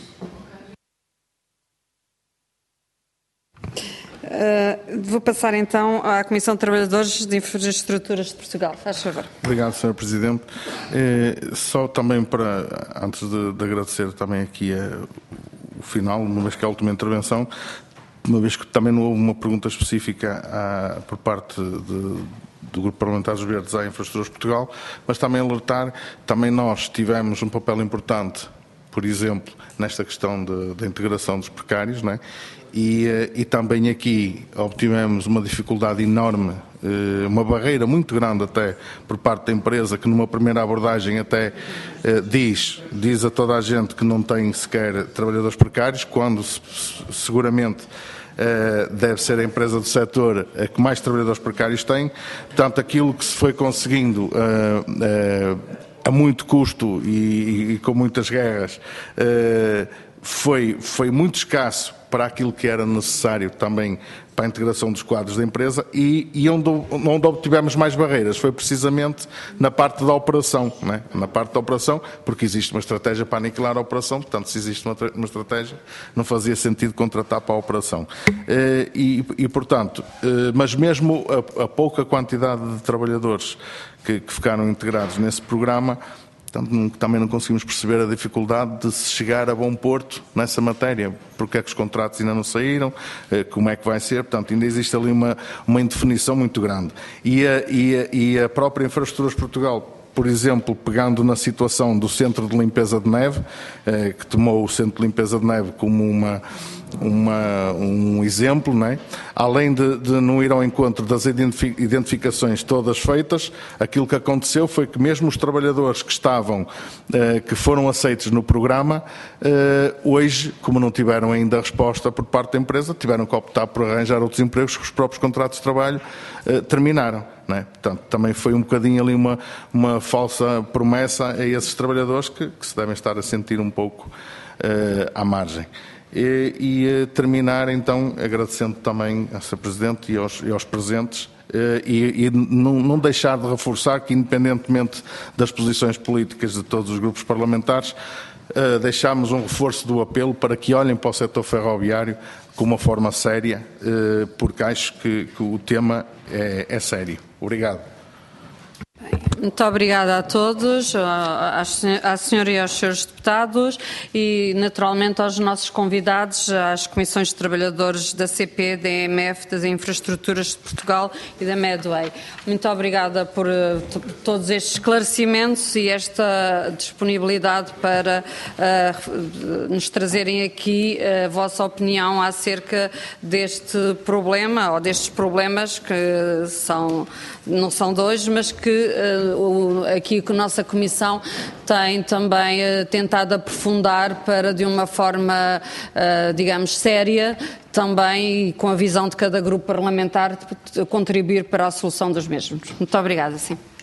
Vou passar então à Comissão de Trabalhadores de Infraestruturas de Portugal. Faz favor. Obrigado, Sr. Presidente. Só também antes de agradecer também aqui o final, uma vez que é a última intervenção, uma vez que também não houve uma pergunta específica por parte do Grupo Parlamentar dos Verdes à Infraestruturas de Portugal, mas também alertar, também nós tivemos um papel importante, por exemplo, nesta questão da integração dos precários, não é? E também aqui obtivemos uma dificuldade enorme, uma barreira muito grande até por parte da empresa, que numa primeira abordagem até diz a toda a gente que não tem sequer trabalhadores precários, quando seguramente deve ser a empresa do setor a que mais trabalhadores precários tem. Portanto, aquilo que se foi conseguindo a muito custo e com muitas guerras foi muito escasso para aquilo que era necessário também para a integração dos quadros da empresa e onde obtivemos mais barreiras foi precisamente na parte da operação, não é? Na parte da operação, porque existe uma estratégia para aniquilar a operação, portanto, se existe uma estratégia, não fazia sentido contratar para a operação. Portanto, mas mesmo a pouca quantidade de trabalhadores que ficaram integrados nesse programa, também não conseguimos perceber a dificuldade de se chegar a bom porto nessa matéria, porque é que os contratos ainda não saíram, como é que vai ser, portanto ainda existe ali uma indefinição muito grande. E a própria Infraestruturas de Portugal, por exemplo, pegando na situação do Centro de Limpeza de Neve, que tomou o Centro de Limpeza de Neve como um exemplo, não é? Além de não ir ao encontro das identificações todas feitas, aquilo que aconteceu foi que mesmo os trabalhadores que foram aceitos no programa, hoje, como não tiveram ainda resposta por parte da empresa, tiveram que optar por arranjar outros empregos, que os próprios contratos de trabalho terminaram. Não é? Portanto, também foi um bocadinho ali uma falsa promessa a esses trabalhadores que se devem estar a sentir um pouco à margem. E terminar então agradecendo também a Sr. Presidente e aos presentes e não deixar de reforçar que, independentemente das posições políticas de todos os grupos parlamentares, deixámos um reforço do apelo para que olhem para o setor ferroviário com uma forma séria, porque acho que o tema é sério. Obrigado. Muito obrigada a todos, à senhora e aos senhores deputados e, naturalmente, aos nossos convidados, às comissões de trabalhadores da CP, da EMF, das Infraestruturas de Portugal e da Medway. Muito obrigada por todos estes esclarecimentos e esta disponibilidade para nos trazerem aqui a vossa opinião acerca deste problema, ou destes problemas que não são de hoje, mas que aqui que a nossa Comissão tem também tentado aprofundar para, de uma forma, digamos, séria, também com a visão de cada grupo parlamentar, de contribuir para a solução dos mesmos. Muito obrigada, sim.